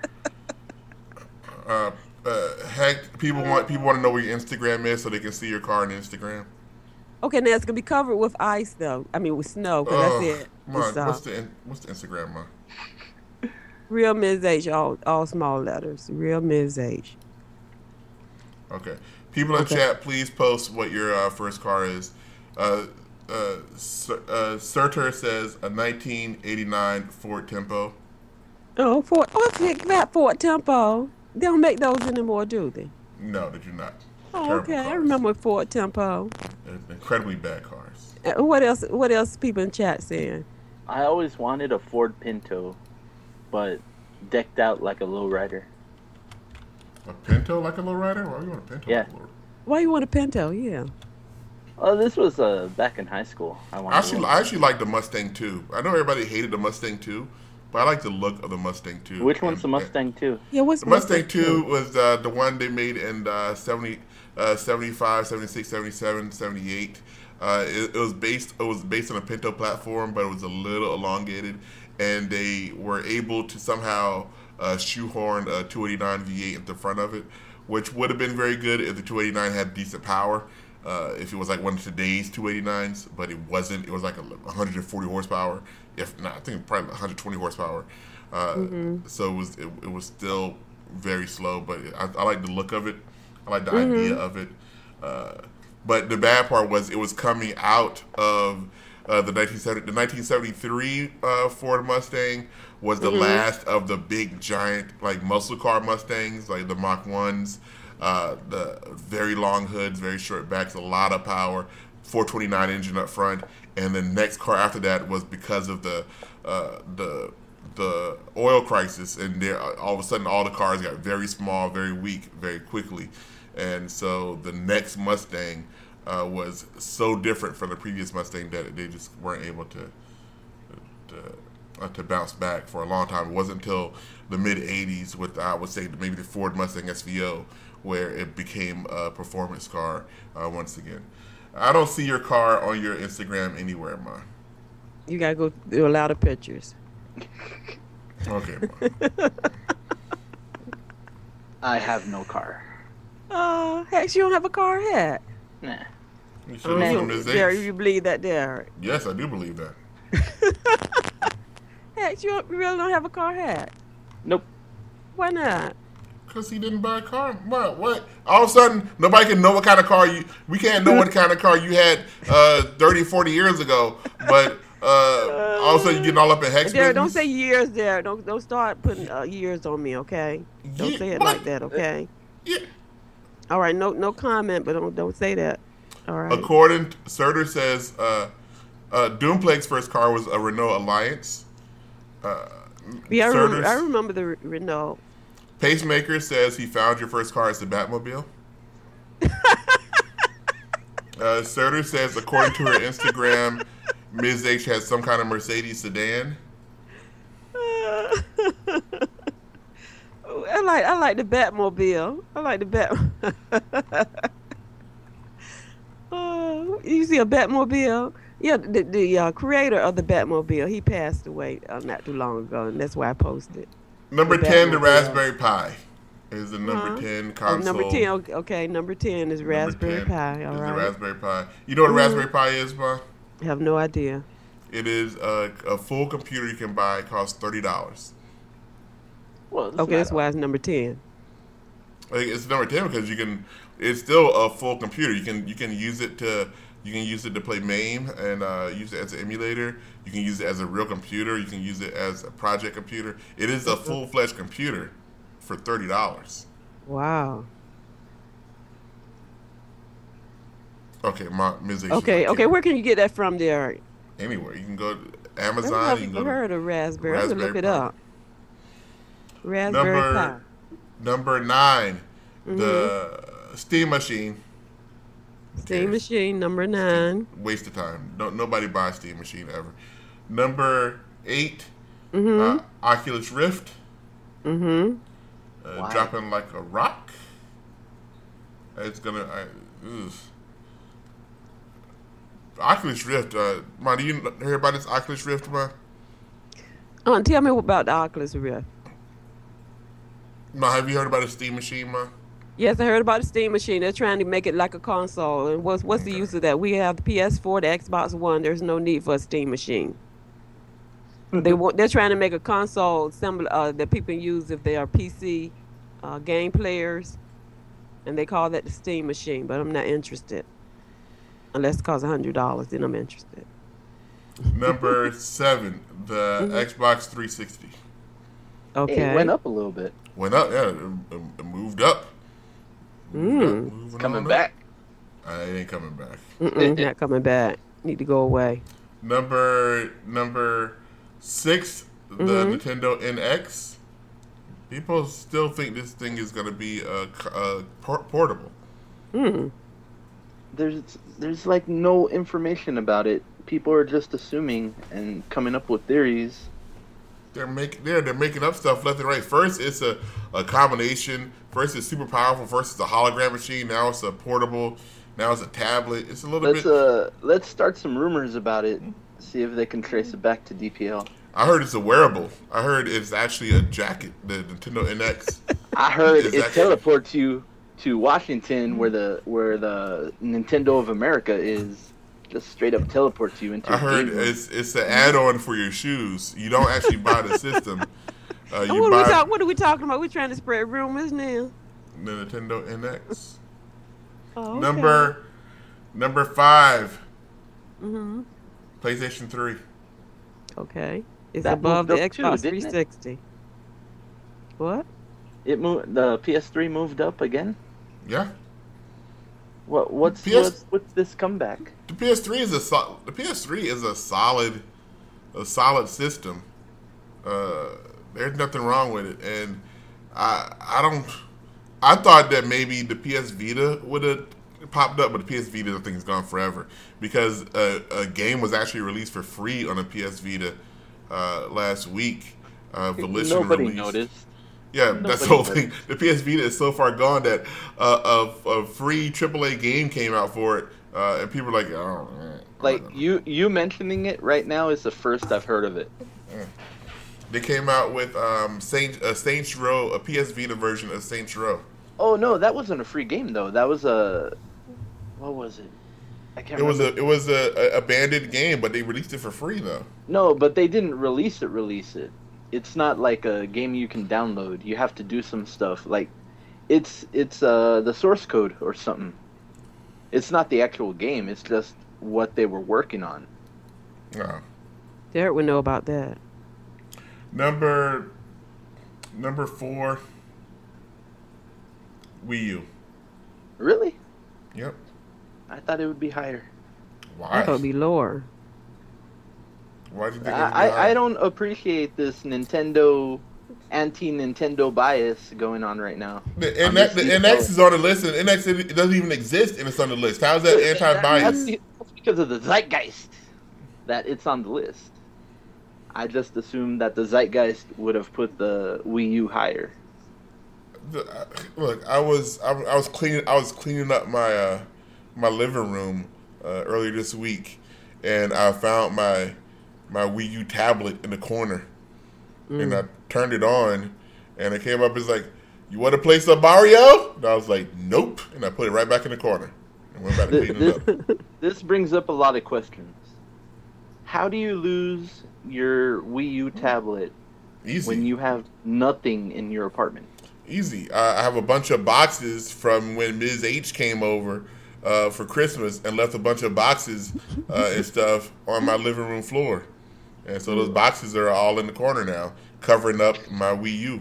Speaker 2: Uh, uh, heck, people want people want to know where your Instagram is so they can see your car on Instagram.
Speaker 3: Okay, now it's gonna be covered with ice though. I mean with snow, because
Speaker 2: Oh,
Speaker 3: that's it.
Speaker 2: Mon,
Speaker 3: It's, uh,
Speaker 2: what's the in- what's the Instagram, Mon?
Speaker 3: Real Miz H, all all small letters. Real Miz H.
Speaker 2: Okay. People in
Speaker 3: Okay.
Speaker 2: chat, please post what your uh, first car is. Uh, uh, Sir- uh, Surtur says a nineteen eighty-nine Ford Tempo.
Speaker 3: Oh, Ford. Oh, pick that Ford Tempo. They don't make those anymore, do they?
Speaker 2: No, they do not.
Speaker 3: Oh,
Speaker 2: Terrible
Speaker 3: okay. I
Speaker 2: cars.
Speaker 3: remember Ford Tempo.
Speaker 2: They're incredibly bad cars.
Speaker 3: Uh, What else? What else? People in chat saying?
Speaker 4: I always wanted a Ford Pinto, but decked out like a lowrider.
Speaker 2: A Pinto like a lowrider? Why do you want a Pinto?
Speaker 4: Yeah.
Speaker 2: Like a lowrider?
Speaker 3: Why you want a Pinto? Yeah.
Speaker 4: Oh, this was uh, back in high school. I wanted
Speaker 2: I actually,
Speaker 4: one.
Speaker 2: I actually like the Mustang too. I know everybody hated the Mustang too, but I like the look of the Mustang too.
Speaker 4: Which one's
Speaker 2: And-
Speaker 4: the Mustang two?
Speaker 3: Yeah. What's
Speaker 2: The Mustang two was uh, the one they made in uh, seventy, uh, seventy-five, seventy-six, seventy-seven, seventy-eight. Uh, it, it was based it was based on a Pinto platform, but it was a little elongated, and they were able to somehow uh, shoehorn a two eighty-nine V eight at the front of it, which would have been very good if the two eighty-nine had decent power. Uh, if it was like one of today's two eighty-nines, but it wasn't. It was like a one hundred forty horsepower. If not, I think probably one hundred twenty horsepower. Uh, So it was it, it was still very slow, but I, I like the look of it. I like the idea of it. Uh, but the bad part was it was coming out of uh, the nineteen seventy the nineteen seventy-three uh, Ford Mustang was the last of the big giant like muscle car Mustangs, like the Mach ones. Uh, the very long hoods, very short backs, a lot of power, four twenty-nine engine up front, and the next car after that was because of the uh, the the oil crisis, and there all of a sudden all the cars got very small, very weak, very quickly, and so the next Mustang uh, was so different from the previous Mustang that they just weren't able to to, uh, to bounce back for a long time. It wasn't until the mid eighties with I would say maybe the Ford Mustang S V O where it became a performance car uh, once again. I don't see your car on your Instagram anywhere, Ma.
Speaker 3: You gotta go do a lot of pictures.
Speaker 2: Okay, Ma.
Speaker 4: I have no car.
Speaker 3: Uh, Hex, you don't have a car hat.
Speaker 4: Nah.
Speaker 2: You should listen to Miz
Speaker 3: Derek,
Speaker 2: H.
Speaker 3: you believe that, Derek?
Speaker 2: Yes, I do believe that.
Speaker 3: Hex, you don't- you really don't have a car hat.
Speaker 4: Nope.
Speaker 3: Why not?
Speaker 2: Because he didn't buy a car. What? What? All of a sudden, nobody can know what kind of car you... We can't know what kind of car you had uh, thirty, forty years ago. But uh, all of a sudden, you're getting all up in hex
Speaker 3: Derek,
Speaker 2: business?
Speaker 3: don't say years there. Don't don't start putting uh, years on me, okay? Don't
Speaker 2: Yeah,
Speaker 3: say it
Speaker 2: what?
Speaker 3: like that, okay?
Speaker 2: Yeah.
Speaker 3: All right, no no comment, but don't don't say that. All right.
Speaker 2: According to Surter says, uh, uh, Doomplague's first car was a Renault Alliance. Uh,
Speaker 3: Yeah, I remember, I
Speaker 2: Surter's-
Speaker 3: remember the Re- Renault.
Speaker 2: Pacemaker says he found your first car as the Batmobile. uh, Surter says, according to her Instagram, Miz H has some kind of Mercedes sedan.
Speaker 3: I like I like the Batmobile. I like the Bat. Oh, you see a Batmobile? Yeah, the, the uh, creator of the Batmobile, he passed away uh, not too long ago, and that's why I posted.
Speaker 2: Number
Speaker 3: The
Speaker 2: ten, the
Speaker 3: Batmobile.
Speaker 2: Raspberry Pi, is the number
Speaker 3: Uh-huh.
Speaker 2: ten
Speaker 3: Oh,
Speaker 2: console.
Speaker 3: number ten, okay, okay, number ten is
Speaker 2: Number
Speaker 3: Raspberry
Speaker 2: ten
Speaker 3: Pi. All
Speaker 2: is
Speaker 3: right.
Speaker 2: the Raspberry Pi. You know what a
Speaker 3: Mhm.
Speaker 2: Raspberry Pi is, Ma?
Speaker 3: I have no idea.
Speaker 2: It is a, a full computer you can buy. It costs thirty dollars.
Speaker 4: Well, it's
Speaker 3: Okay,
Speaker 4: not
Speaker 3: that's
Speaker 4: a-
Speaker 3: why it's number ten.
Speaker 2: Like, it's number ten because you can. It's still a full computer. You can you can use it to you can use it to play MAME and uh, use it as an emulator. You can use it as a real computer. You can use it as a project computer. It is a full fledged computer for thirty dollars.
Speaker 3: Wow.
Speaker 2: Okay, my Miz H is
Speaker 3: Okay,
Speaker 2: like,
Speaker 3: okay,
Speaker 2: yeah,
Speaker 3: where can you get that from, Derek?
Speaker 2: anywhere you can go to
Speaker 3: I've
Speaker 2: Amazon.
Speaker 3: never
Speaker 2: You can go
Speaker 3: even
Speaker 2: to
Speaker 3: heard of Raspberry. I'm gonna look
Speaker 2: Raspberry
Speaker 3: it
Speaker 2: Pi.
Speaker 3: up. Raspberry Pi.
Speaker 2: Number number nine,
Speaker 3: Mm-hmm.
Speaker 2: the Steam Machine.
Speaker 3: Steam
Speaker 2: cares?
Speaker 3: machine number nine.
Speaker 2: Waste of time. No, nobody buys Steam Machine ever. Number eight,
Speaker 3: Mm-hmm.
Speaker 2: uh, Oculus Rift.
Speaker 3: Mm-hmm.
Speaker 2: Uh,
Speaker 4: Why?
Speaker 2: dropping like a rock. It's gonna. I, ugh. Oculus Rift. Uh, Ma, do you hear about this Oculus Rift, Ma?
Speaker 3: Uh, tell me about the Oculus Rift.
Speaker 2: Ma, have you heard about a Steam Machine, Ma?
Speaker 3: Yes, I heard about the Steam machine. They're trying to make it like a console. And what's what's the
Speaker 2: Okay.
Speaker 3: use of that? We have the P S four, the Xbox One. There's no need for a Steam machine. they want. They're trying to make a console similar uh, that people can use if they are P C uh, game players, and they call that the Steam machine. But I'm not interested unless it costs a hundred dollars. Then I'm interested.
Speaker 2: Number seven, the Xbox three sixty.
Speaker 3: Okay.
Speaker 4: Hey, it went up a little bit.
Speaker 2: Went up, yeah, it, it moved up. Moved up,
Speaker 3: Mm.
Speaker 2: moving
Speaker 4: Coming
Speaker 2: on up.
Speaker 4: back.
Speaker 2: Uh, it ain't coming back.
Speaker 3: Mm-mm, not coming back. Need to go away.
Speaker 2: Number number six, the
Speaker 3: Mm-hmm.
Speaker 2: Nintendo N X. People still think this thing is gonna be a, a por- portable.
Speaker 3: Mm.
Speaker 4: There's there's like no information about it. People are just assuming and coming up with theories.
Speaker 2: They're making they're they're making up stuff left and right. First, it's a, a combination. First, it's super powerful. First, it's a hologram machine. Now, it's a portable. Now, it's a tablet. It's a little
Speaker 4: Let's
Speaker 2: bit.
Speaker 4: uh let's start some rumors about it. See if they can trace it back to D P L.
Speaker 2: I heard it's a wearable. I heard it's actually a jacket. The Nintendo N X.
Speaker 4: I heard
Speaker 2: Is
Speaker 4: it
Speaker 2: that-
Speaker 4: teleports you to Washington, where the where the Nintendo of America is. Just straight up teleports you into.
Speaker 2: I
Speaker 4: a
Speaker 2: heard
Speaker 4: game room.
Speaker 2: it's it's an add-on for your shoes. You don't actually buy the system. Uh,
Speaker 3: Oh,
Speaker 2: you
Speaker 3: what, are
Speaker 2: buy
Speaker 3: we talk, what are we talking about? We're trying to spread rumors now.
Speaker 2: the Nintendo N X.
Speaker 3: Oh, okay.
Speaker 2: Number number five,
Speaker 3: Mm-hmm.
Speaker 2: PlayStation three.
Speaker 3: Okay. It's
Speaker 4: That
Speaker 3: above
Speaker 4: moved
Speaker 3: the
Speaker 4: up too,
Speaker 3: Xbox
Speaker 4: didn't
Speaker 3: three
Speaker 4: it?
Speaker 3: sixty. What?
Speaker 4: It moved. The P S three moved up again.
Speaker 2: Yeah,
Speaker 4: What what's
Speaker 2: P S
Speaker 4: what's, what's this comeback?
Speaker 2: the P S three is a sol- the P S three is a solid a solid system. Uh, there's nothing wrong with it, and I I don't. I thought that maybe the P S Vita would have popped up, but the P S Vita I think is gone forever because a, a game was actually released for free on a P S Vita uh, last week. Uh, Volition
Speaker 4: Nobody
Speaker 2: released.
Speaker 4: noticed.
Speaker 2: Yeah,
Speaker 4: Nobody
Speaker 2: that's the whole
Speaker 4: noticed.
Speaker 2: thing. The P S Vita is so far gone that uh, a, a free triple A game came out for it, uh, and people are like, oh, man.
Speaker 4: Like you you mentioning it right now is the first I've heard of it.
Speaker 2: They came out with um, Saint uh, Saints Row, a P S Vita version of Saints Row.
Speaker 4: Oh no, that wasn't a free game though. That was a what was it? I can't
Speaker 2: It was
Speaker 4: remember.
Speaker 2: a it was a, a abandoned game, but they released it for free though.
Speaker 4: No, but they didn't release it. Release it. It's not like a game you can download. You have to do some stuff. Like It's it's uh the source code or something. It's not the actual game. It's just what they were working on.
Speaker 2: No.
Speaker 3: Derek would know about that.
Speaker 2: Number number four, Wii U.
Speaker 4: Really?
Speaker 2: Yep.
Speaker 4: I thought it would be higher.
Speaker 2: Why?
Speaker 3: I thought it'd be lower.
Speaker 2: Why do you think?
Speaker 4: I, I, I don't appreciate this Nintendo anti-Nintendo bias going on right now.
Speaker 2: The,
Speaker 4: on
Speaker 2: N X,
Speaker 4: this
Speaker 2: the
Speaker 4: East
Speaker 2: N X
Speaker 4: Coast.
Speaker 2: is on the list, and N X it doesn't even exist, and it's on the list. How's that
Speaker 4: That's,
Speaker 2: anti-bias?
Speaker 4: that's because of the zeitgeist that it's on the list. I just assumed that the zeitgeist would have put the Wii U higher.
Speaker 2: The, uh, look, I was I, I was cleaning I was cleaning up my uh, my living room uh, earlier this week, and I found my my Wii U tablet in the corner, mm. and I turned it on, and it came up as like, "You want to play some Mario?" And I was like, "Nope," and I put it right back in the corner and went back to clean
Speaker 4: this,
Speaker 2: it up.
Speaker 4: This brings up a lot of questions. How do you lose your Wii U tablet
Speaker 2: Easy.
Speaker 4: when you have nothing in your apartment?
Speaker 2: Easy. I I have a bunch of boxes from when Miz H came over uh, for Christmas and left a bunch of boxes uh, and stuff on my living room floor. And so those boxes are all in the corner now, covering up my Wii U.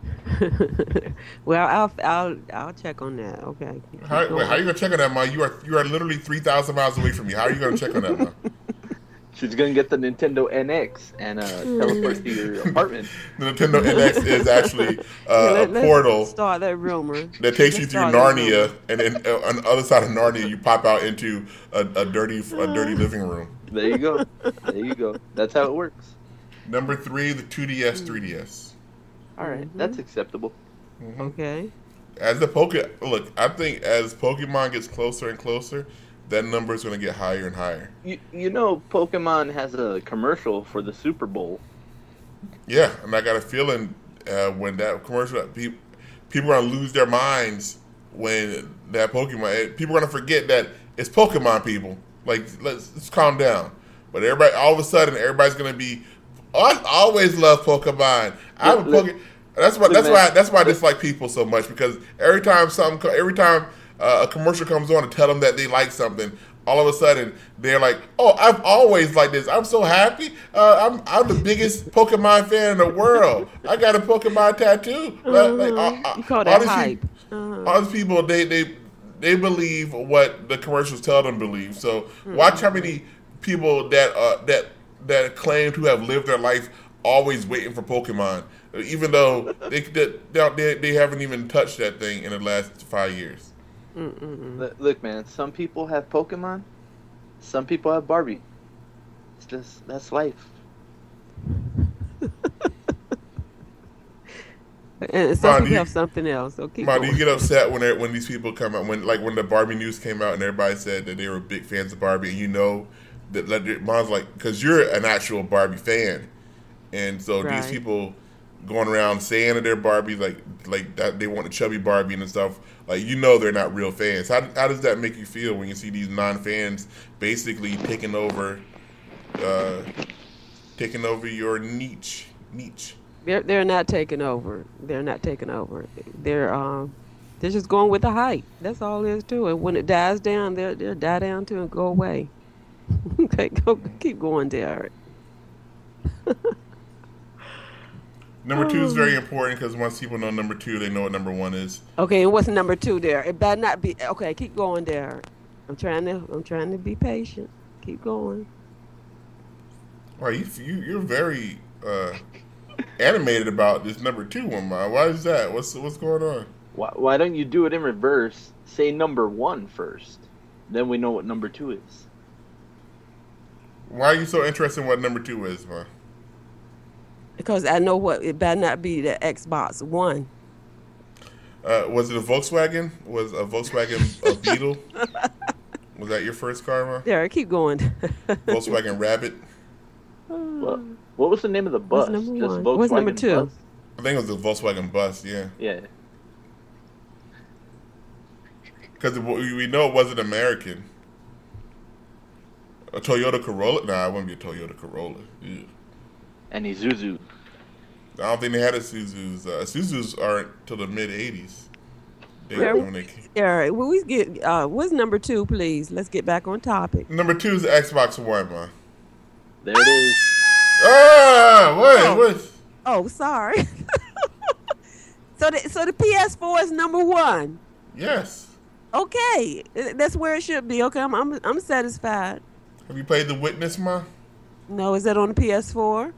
Speaker 3: Well, I'll I'll I'll check on that. Okay.
Speaker 2: How, wait, how are you gonna check on that, Ma? You are you are literally three thousand miles away from me. How are you gonna check on that, Ma?
Speaker 4: She's gonna get the Nintendo N X and uh, teleport to your apartment.
Speaker 2: The Nintendo N X is actually uh,
Speaker 3: Yeah, let-
Speaker 2: a
Speaker 3: let's
Speaker 2: portal
Speaker 3: Start that rumor.
Speaker 2: that takes you
Speaker 3: Let's
Speaker 2: through
Speaker 3: start that
Speaker 2: Narnia,
Speaker 3: rumor.
Speaker 2: and then uh, on the other side of Narnia, you pop out into a, a dirty a dirty living room.
Speaker 4: There you go. There you go. That's how it works.
Speaker 2: Number three, the two D S, three D S.
Speaker 4: All right,
Speaker 3: Mhm.
Speaker 4: that's acceptable.
Speaker 3: Okay.
Speaker 2: As the Poke, look, I think as Pokemon gets closer and closer, that number is going to get higher and higher.
Speaker 4: You you know, Pokemon has a commercial for the Super Bowl.
Speaker 2: Yeah, and I got a feeling uh, when that commercial, people people are going to lose their minds when that Pokemon. People are going to forget that it's Pokemon. People, like, let's, let's calm down. But everybody, all of a sudden, everybody's going to be. Oh, I always love Pokemon. I have a
Speaker 4: Look,
Speaker 2: Poke. That's why.
Speaker 4: look,
Speaker 2: That's
Speaker 4: man.
Speaker 2: why. That's why I dislike people so much, because every time something, co- every time uh, a commercial comes on to tell them that they like something, all of a sudden they're like, "Oh, I've always liked this. I'm so happy. Uh, I'm I'm the biggest Pokemon fan in the world. I got a Pokemon tattoo." Like, like, uh, uh,
Speaker 3: You call
Speaker 2: all
Speaker 3: that
Speaker 2: these
Speaker 3: hype.
Speaker 2: peop-
Speaker 3: Uh-huh.
Speaker 2: all these people, they they they believe what the commercials tell them to believe. So watch how many people that uh, that that claim to have lived their life always waiting for Pokemon, even though they they, they haven't even touched that thing in the last five years.
Speaker 4: Look, look, man. Some people have Pokemon. Some people have Barbie. It's just that's life.
Speaker 3: And some
Speaker 2: Ma, do
Speaker 3: people
Speaker 2: you-
Speaker 3: have something else. So keep
Speaker 2: Ma, do
Speaker 3: going.
Speaker 2: you get upset when they- when these people come out, when like when the Barbie news came out and everybody said that they were big fans of Barbie, and you know that like, Mom's like, because you're an actual Barbie fan, and so
Speaker 3: Right.
Speaker 2: these people going around saying that they're Barbie, like like that they want the chubby Barbie and stuff, like you know they're not real fans. How how does that make you feel when you see these non-fans basically taking over, uh, taking over your niche niche?
Speaker 3: They're they're not taking over. They're not taking over. They're um they're just going with the hype. That's all there is to it. When it dies down, they'll they'll die down too and go away. Okay, go keep going, Derek.
Speaker 2: Number two is very important because once people know number two, they know what number one is.
Speaker 3: Okay, and what's number two there? It better not be okay, keep going, Derek. I'm trying to I'm trying to be patient. Keep going.
Speaker 2: Well, you, you you're very uh, animated about this number two one, Ma. Why is that? What's what's going on?
Speaker 4: Why, why don't you do it in reverse? Say number one first. Then we know what number two is.
Speaker 2: Why are you so interested in what number two is, Ma?
Speaker 3: Because I know what it better not be the Xbox One.
Speaker 2: Uh, was it a Volkswagen? Was a Volkswagen a Beetle? Was that your first car, Ma?
Speaker 3: Derek, keep going.
Speaker 2: Volkswagen Rabbit?
Speaker 4: Well, what was the name of the bus?
Speaker 3: What's number
Speaker 4: Just
Speaker 3: one?
Speaker 4: Volkswagen
Speaker 3: What's number two?
Speaker 4: Bus?
Speaker 2: I think it was the Volkswagen Bus, yeah.
Speaker 4: Yeah.
Speaker 2: Because we know it wasn't American. A Toyota Corolla? Nah, it wouldn't be a Toyota Corolla. Ew.
Speaker 4: And Isuzu.
Speaker 2: I don't think they had a Isuzus. Uh, Isuzus aren't till the mid eighties. They,
Speaker 3: Where-
Speaker 2: when they,
Speaker 3: All right, well, we get uh, what's number two, please? Let's get back on topic.
Speaker 2: number two is the Xbox One, man.
Speaker 4: There it is.
Speaker 2: Ah, what?
Speaker 3: Oh.
Speaker 2: What?
Speaker 3: Oh, sorry. so the so the P S four is number one.
Speaker 2: Yes.
Speaker 3: Okay, that's where it should be. Okay, I'm I'm I'm satisfied.
Speaker 2: Have you played The Witness, man?
Speaker 3: No, is that on the P S four?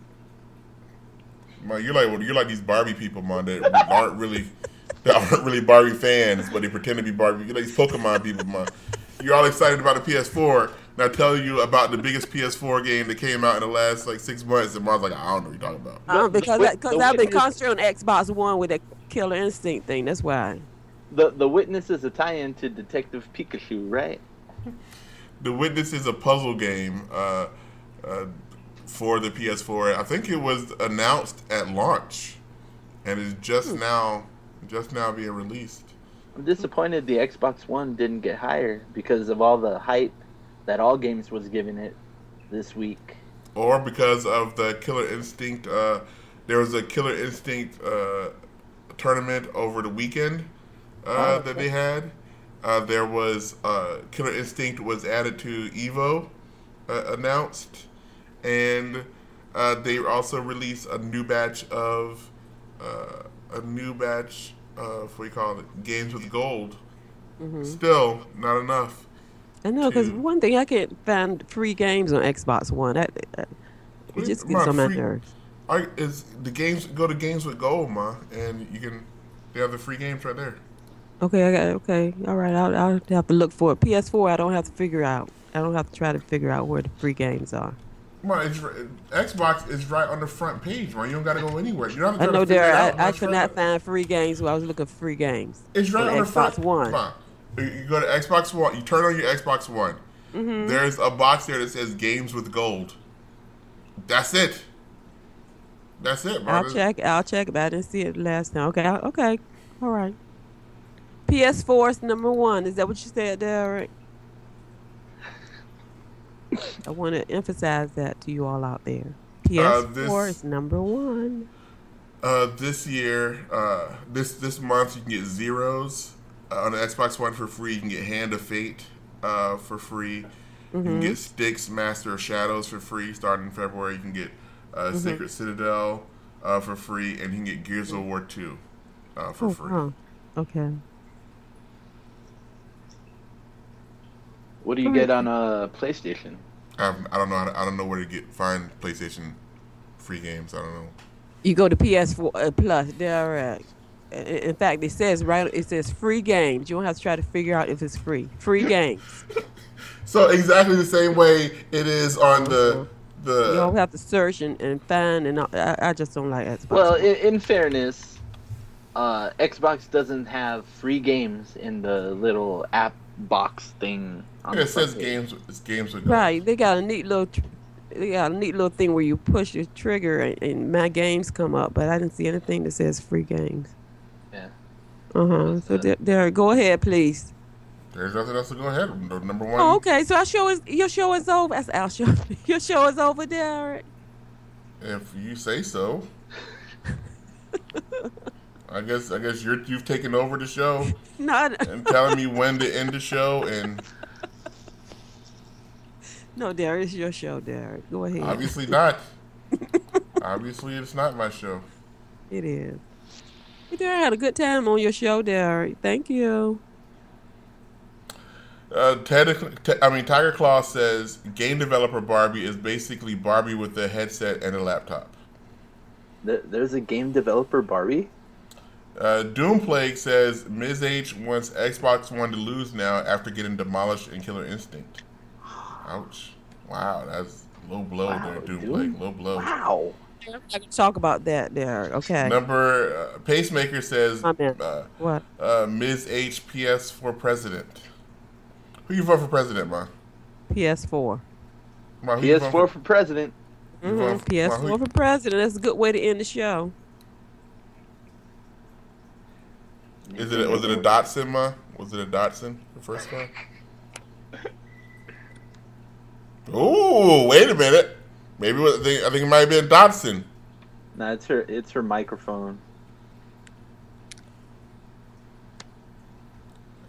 Speaker 2: Man, you're like you're like these Barbie people, man, that aren't really that aren't really Barbie fans, but they pretend to be Barbie. You're like these Pokemon people, man. You're all excited about the P S four, and I tell you about the biggest P S four game that came out in the last like six months, and Mar's like, I don't know what you're talking about.
Speaker 3: Uh, because
Speaker 4: the
Speaker 3: I, cause
Speaker 4: the
Speaker 3: I've been
Speaker 4: Witness-
Speaker 3: concentrating on Xbox One with that Killer Instinct thing. That's why.
Speaker 4: The the Witness is a tie-in to Detective Pikachu, right?
Speaker 2: The Witness is a puzzle game uh, uh, for the P S four. I think it was announced at launch, and is just now just now being released.
Speaker 4: I'm disappointed the Xbox One didn't get higher because of all the hype that All Games was giving it this week.
Speaker 2: Or because of the Killer Instinct. Uh, there was a Killer Instinct uh, tournament over the weekend uh,
Speaker 4: Oh, okay.
Speaker 2: that they had. Uh, there was uh, Killer Instinct was added to Evo uh, announced, and uh, they also released a new batch of uh, a new batch of what do you call it, games with gold. Still not enough.
Speaker 3: I know, because
Speaker 2: to-
Speaker 3: one thing I can't find free games on Xbox One. That, that it just
Speaker 2: Come
Speaker 3: gets
Speaker 2: on,
Speaker 3: on my
Speaker 2: free-
Speaker 3: nerves.
Speaker 2: I, is the games go to games with gold, ma, and you can they have the free games right there.
Speaker 3: Okay, I got okay. All right, I'll, I'll have to look for it. P S four, I don't have to figure out. I don't have to try to figure out where the free games are.
Speaker 2: Come on, it's, Xbox is right on the front page, man. You don't got to go anywhere. You don't have to
Speaker 3: I
Speaker 2: try
Speaker 3: know
Speaker 2: to figure
Speaker 3: there.
Speaker 2: it
Speaker 3: I,
Speaker 2: out.
Speaker 3: I
Speaker 2: That's
Speaker 3: could
Speaker 2: right.
Speaker 3: not find free games while I was looking for free games.
Speaker 2: It's right
Speaker 3: on
Speaker 2: on the
Speaker 3: Xbox
Speaker 2: front.
Speaker 3: One.
Speaker 2: Come on. You you go to Xbox One. You turn on your Xbox One.
Speaker 3: Mm-hmm.
Speaker 2: There's a box there that says games with gold. That's it. That's it, man.
Speaker 3: I'll check. I'll check, but I didn't see it last time. Okay, I- okay, all right. P S four is number one. Is that what you said, Derek? I want to emphasize that to you all out there. P S four
Speaker 2: this-
Speaker 3: is number one.
Speaker 2: Uh, this year, uh, this this month, you can get Zeros uh, on the Xbox One for free. You can get Hand of Fate uh, for free. You can get Styx Master of Shadows for free starting in February. You can get uh, Sacred Citadel uh, for free, and you can get Gears of War two uh, for
Speaker 3: Oh,
Speaker 2: free.
Speaker 3: wow. Okay.
Speaker 4: What do you get on a PlayStation?
Speaker 2: I, I don't know. How to, I don't know where to get find PlayStation free games. I don't know.
Speaker 3: You go to P S four uh, Plus, Derek. I- In fact, it says right. It says free games. You don't have to try to figure out if it's free. Free games.
Speaker 2: So exactly the same way it is on the
Speaker 3: You don't
Speaker 2: the.
Speaker 3: have to search and, and find. And all- I, I just don't like Xbox.
Speaker 4: Well,
Speaker 3: One.
Speaker 4: in, in fairness, uh, Xbox doesn't have free games in the little app box thing. On
Speaker 2: Yeah,
Speaker 4: the
Speaker 2: it says
Speaker 4: front page.
Speaker 2: games. It's games with
Speaker 3: Right, they got a neat little, tr- they got a neat little thing where you push the trigger and, and my games come up, but I didn't see anything that says free games.
Speaker 4: Yeah.
Speaker 3: Uh huh. So
Speaker 4: Uh,
Speaker 3: there, there, go ahead, please.
Speaker 2: There's nothing else to go ahead. The number one.
Speaker 3: Oh, okay. So our show is your show is over. That's our show. Your show is over, Derek.
Speaker 2: If you say so. I guess I guess you're you've taken over the show
Speaker 3: No, I-
Speaker 2: and telling me when to end the show, and
Speaker 3: no, Derek, it's your show, Derek. Go ahead.
Speaker 2: obviously not. Obviously, it's not my show.
Speaker 3: It is. Hey, Derek, I had a good time on your show, Derek. Thank you.
Speaker 2: Uh, technically, te- I mean, Tiger Claw says game developer Barbie is basically Barbie with a headset and a laptop.
Speaker 4: There, there's a game developer Barbie.
Speaker 2: Uh, Doomplague says Miz H wants Xbox One to lose now after getting demolished in Killer Instinct. Ouch! Wow, that's low blow
Speaker 4: Wow,
Speaker 2: there,
Speaker 4: Doom?
Speaker 2: Doomplague. Low blow.
Speaker 4: Wow.
Speaker 3: I can talk about that, Derek. Okay.
Speaker 2: Number uh, Pacemaker says
Speaker 3: My man.
Speaker 2: uh,
Speaker 3: What?
Speaker 2: uh, Miz H P S for president. Who you vote for president, man?
Speaker 3: P S four.
Speaker 2: Ma, who you
Speaker 4: P S
Speaker 2: vote
Speaker 4: four for president.
Speaker 2: You vote
Speaker 3: Mm-hmm.
Speaker 2: for-
Speaker 3: P S
Speaker 2: Ma, who
Speaker 3: four
Speaker 2: you-
Speaker 3: for president. That's a good way to end the show.
Speaker 2: Is it was it a Datsun, ma? Was it a Datsun the first one? Oh, wait a minute. Maybe it was, I think I think it might be a Datsun.
Speaker 4: No, it's her. It's her microphone.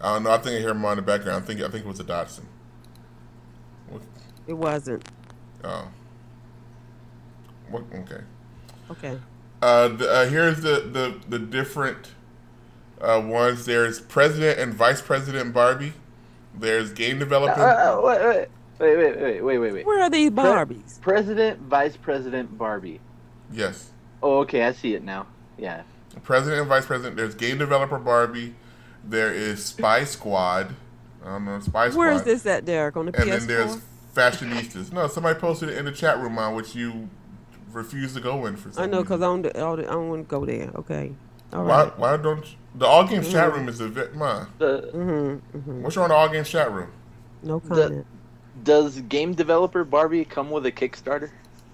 Speaker 2: I don't know. I think I hear him on the background. I think I think it was a Datsun. What?
Speaker 3: It wasn't.
Speaker 2: Oh. What? Okay.
Speaker 3: Okay.
Speaker 2: Uh, the, uh, here's the, the, the different uh, ones. There's President and Vice President Barbie. There's Game Developer.
Speaker 4: Uh, uh, wait, wait, wait, wait, wait, wait, wait.
Speaker 3: Where are these
Speaker 4: Pre-
Speaker 3: Barbies?
Speaker 4: President, Vice President, Barbie.
Speaker 2: Yes.
Speaker 4: Oh, okay, I see it now. Yeah.
Speaker 2: President and Vice President. There's Game Developer Barbie. There is Spy Squad. I don't know, Spy Squad.
Speaker 3: Where is this at, Derek? On the
Speaker 2: And
Speaker 3: P S four?
Speaker 2: then there's Fashionistas. No, somebody posted it in the chat room on which you refuse to go in for some
Speaker 3: I know, because I
Speaker 2: reason.
Speaker 3: don't, I don't, I don't want to go there. Okay. All
Speaker 2: Why,
Speaker 3: right.
Speaker 2: why don't you, the All Games chat room is a bit mine.
Speaker 4: The,
Speaker 3: Mm-hmm. Mm-hmm.
Speaker 2: What's wrong with the All Games chat room?
Speaker 3: No
Speaker 4: the
Speaker 3: comment.
Speaker 4: does game developer Barbie come with a Kickstarter?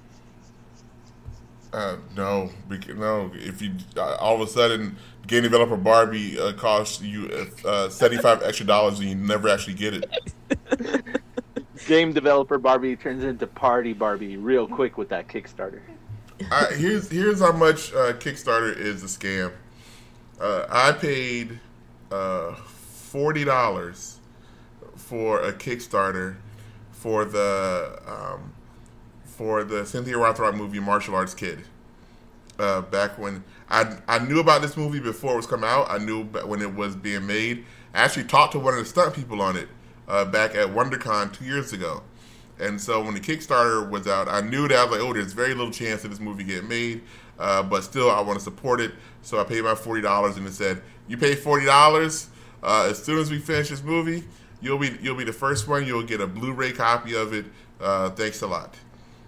Speaker 2: Uh, no, bec- no. If you uh, all of a sudden game developer Barbie uh, costs you uh, seventy-five extra dollars and you never actually get it.
Speaker 4: Game developer Barbie turns into Party Barbie real quick with that Kickstarter.
Speaker 2: I, here's here's how much uh, Kickstarter is a scam. Uh, I paid uh, forty dollars for a Kickstarter for the um, for the Cynthia Rothrock movie Martial Arts Kid. Uh, back when I I knew about this movie before it was coming out. I knew ba- when it was being made. I actually talked to one of the stunt people on it uh, back at WonderCon two years ago. And so when the Kickstarter was out, I knew that I was like, oh, there's very little chance that this movie get made, uh, but still I want to support it. So I paid my forty dollars, and it said, you pay forty dollars, uh, as soon as we finish this movie, you'll be you'll be the first one. You'll get a Blu-ray copy of it. Uh, thanks a lot.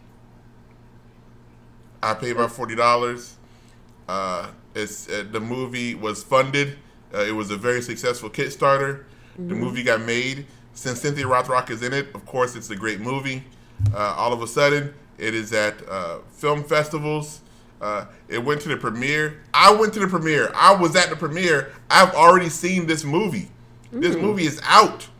Speaker 2: I paid my forty dollars. Uh, it's uh, the movie was funded. Uh, it was a very successful Kickstarter. Mm-hmm. The movie got made. Since Cynthia Rothrock is in it, of course, it's a great movie. Uh, all of a sudden, it is at uh, film festivals. Uh, it went to the premiere. I went to the premiere. I was at the premiere. I've already seen this movie. Mm. This movie is out.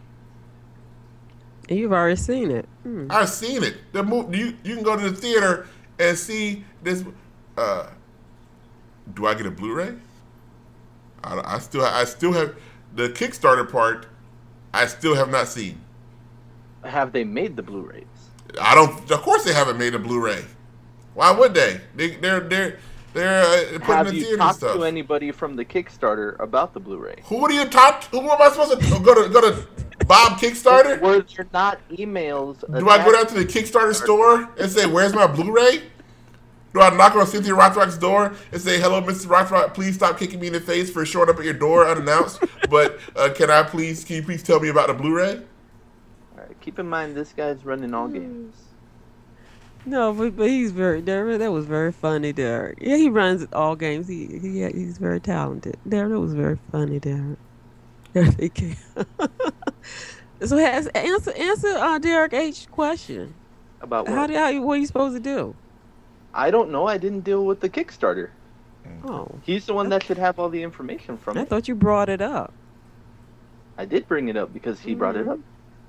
Speaker 3: And you've already seen it. Mm.
Speaker 2: I've seen it. The mo- you you can go to the theater and see this. Uh, do I get a Blu-ray? I, I still I still have the Kickstarter part. I still have not seen.
Speaker 4: Have they made the Blu-rays?
Speaker 2: I don't. Of course, they haven't made a Blu-ray. Why would they? they they're they're they're uh, putting
Speaker 4: Have
Speaker 2: in
Speaker 4: you
Speaker 2: theater
Speaker 4: talked
Speaker 2: stuff.
Speaker 4: to anybody from the Kickstarter about the Blu-ray?
Speaker 2: Who do you talk? To? Who am I supposed to go to? Go to Bob Kickstarter?
Speaker 4: Were there not emails?
Speaker 2: Do I go down to the Kickstarter store and say, "Where's my Blu-ray"? Do I knock on Cynthia Rothrock's door and say, "Hello, Mister Rothrock, please stop kicking me in the face for showing up at your door unannounced, but uh, can I please, can you please tell me about the Blu-ray?"
Speaker 4: All right, keep in mind, this guy's running all games.
Speaker 3: No, but, but he's very, Derek, that was very funny, Derek. Yeah, he runs all games. He, he He's very talented. Derek, that was very funny, Derek. Derek, he can. So has, answer, answer uh, Derek H. question.
Speaker 4: About what?
Speaker 3: How, do, how, what are you supposed to do?
Speaker 4: I don't know. I didn't deal with the Kickstarter.
Speaker 3: Oh,
Speaker 4: He's the one that should have all the information from
Speaker 3: I
Speaker 4: it.
Speaker 3: thought you brought it up.
Speaker 4: I did bring it up because he brought it up.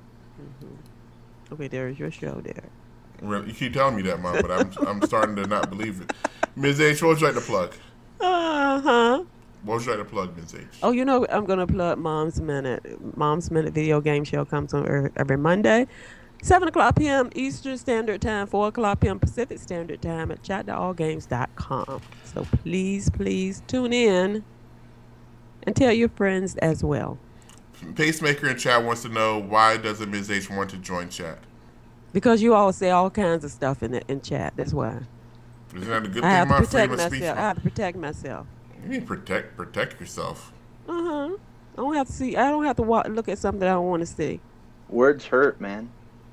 Speaker 3: Mm-hmm. Okay, Derek, your show, Derek.
Speaker 2: Well, you keep telling me that, Mom, but I'm I'm starting to not believe it. Miz H, what would you like to plug?
Speaker 3: Uh-huh.
Speaker 2: What would you like to plug, Miz H?
Speaker 3: Oh, you know, I'm going to plug Mom's Minute. Mom's Minute video game show comes on every, every Monday. seven o'clock p.m. Eastern Standard Time, four o'clock p.m. Pacific Standard Time at chat to all games dot com. So please, please tune in and tell your friends as well.
Speaker 2: Pacemaker in chat wants to know, why doesn't Miz H want to join chat?
Speaker 3: Because you all say all kinds of stuff in the, in chat. That's why.
Speaker 2: Isn't that a good
Speaker 3: I
Speaker 2: thing,
Speaker 3: have to
Speaker 2: my
Speaker 3: protect
Speaker 2: freedom of speech?
Speaker 3: myself. I have to protect myself.
Speaker 2: You need to protect, protect yourself.
Speaker 3: Uh-huh. I don't have to see. I don't have to wa- look at something I don't want to see.
Speaker 4: Words hurt, man.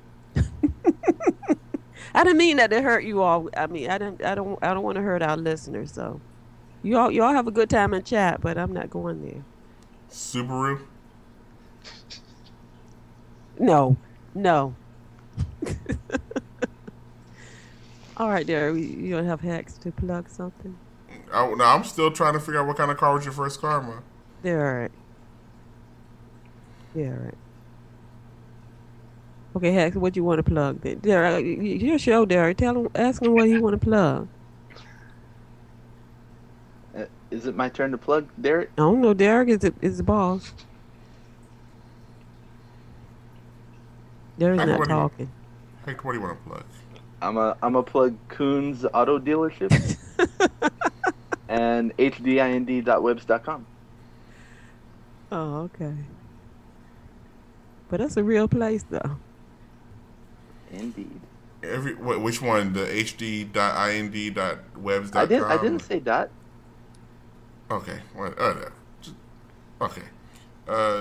Speaker 3: I didn't mean that to hurt you all. I mean, I didn't. I don't. I don't want to hurt our listeners. So, you all, you all have a good time in chat, but I'm not going there.
Speaker 2: Subaru?
Speaker 3: No, no. All right, there. You don't have Hex to plug something.
Speaker 2: I, no, I'm still trying to figure out what kind of car was your first car, man.
Speaker 3: There, all right. Yeah, all right. Okay, Hex, what you want to plug? There, your show, Derek. Tell him, ask him what he want to plug.
Speaker 4: Uh, is it my turn to plug, Derek?
Speaker 3: I don't know. Derek is the, is the boss. Derek's
Speaker 2: Hector,
Speaker 3: not
Speaker 2: what do you-
Speaker 3: talking.
Speaker 2: Hector, what do you want to plug?
Speaker 4: I'm a I'm a plug Coons Auto Dealership and h d i n d dot webs dot com.
Speaker 3: Oh, okay. But that's a real place, though.
Speaker 4: Indeed.
Speaker 2: Every wh- which one? The h d dot i n d dot webs dot com.
Speaker 4: I didn't I didn't say dot.
Speaker 2: Okay. Well, uh, just, okay. Uh,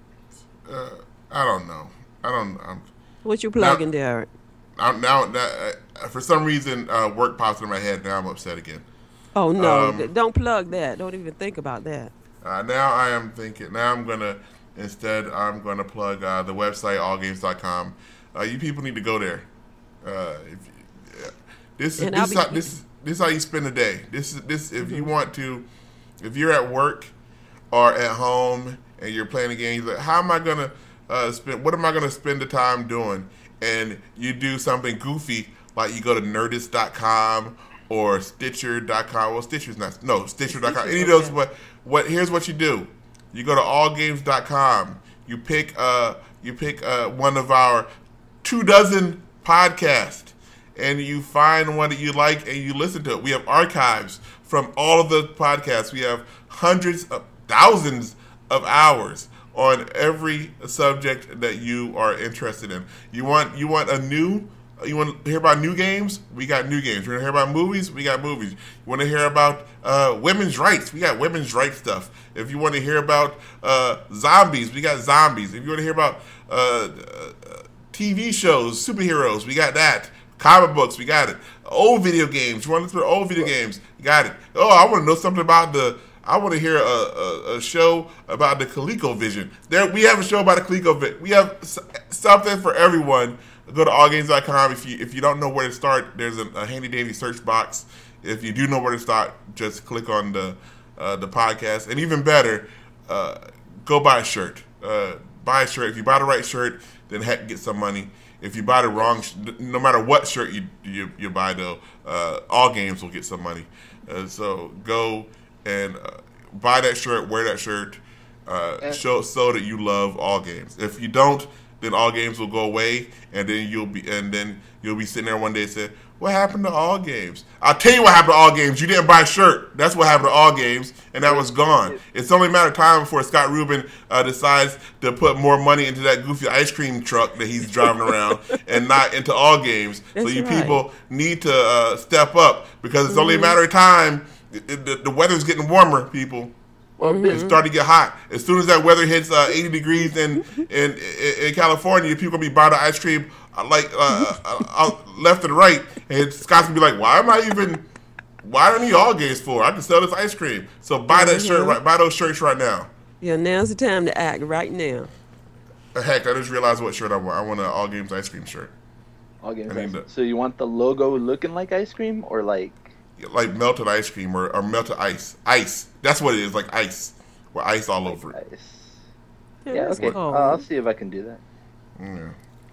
Speaker 2: uh, I don't know. I don't. I'm.
Speaker 3: What you plugging,
Speaker 2: Now-
Speaker 3: Derek?
Speaker 2: I'm now. now uh, for some reason, uh, work pops in my head. Now I'm upset again.
Speaker 3: Oh, no.
Speaker 2: Um,
Speaker 3: th- don't plug that. Don't even think about that.
Speaker 2: Uh, now I am thinking. Now I'm gonna instead. I'm gonna plug uh, the website all games dot com. Uh, you people need to go there. Uh, if, yeah. This is
Speaker 3: And
Speaker 2: this
Speaker 3: I'll
Speaker 2: is
Speaker 3: be-
Speaker 2: how, this is this is how you spend the day. This is this if you want to, if you're at work or at home and you're playing a game, you're like, how am I gonna uh, spend? What am I gonna spend the time doing? And you do something goofy like you go to nerdist dot com or stitcher dot com. Well, Stitcher's not. No, stitcher dot com.
Speaker 3: Stitcher's
Speaker 2: Any of those.
Speaker 3: okay.
Speaker 2: What? What? Here's what you do. You go to all games dot com. You pick. Uh. You pick. Uh. One of our two dozen podcasts, and you find one that you like, and you listen to it. We have archives from all of the podcasts. We have hundreds of thousands of hours on every subject that you are interested in. You want. You want a new. You want to hear about new games? We got new games. You want to hear about movies? We got movies. You want to hear about uh, women's rights? We got women's rights stuff. If you want to hear about uh, zombies, we got zombies. If you want to hear about uh, uh, T V shows, superheroes, we got that. Comic books, we got it. Old video games. You want to listen to old video games? You got it. Oh, I want to know something about the... I want to hear a, a, a show about the ColecoVision. There, we have a show about the ColecoVision. We have s- something for everyone. Go to all games dot com. If you if you don't know where to start, there's a, a handy dandy search box. If you do know where to start, just click on the uh, the podcast. And even better, uh, go buy a shirt. Uh, buy a shirt. If you buy the right shirt, then heck, get some money. If you buy the wrong, sh- no matter what shirt you you, you buy, though, uh, all games will get some money. Uh, so go and uh, buy that shirt, wear that shirt, uh,
Speaker 4: And-
Speaker 2: show so that you love all games. If you don't, then all games will go away, and then you'll be and then you'll be sitting there one day and say, "What happened to all games?" I'll tell you what happened to all games. You didn't buy a shirt. That's what happened to all games, and that was gone. It's only a matter of time before Scott Rubin uh, decides to put more money into that goofy ice cream truck that he's driving around, and not into all games. So
Speaker 3: That's
Speaker 2: you
Speaker 3: right.
Speaker 2: people need to uh, step up because it's only a matter of time. The, the, the weather's getting warmer, people.
Speaker 4: Well,
Speaker 2: It's
Speaker 4: Biz,
Speaker 2: starting to get hot. As soon as that weather hits uh, eighty degrees in, in in in California, people gonna be buying the ice cream uh, like uh, uh, uh, left and right, and Scott's gonna be like, "Why am I even? Why don't I need all games for? I can sell this ice cream." So buy that shirt,
Speaker 3: Mhm.
Speaker 2: right? Buy those shirts right now.
Speaker 3: Yeah, now's the time to act right now.
Speaker 2: Uh, Heck, I just realized what shirt I want. I want an all games ice cream shirt,
Speaker 4: all games.
Speaker 2: I mean
Speaker 4: ice-
Speaker 2: the-
Speaker 4: So you want the logo looking like ice cream or like?
Speaker 2: like melted ice cream or, or melted ice. Ice. That's what it is, like ice, with ice all over it.
Speaker 4: Ice?
Speaker 3: Yeah,
Speaker 4: Yeah,
Speaker 3: that's
Speaker 4: okay.
Speaker 3: cold.
Speaker 4: Uh, I'll see if I can do that.
Speaker 2: Yeah.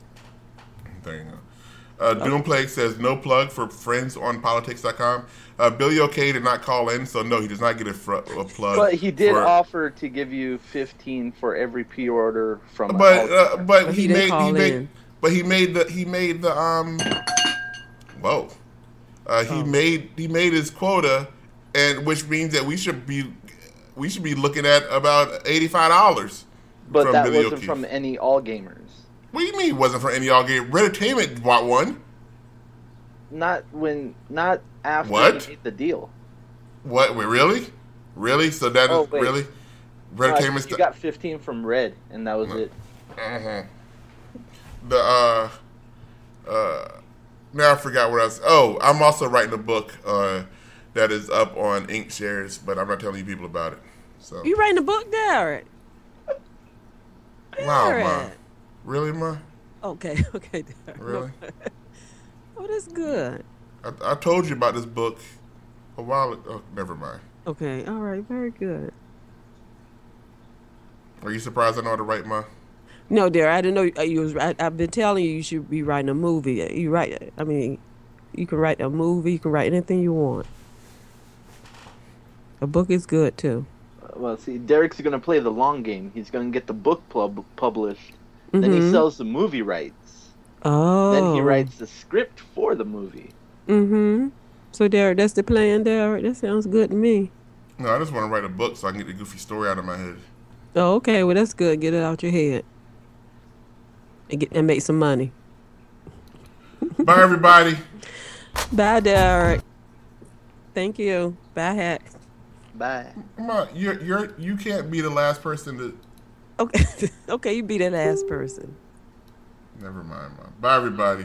Speaker 2: There you go. Uh, Doomplague says no plug for friends on politics dot com. Uh, Billy O'Kay did not call in, so no, he does not get a, fr- a plug.
Speaker 4: But he did
Speaker 2: for-
Speaker 4: offer to give you fifteen for every pre-order from.
Speaker 2: But
Speaker 4: all-
Speaker 2: uh, but
Speaker 3: But
Speaker 2: he,
Speaker 3: he didn't
Speaker 2: made he
Speaker 3: call
Speaker 2: made
Speaker 3: in.
Speaker 2: but he made the he made the um. Whoa. Uh, he
Speaker 3: Oh.
Speaker 2: made he made his quota, and which means that we should be we should be looking at about eighty five dollars.
Speaker 4: but
Speaker 2: from
Speaker 4: that
Speaker 2: Billy
Speaker 4: wasn't
Speaker 2: O'Keefe.
Speaker 4: from any all gamers.
Speaker 2: What do you mean it wasn't for any all game? Red Entertainment bought one.
Speaker 4: Not when, not after
Speaker 2: What?
Speaker 4: he made the deal.
Speaker 2: What? Wait, really? Really? So that is
Speaker 4: Oh, wait.
Speaker 2: really Red
Speaker 4: No, I
Speaker 2: Entertainment.
Speaker 4: think you got fifteen from Red, and that was it.
Speaker 2: uh The uh uh. Now I forgot what I was. Oh, I'm also writing a book uh, that is up on Inkshares, but I'm not telling you people about it. So
Speaker 3: You writing a book, Derek?
Speaker 2: wow,
Speaker 3: Derek.
Speaker 2: ma, really, ma,
Speaker 3: Okay, okay, Derek.
Speaker 2: really?
Speaker 3: Oh, that's good.
Speaker 2: I, I told you about this book a while ago. Oh, never mind.
Speaker 3: Okay, all right, very good.
Speaker 2: Are you surprised I know how to write, ma?
Speaker 3: No, Derek, I didn't know you, you was. I, I've been telling you you should be writing a movie. You write. I mean, you can write a movie. You can write anything you want. A book is good too.
Speaker 4: Uh, Well, see, Derek's gonna play the long game. He's gonna get the book pub- published, Then he
Speaker 3: Mhm.
Speaker 4: sells the movie rights.
Speaker 3: Oh.
Speaker 4: Then he writes the script for the movie.
Speaker 3: Mm-hmm. So, Derek, that's the plan, Derek? That sounds good to me.
Speaker 2: No, I just want to write a book so I can get the Goofy story out of my head.
Speaker 3: Oh, okay. Well, that's good. Get it out your head. And, get, and make some money.
Speaker 2: Bye, everybody.
Speaker 3: Bye, Derek. Thank you. Bye, Hat.
Speaker 4: Bye.
Speaker 2: Come on, you're you're you can't be the last person to.
Speaker 3: Okay. Okay, you be that last person.
Speaker 2: Never mind, Mom. Bye, everybody.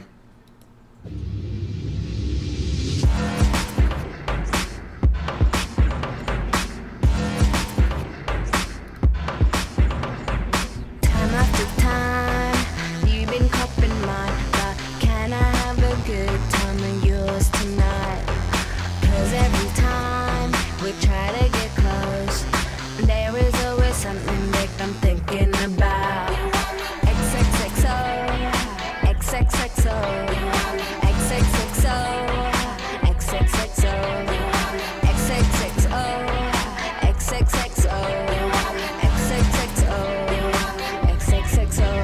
Speaker 5: Time after time, you've been copping mine, but can I have a good time of yours tonight? 'Cause every time we try to get close, there is always something big I'm thinking about. X X X O, X X X O, X X X O, X X X O, X X X O, X X X O, X X X O, X X X O.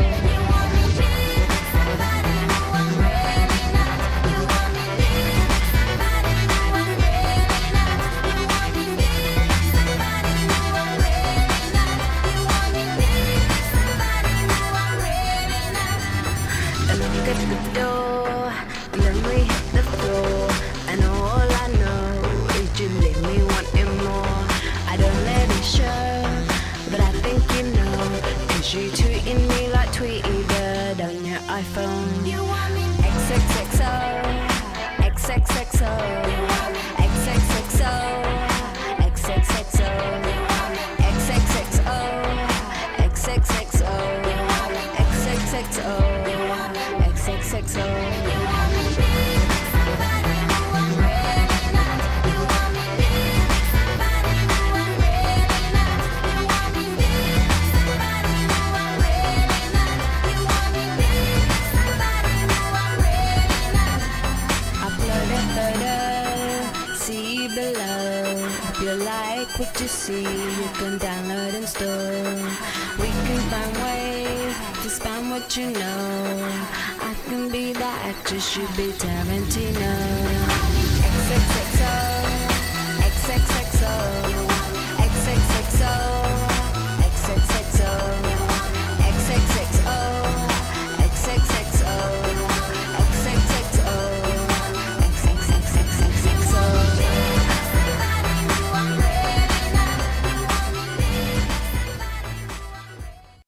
Speaker 5: And look at the door, and then we hit the floor, and all I know is you leave me wanting more. I don't let it show, but I think you know, 'cause you tweeting me like Tweety Bird on your iPhone. You want me X X X O, X X X O, X X X O, X X X O, X X X O, X X X O, X X X O, X X X O. Upload a photo, see below. If you like what you see, you can download and store. We can find ways to spam what you know. I can be the actress, you be Tarantino.